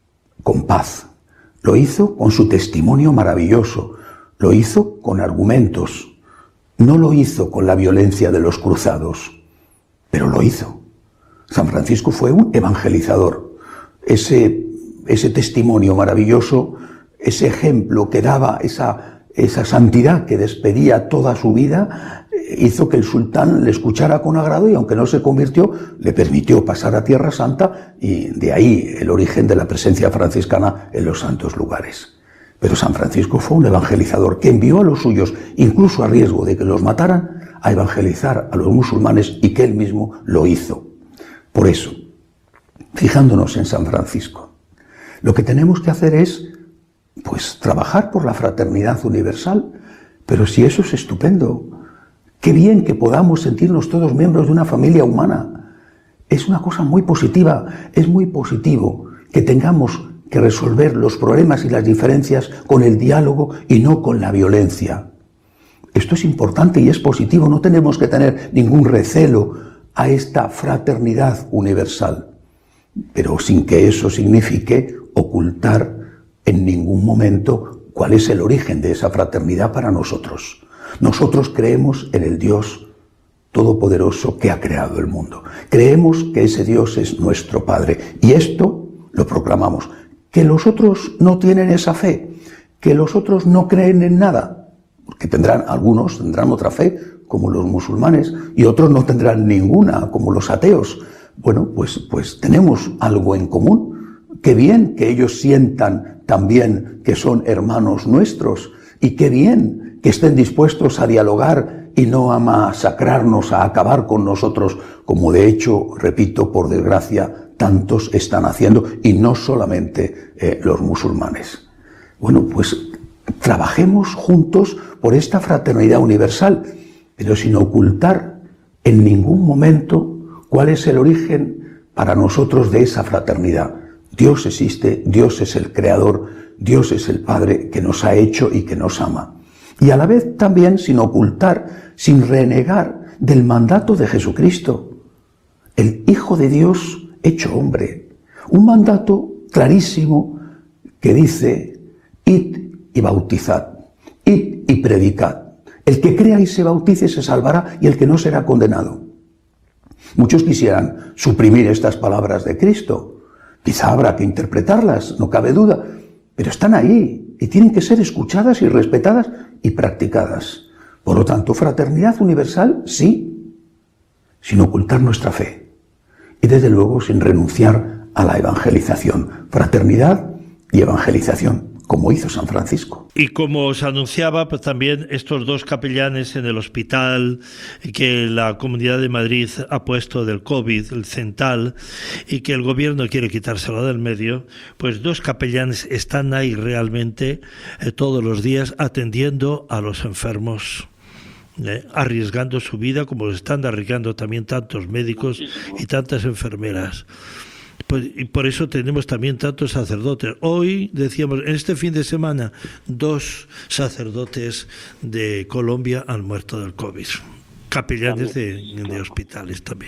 con paz, lo hizo con su testimonio maravilloso, lo hizo con argumentos, no lo hizo con la violencia de los cruzados, pero lo hizo. San Francisco fue un evangelizador. Ese, ese testimonio maravilloso, ese ejemplo que daba, esa, esa santidad que despedía toda su vida, hizo que el sultán le escuchara con agrado y, aunque no se convirtió, le permitió pasar a Tierra Santa, y de ahí el origen de la presencia franciscana en los santos lugares. Pero San Francisco fue un evangelizador que envió a los suyos, incluso a riesgo de que los mataran, a evangelizar a los musulmanes, y que él mismo lo hizo. Por eso, fijándonos en San Francisco, lo que tenemos que hacer es, pues, trabajar por la fraternidad universal. Pero si eso es estupendo, qué bien que podamos sentirnos todos miembros de una familia humana. Es una cosa muy positiva, es muy positivo que tengamos que resolver los problemas y las diferencias con el diálogo y no con la violencia. Esto es importante y es positivo, no tenemos que tener ningún recelo a esta fraternidad universal, pero sin que eso signifique ocultar en ningún momento cuál es el origen de esa fraternidad para nosotros. Nosotros creemos en el Dios Todopoderoso que ha creado el mundo. Creemos que ese Dios es nuestro Padre, y esto lo proclamamos. Que los otros no tienen esa fe, que los otros no creen en nada, porque tendrán, algunos tendrán otra fe, como los musulmanes, y otros no tendrán ninguna, como los ateos. Bueno, pues, pues tenemos algo en común. Qué bien que ellos sientan también que son hermanos nuestros, y qué bien que estén dispuestos a dialogar y no a masacrarnos, a acabar con nosotros, como de hecho, repito, por desgracia, tantos están haciendo, y no solamente eh, los musulmanes. Bueno, pues trabajemos juntos por esta fraternidad universal, pero sin ocultar en ningún momento cuál es el origen para nosotros de esa fraternidad. Dios existe, Dios es el Creador, Dios es el Padre que nos ha hecho y que nos ama. Y a la vez también sin ocultar, sin renegar del mandato de Jesucristo, el Hijo de Dios hecho hombre. Un mandato clarísimo que dice: id y bautizad, id y predicad. El que crea y se bautice se salvará, y el que no será condenado. Muchos quisieran suprimir estas palabras de Cristo. Quizá habrá que interpretarlas, no cabe duda, pero están ahí y tienen que ser escuchadas y respetadas y practicadas. Por lo tanto, fraternidad universal, sí, sin ocultar nuestra fe. Y desde luego sin renunciar a la evangelización. Fraternidad y evangelización, como hizo San Francisco.
Y como os anunciaba, pues también estos dos capellanes en el hospital que la Comunidad de Madrid ha puesto del COVID, el Cental, y que el gobierno quiere quitárselo del medio, pues dos capellanes están ahí realmente eh, todos los días atendiendo a los enfermos. Eh, arriesgando su vida, como lo están arriesgando también tantos médicos y tantas enfermeras. Pues, y por eso tenemos también tantos sacerdotes. Hoy, decíamos, en este fin de semana, dos sacerdotes de Colombia han muerto del COVID. Capellanes de, de hospitales también.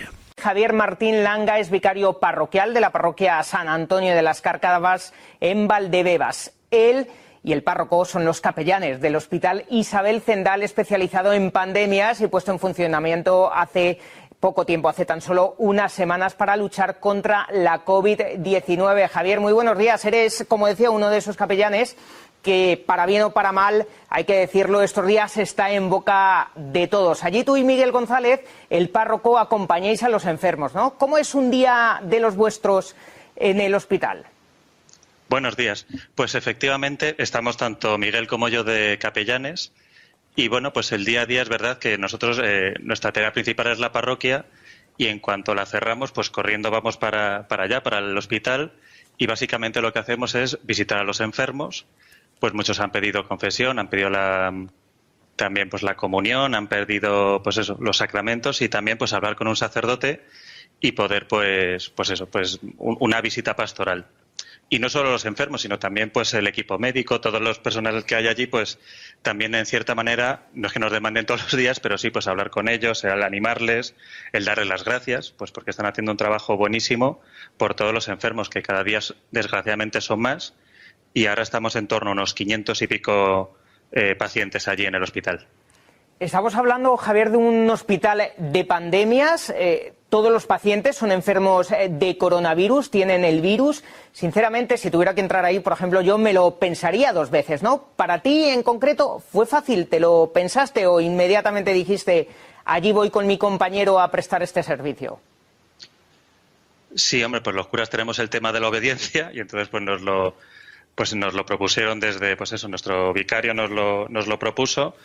Javier Martín Langa es vicario parroquial de la parroquia San Antonio de las Cárcavas en Valdebebas. Él y el párroco son los capellanes del Hospital Isabel Zendal, especializado en pandemias y puesto en funcionamiento hace poco tiempo, hace tan solo unas semanas, para luchar contra la COVID diecinueve. Javier, muy buenos días. Eres, como decía, uno de esos capellanes que, para bien o para mal, hay que decirlo, estos días está en boca de todos. Allí tú y Miguel González, el párroco, acompañáis a los enfermos, ¿no? ¿Cómo es un día de los vuestros en el hospital?
Buenos días. Pues efectivamente estamos tanto Miguel como yo de capellanes. Y bueno, pues el día a día es verdad que nosotros, eh, nuestra tarea principal es la parroquia, y en cuanto la cerramos, pues corriendo vamos para, para allá, para el hospital, y básicamente lo que hacemos es visitar a los enfermos. Pues muchos han pedido confesión, han pedido la, también pues la comunión, han pedido pues eso, los sacramentos, y también pues hablar con un sacerdote y poder pues, pues eso, pues un, una visita pastoral. Y no solo los enfermos, sino también pues el equipo médico, todos los personales que hay allí, pues también en cierta manera, no es que nos demanden todos los días, pero sí pues hablar con ellos, el animarles, el darles las gracias, pues porque están haciendo un trabajo buenísimo por todos los enfermos, que cada día desgraciadamente son más, y ahora estamos en torno a unos quinientos y pico eh, pacientes allí en el hospital.
Estamos hablando, Javier, de un hospital de pandemias. Eh, todos los pacientes son enfermos de coronavirus, tienen el virus. Sinceramente, si tuviera que entrar ahí, por ejemplo, yo me lo pensaría dos veces, ¿no? Para ti, en concreto, ¿fue fácil? ¿Te lo pensaste o inmediatamente dijiste, allí voy con mi compañero a prestar este servicio?
Sí, hombre, pues los curas tenemos el tema de la obediencia, y entonces pues nos lo, pues nos lo propusieron desde, pues eso, nuestro vicario nos lo, nos lo propuso.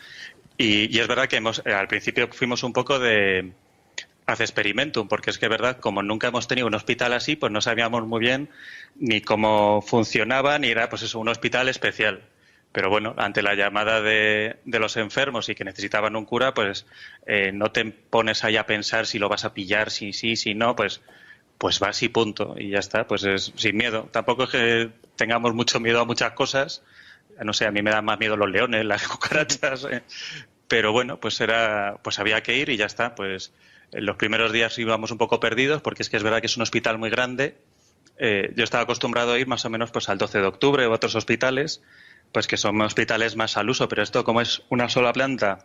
Y, y es verdad que hemos, al principio fuimos un poco de hace experimentum, porque es que es verdad, como nunca hemos tenido un hospital así, pues no sabíamos muy bien ni cómo funcionaba, ni era pues eso, un hospital especial. Pero bueno, ante la llamada de, de los enfermos y que necesitaban un cura, pues eh, no te pones ahí a pensar si lo vas a pillar, si sí, si no, pues pues vas y punto, y ya está, pues es sin miedo. Tampoco es que tengamos mucho miedo a muchas cosas. No sé, a mí me dan más miedo los leones, las cucarachas, eh. Pero bueno, pues era, pues había que ir y ya está. Pues en los primeros días íbamos un poco perdidos, porque es que es verdad que es un hospital muy grande. Eh, yo estaba acostumbrado a ir más o menos pues al doce de octubre u otros hospitales, pues que son hospitales más al uso, pero esto, como es una sola planta,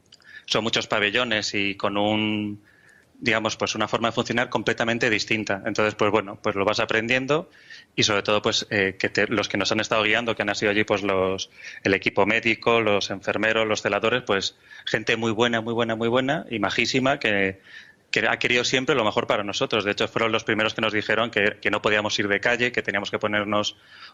son muchos pabellones y con un, digamos, pues una forma de funcionar completamente distinta. Entonces, pues bueno, pues lo vas aprendiendo. Y sobre todo, pues eh, que te, los que nos han estado guiando, que han sido allí, pues los el equipo médico, los enfermeros, los celadores, pues gente muy buena, muy buena, muy buena y majísima, que, que ha querido siempre lo mejor para nosotros. De hecho, fueron los primeros que nos dijeron que, que no podíamos ir de calle, que teníamos que ponernos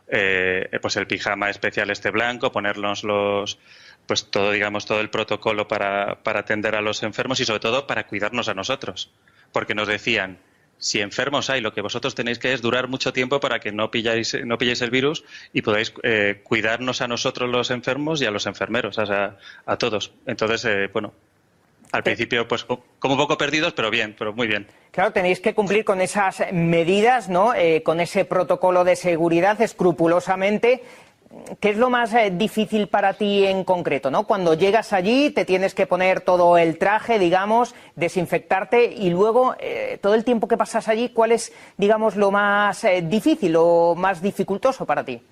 eh, pues el pijama especial este blanco, ponernos los pues todo, digamos, todo el protocolo para, para atender a los enfermos y sobre todo para cuidarnos a nosotros. Porque nos decían, si enfermos hay, lo que vosotros tenéis que es durar mucho tiempo para que no pilláis, no pilléis el virus y podáis eh, cuidarnos a nosotros los enfermos y a los enfermeros, o sea, a todos. Entonces, eh, bueno, al principio pues como un poco perdidos, pero bien, pero muy bien.
Claro, tenéis que cumplir con esas medidas, ¿no? Eh, con ese protocolo de seguridad escrupulosamente. ¿Qué es lo más eh, difícil para ti en concreto, ¿no? Cuando llegas allí te tienes que poner todo el traje, digamos, desinfectarte y luego eh, todo el tiempo que pasas allí, ¿cuál es, digamos, lo más eh, difícil o más dificultoso para ti?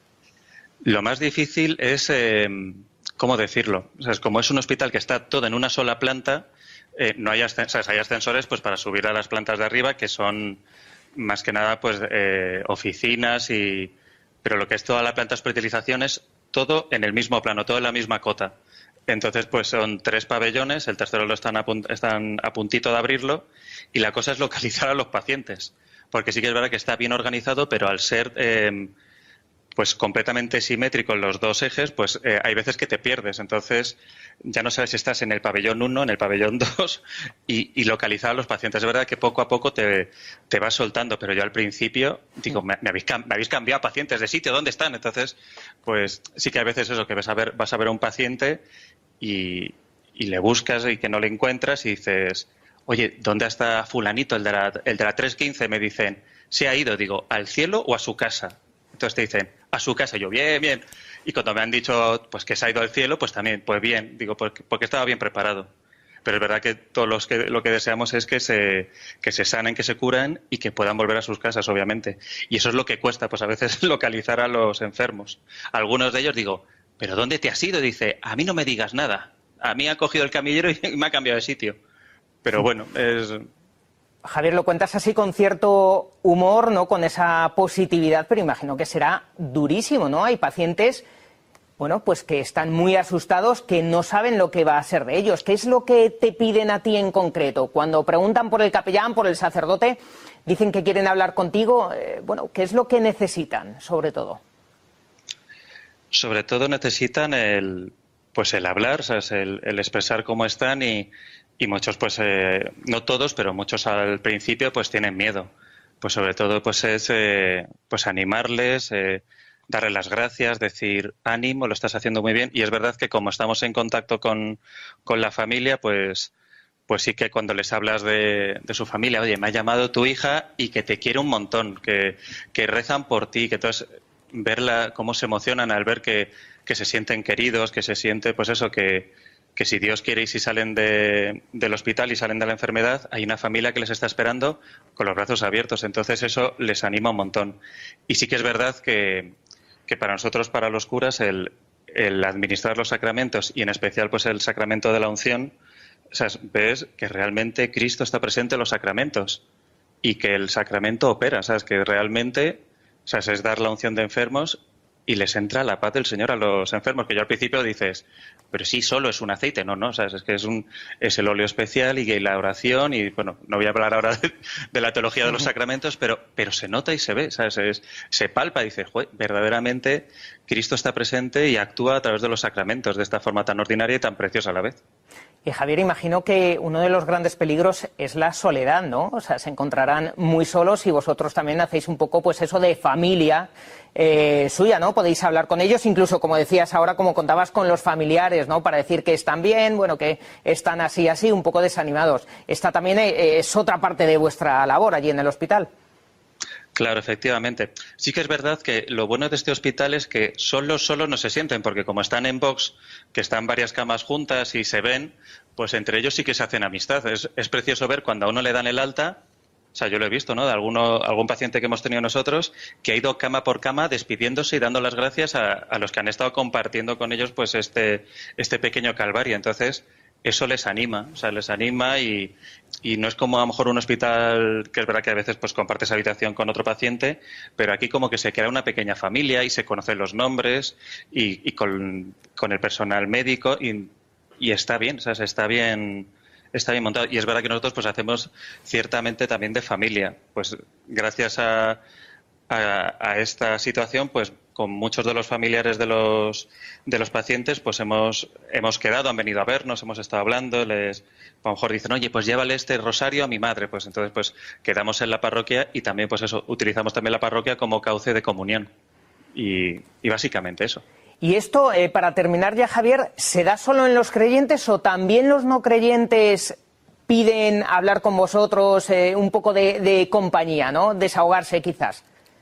Lo más difícil es, eh, ¿cómo decirlo? O sea, es como es un hospital que está todo en una sola planta, eh, no hay ascensores, hay ascensores pues para subir a las plantas de arriba, que son más que nada pues eh, oficinas y... Pero lo que es toda la planta de hospitalización es todo en el mismo plano, todo en la misma cota. Entonces, pues son tres pabellones, el tercero lo están a, punt están a puntito de abrirlo, y la cosa es localizar a los pacientes. Porque sí que es verdad que está bien organizado, pero al ser eh, pues completamente simétrico en los dos ejes, pues eh, hay veces que te pierdes. Entonces, ya no sabes si estás en el pabellón uno, en el pabellón dos, y, y localizar a los pacientes. Es verdad que poco a poco te, te vas soltando, pero yo al principio digo, me, me, habéis, me habéis cambiado pacientes de sitio, ¿dónde están? Entonces, pues sí que hay veces eso, que vas a ver, vas a ver a un paciente y, y le buscas y que no le encuentras y dices, oye, ¿dónde está fulanito, el de la, el de la tres quince? Me dicen, ¿se ha ido? Digo, ¿al cielo o a su casa? Entonces te dicen, a su casa. Yo, bien, bien. Y cuando me han dicho pues que se ha ido al cielo, pues también, pues bien. Digo, porque, porque estaba bien preparado. pero es verdad que todos los que lo que deseamos es que se, que se sanen, que se curen y que puedan volver a sus casas, obviamente. Y eso es lo que cuesta, pues a veces localizar a los enfermos. Algunos de ellos digo, ¿pero dónde te has ido? Dice, a mí no me digas nada. A mí ha cogido el camillero y me ha cambiado de sitio. Pero bueno, es...
Javier, lo cuentas así con cierto humor, ¿no? Con esa positividad, pero imagino que será durísimo, ¿no? Hay pacientes, bueno, pues que están muy asustados, que no saben lo que va a ser de ellos. ¿Qué es lo que te piden a ti en concreto? Cuando preguntan por el capellán, por el sacerdote, dicen que quieren hablar contigo, eh, bueno, ¿qué es lo que necesitan, sobre todo?
Sobre todo necesitan el, pues el hablar, ¿sabes? El, el expresar cómo están y... Y muchos, pues, eh, no todos, pero muchos al principio, pues, tienen miedo. Pues, sobre todo, pues, es, eh, pues, animarles, eh, darles las gracias, decir, ánimo, lo estás haciendo muy bien. Y es verdad que como estamos en contacto con, con la familia, pues, pues sí que cuando les hablas de, de su familia, oye, me ha llamado tu hija y que te quiere un montón, que, que rezan por ti, que entonces verla, cómo se emocionan al ver que, que se sienten queridos, que se siente, pues eso, que... que si Dios quiere y si salen de, del hospital y salen de la enfermedad, hay una familia que les está esperando con los brazos abiertos. Entonces eso les anima un montón. Y sí que es verdad que, que para nosotros, para los curas, el, el administrar los sacramentos y en especial pues el sacramento de la unción, o sea, ves que realmente Cristo está presente en los sacramentos y que el sacramento opera. ¿Sabes? Que realmente, o sea, es dar la unción de enfermos y les entra la paz del Señor a los enfermos, que yo al principio dices, pero sí, solo es un aceite, no, no, ¿sabes? Es que es un es el óleo especial y la oración, y bueno, no voy a hablar ahora de, de la teología de los sacramentos, pero pero se nota y se ve, ¿sabes? Es, se palpa y dices, joder, verdaderamente Cristo está presente y actúa a través de los sacramentos de esta forma tan ordinaria y tan preciosa a la vez.
Y Javier, imagino que uno de los grandes peligros es la soledad, ¿no? O sea, se encontrarán muy solos y vosotros también hacéis un poco, pues eso de familia eh, suya, ¿no? Podéis hablar con ellos, incluso, como decías ahora, como contabas con los familiares, ¿no? Para decir que están bien, bueno, que están así, así, un poco desanimados. Esta también eh, es otra parte de vuestra labor allí en el hospital.
Claro, efectivamente. Sí que es verdad que lo bueno de este hospital es que solos, solos no se sienten, porque como están en box, que están varias camas juntas y se ven, pues entre ellos sí que se hacen amistad. Es, es precioso ver cuando a uno le dan el alta, o sea, yo lo he visto, ¿no?, de alguno, algún paciente que hemos tenido nosotros, que ha ido cama por cama despidiéndose y dando las gracias a, a los que han estado compartiendo con ellos pues este, este pequeño calvario. Entonces, eso les anima, o sea, les anima y, y no es como a lo mejor un hospital, que es verdad que a veces pues compartes habitación con otro paciente, pero aquí como que se crea una pequeña familia y se conocen los nombres y, y con, con el personal médico y, y está bien, o sea, está bien, está bien montado. Y es verdad que nosotros pues hacemos ciertamente también de familia, pues gracias a, a, a esta situación, pues con muchos de los familiares de los de los pacientes, pues hemos hemos quedado, han venido a vernos, hemos estado hablando, les a lo mejor dicen, oye, pues llévale este rosario a mi madre, pues entonces pues quedamos en la parroquia y también pues eso, utilizamos también la parroquia como cauce de comunión y, y básicamente eso.
Y esto, eh, para terminar ya, Javier, ¿se da solo en los creyentes o también los no creyentes piden hablar con vosotros, eh, un poco de, de compañía, ¿no? Desahogarse quizás.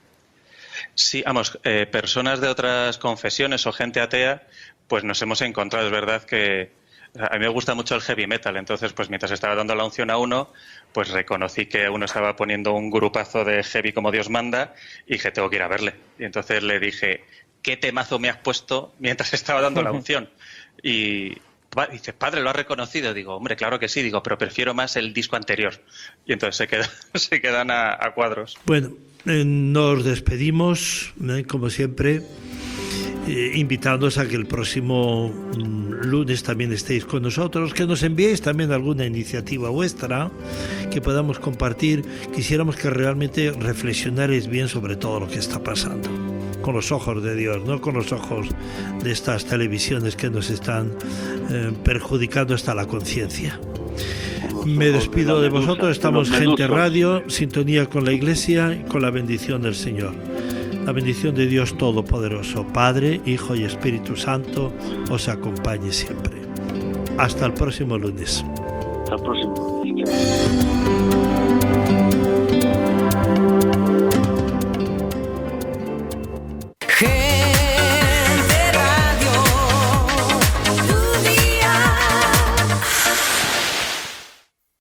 Sí, vamos, eh, personas de otras confesiones o gente atea, pues nos hemos encontrado. Es verdad que a mí me gusta mucho el heavy metal, entonces pues mientras estaba dando la unción a uno, pues reconocí que uno estaba poniendo un grupazo de heavy como Dios manda y dije, tengo que ir a verle. Y entonces le dije, ¿qué temazo me has puesto mientras estaba dando la unción? Y dice, padre, ¿lo has reconocido? Digo, hombre, claro que sí, digo, pero prefiero más el disco anterior. Y entonces se, queda, se quedan a, a cuadros.
Bueno, eh, nos despedimos, eh, como siempre, eh, invitándoos a que el próximo mm, lunes también estéis con nosotros, que nos enviéis también alguna iniciativa vuestra, que podamos compartir. Quisiéramos que realmente reflexionarais bien sobre todo lo que está pasando, con los ojos de Dios, no con los ojos de estas televisiones que nos están eh, perjudicando hasta la conciencia. Me despido de vosotros, estamos Gente Radio, sintonía con la Iglesia y con la bendición del Señor. La bendición de Dios Todopoderoso, Padre, Hijo y Espíritu Santo, os acompañe siempre. Hasta el próximo lunes.
Hasta el próximo lunes.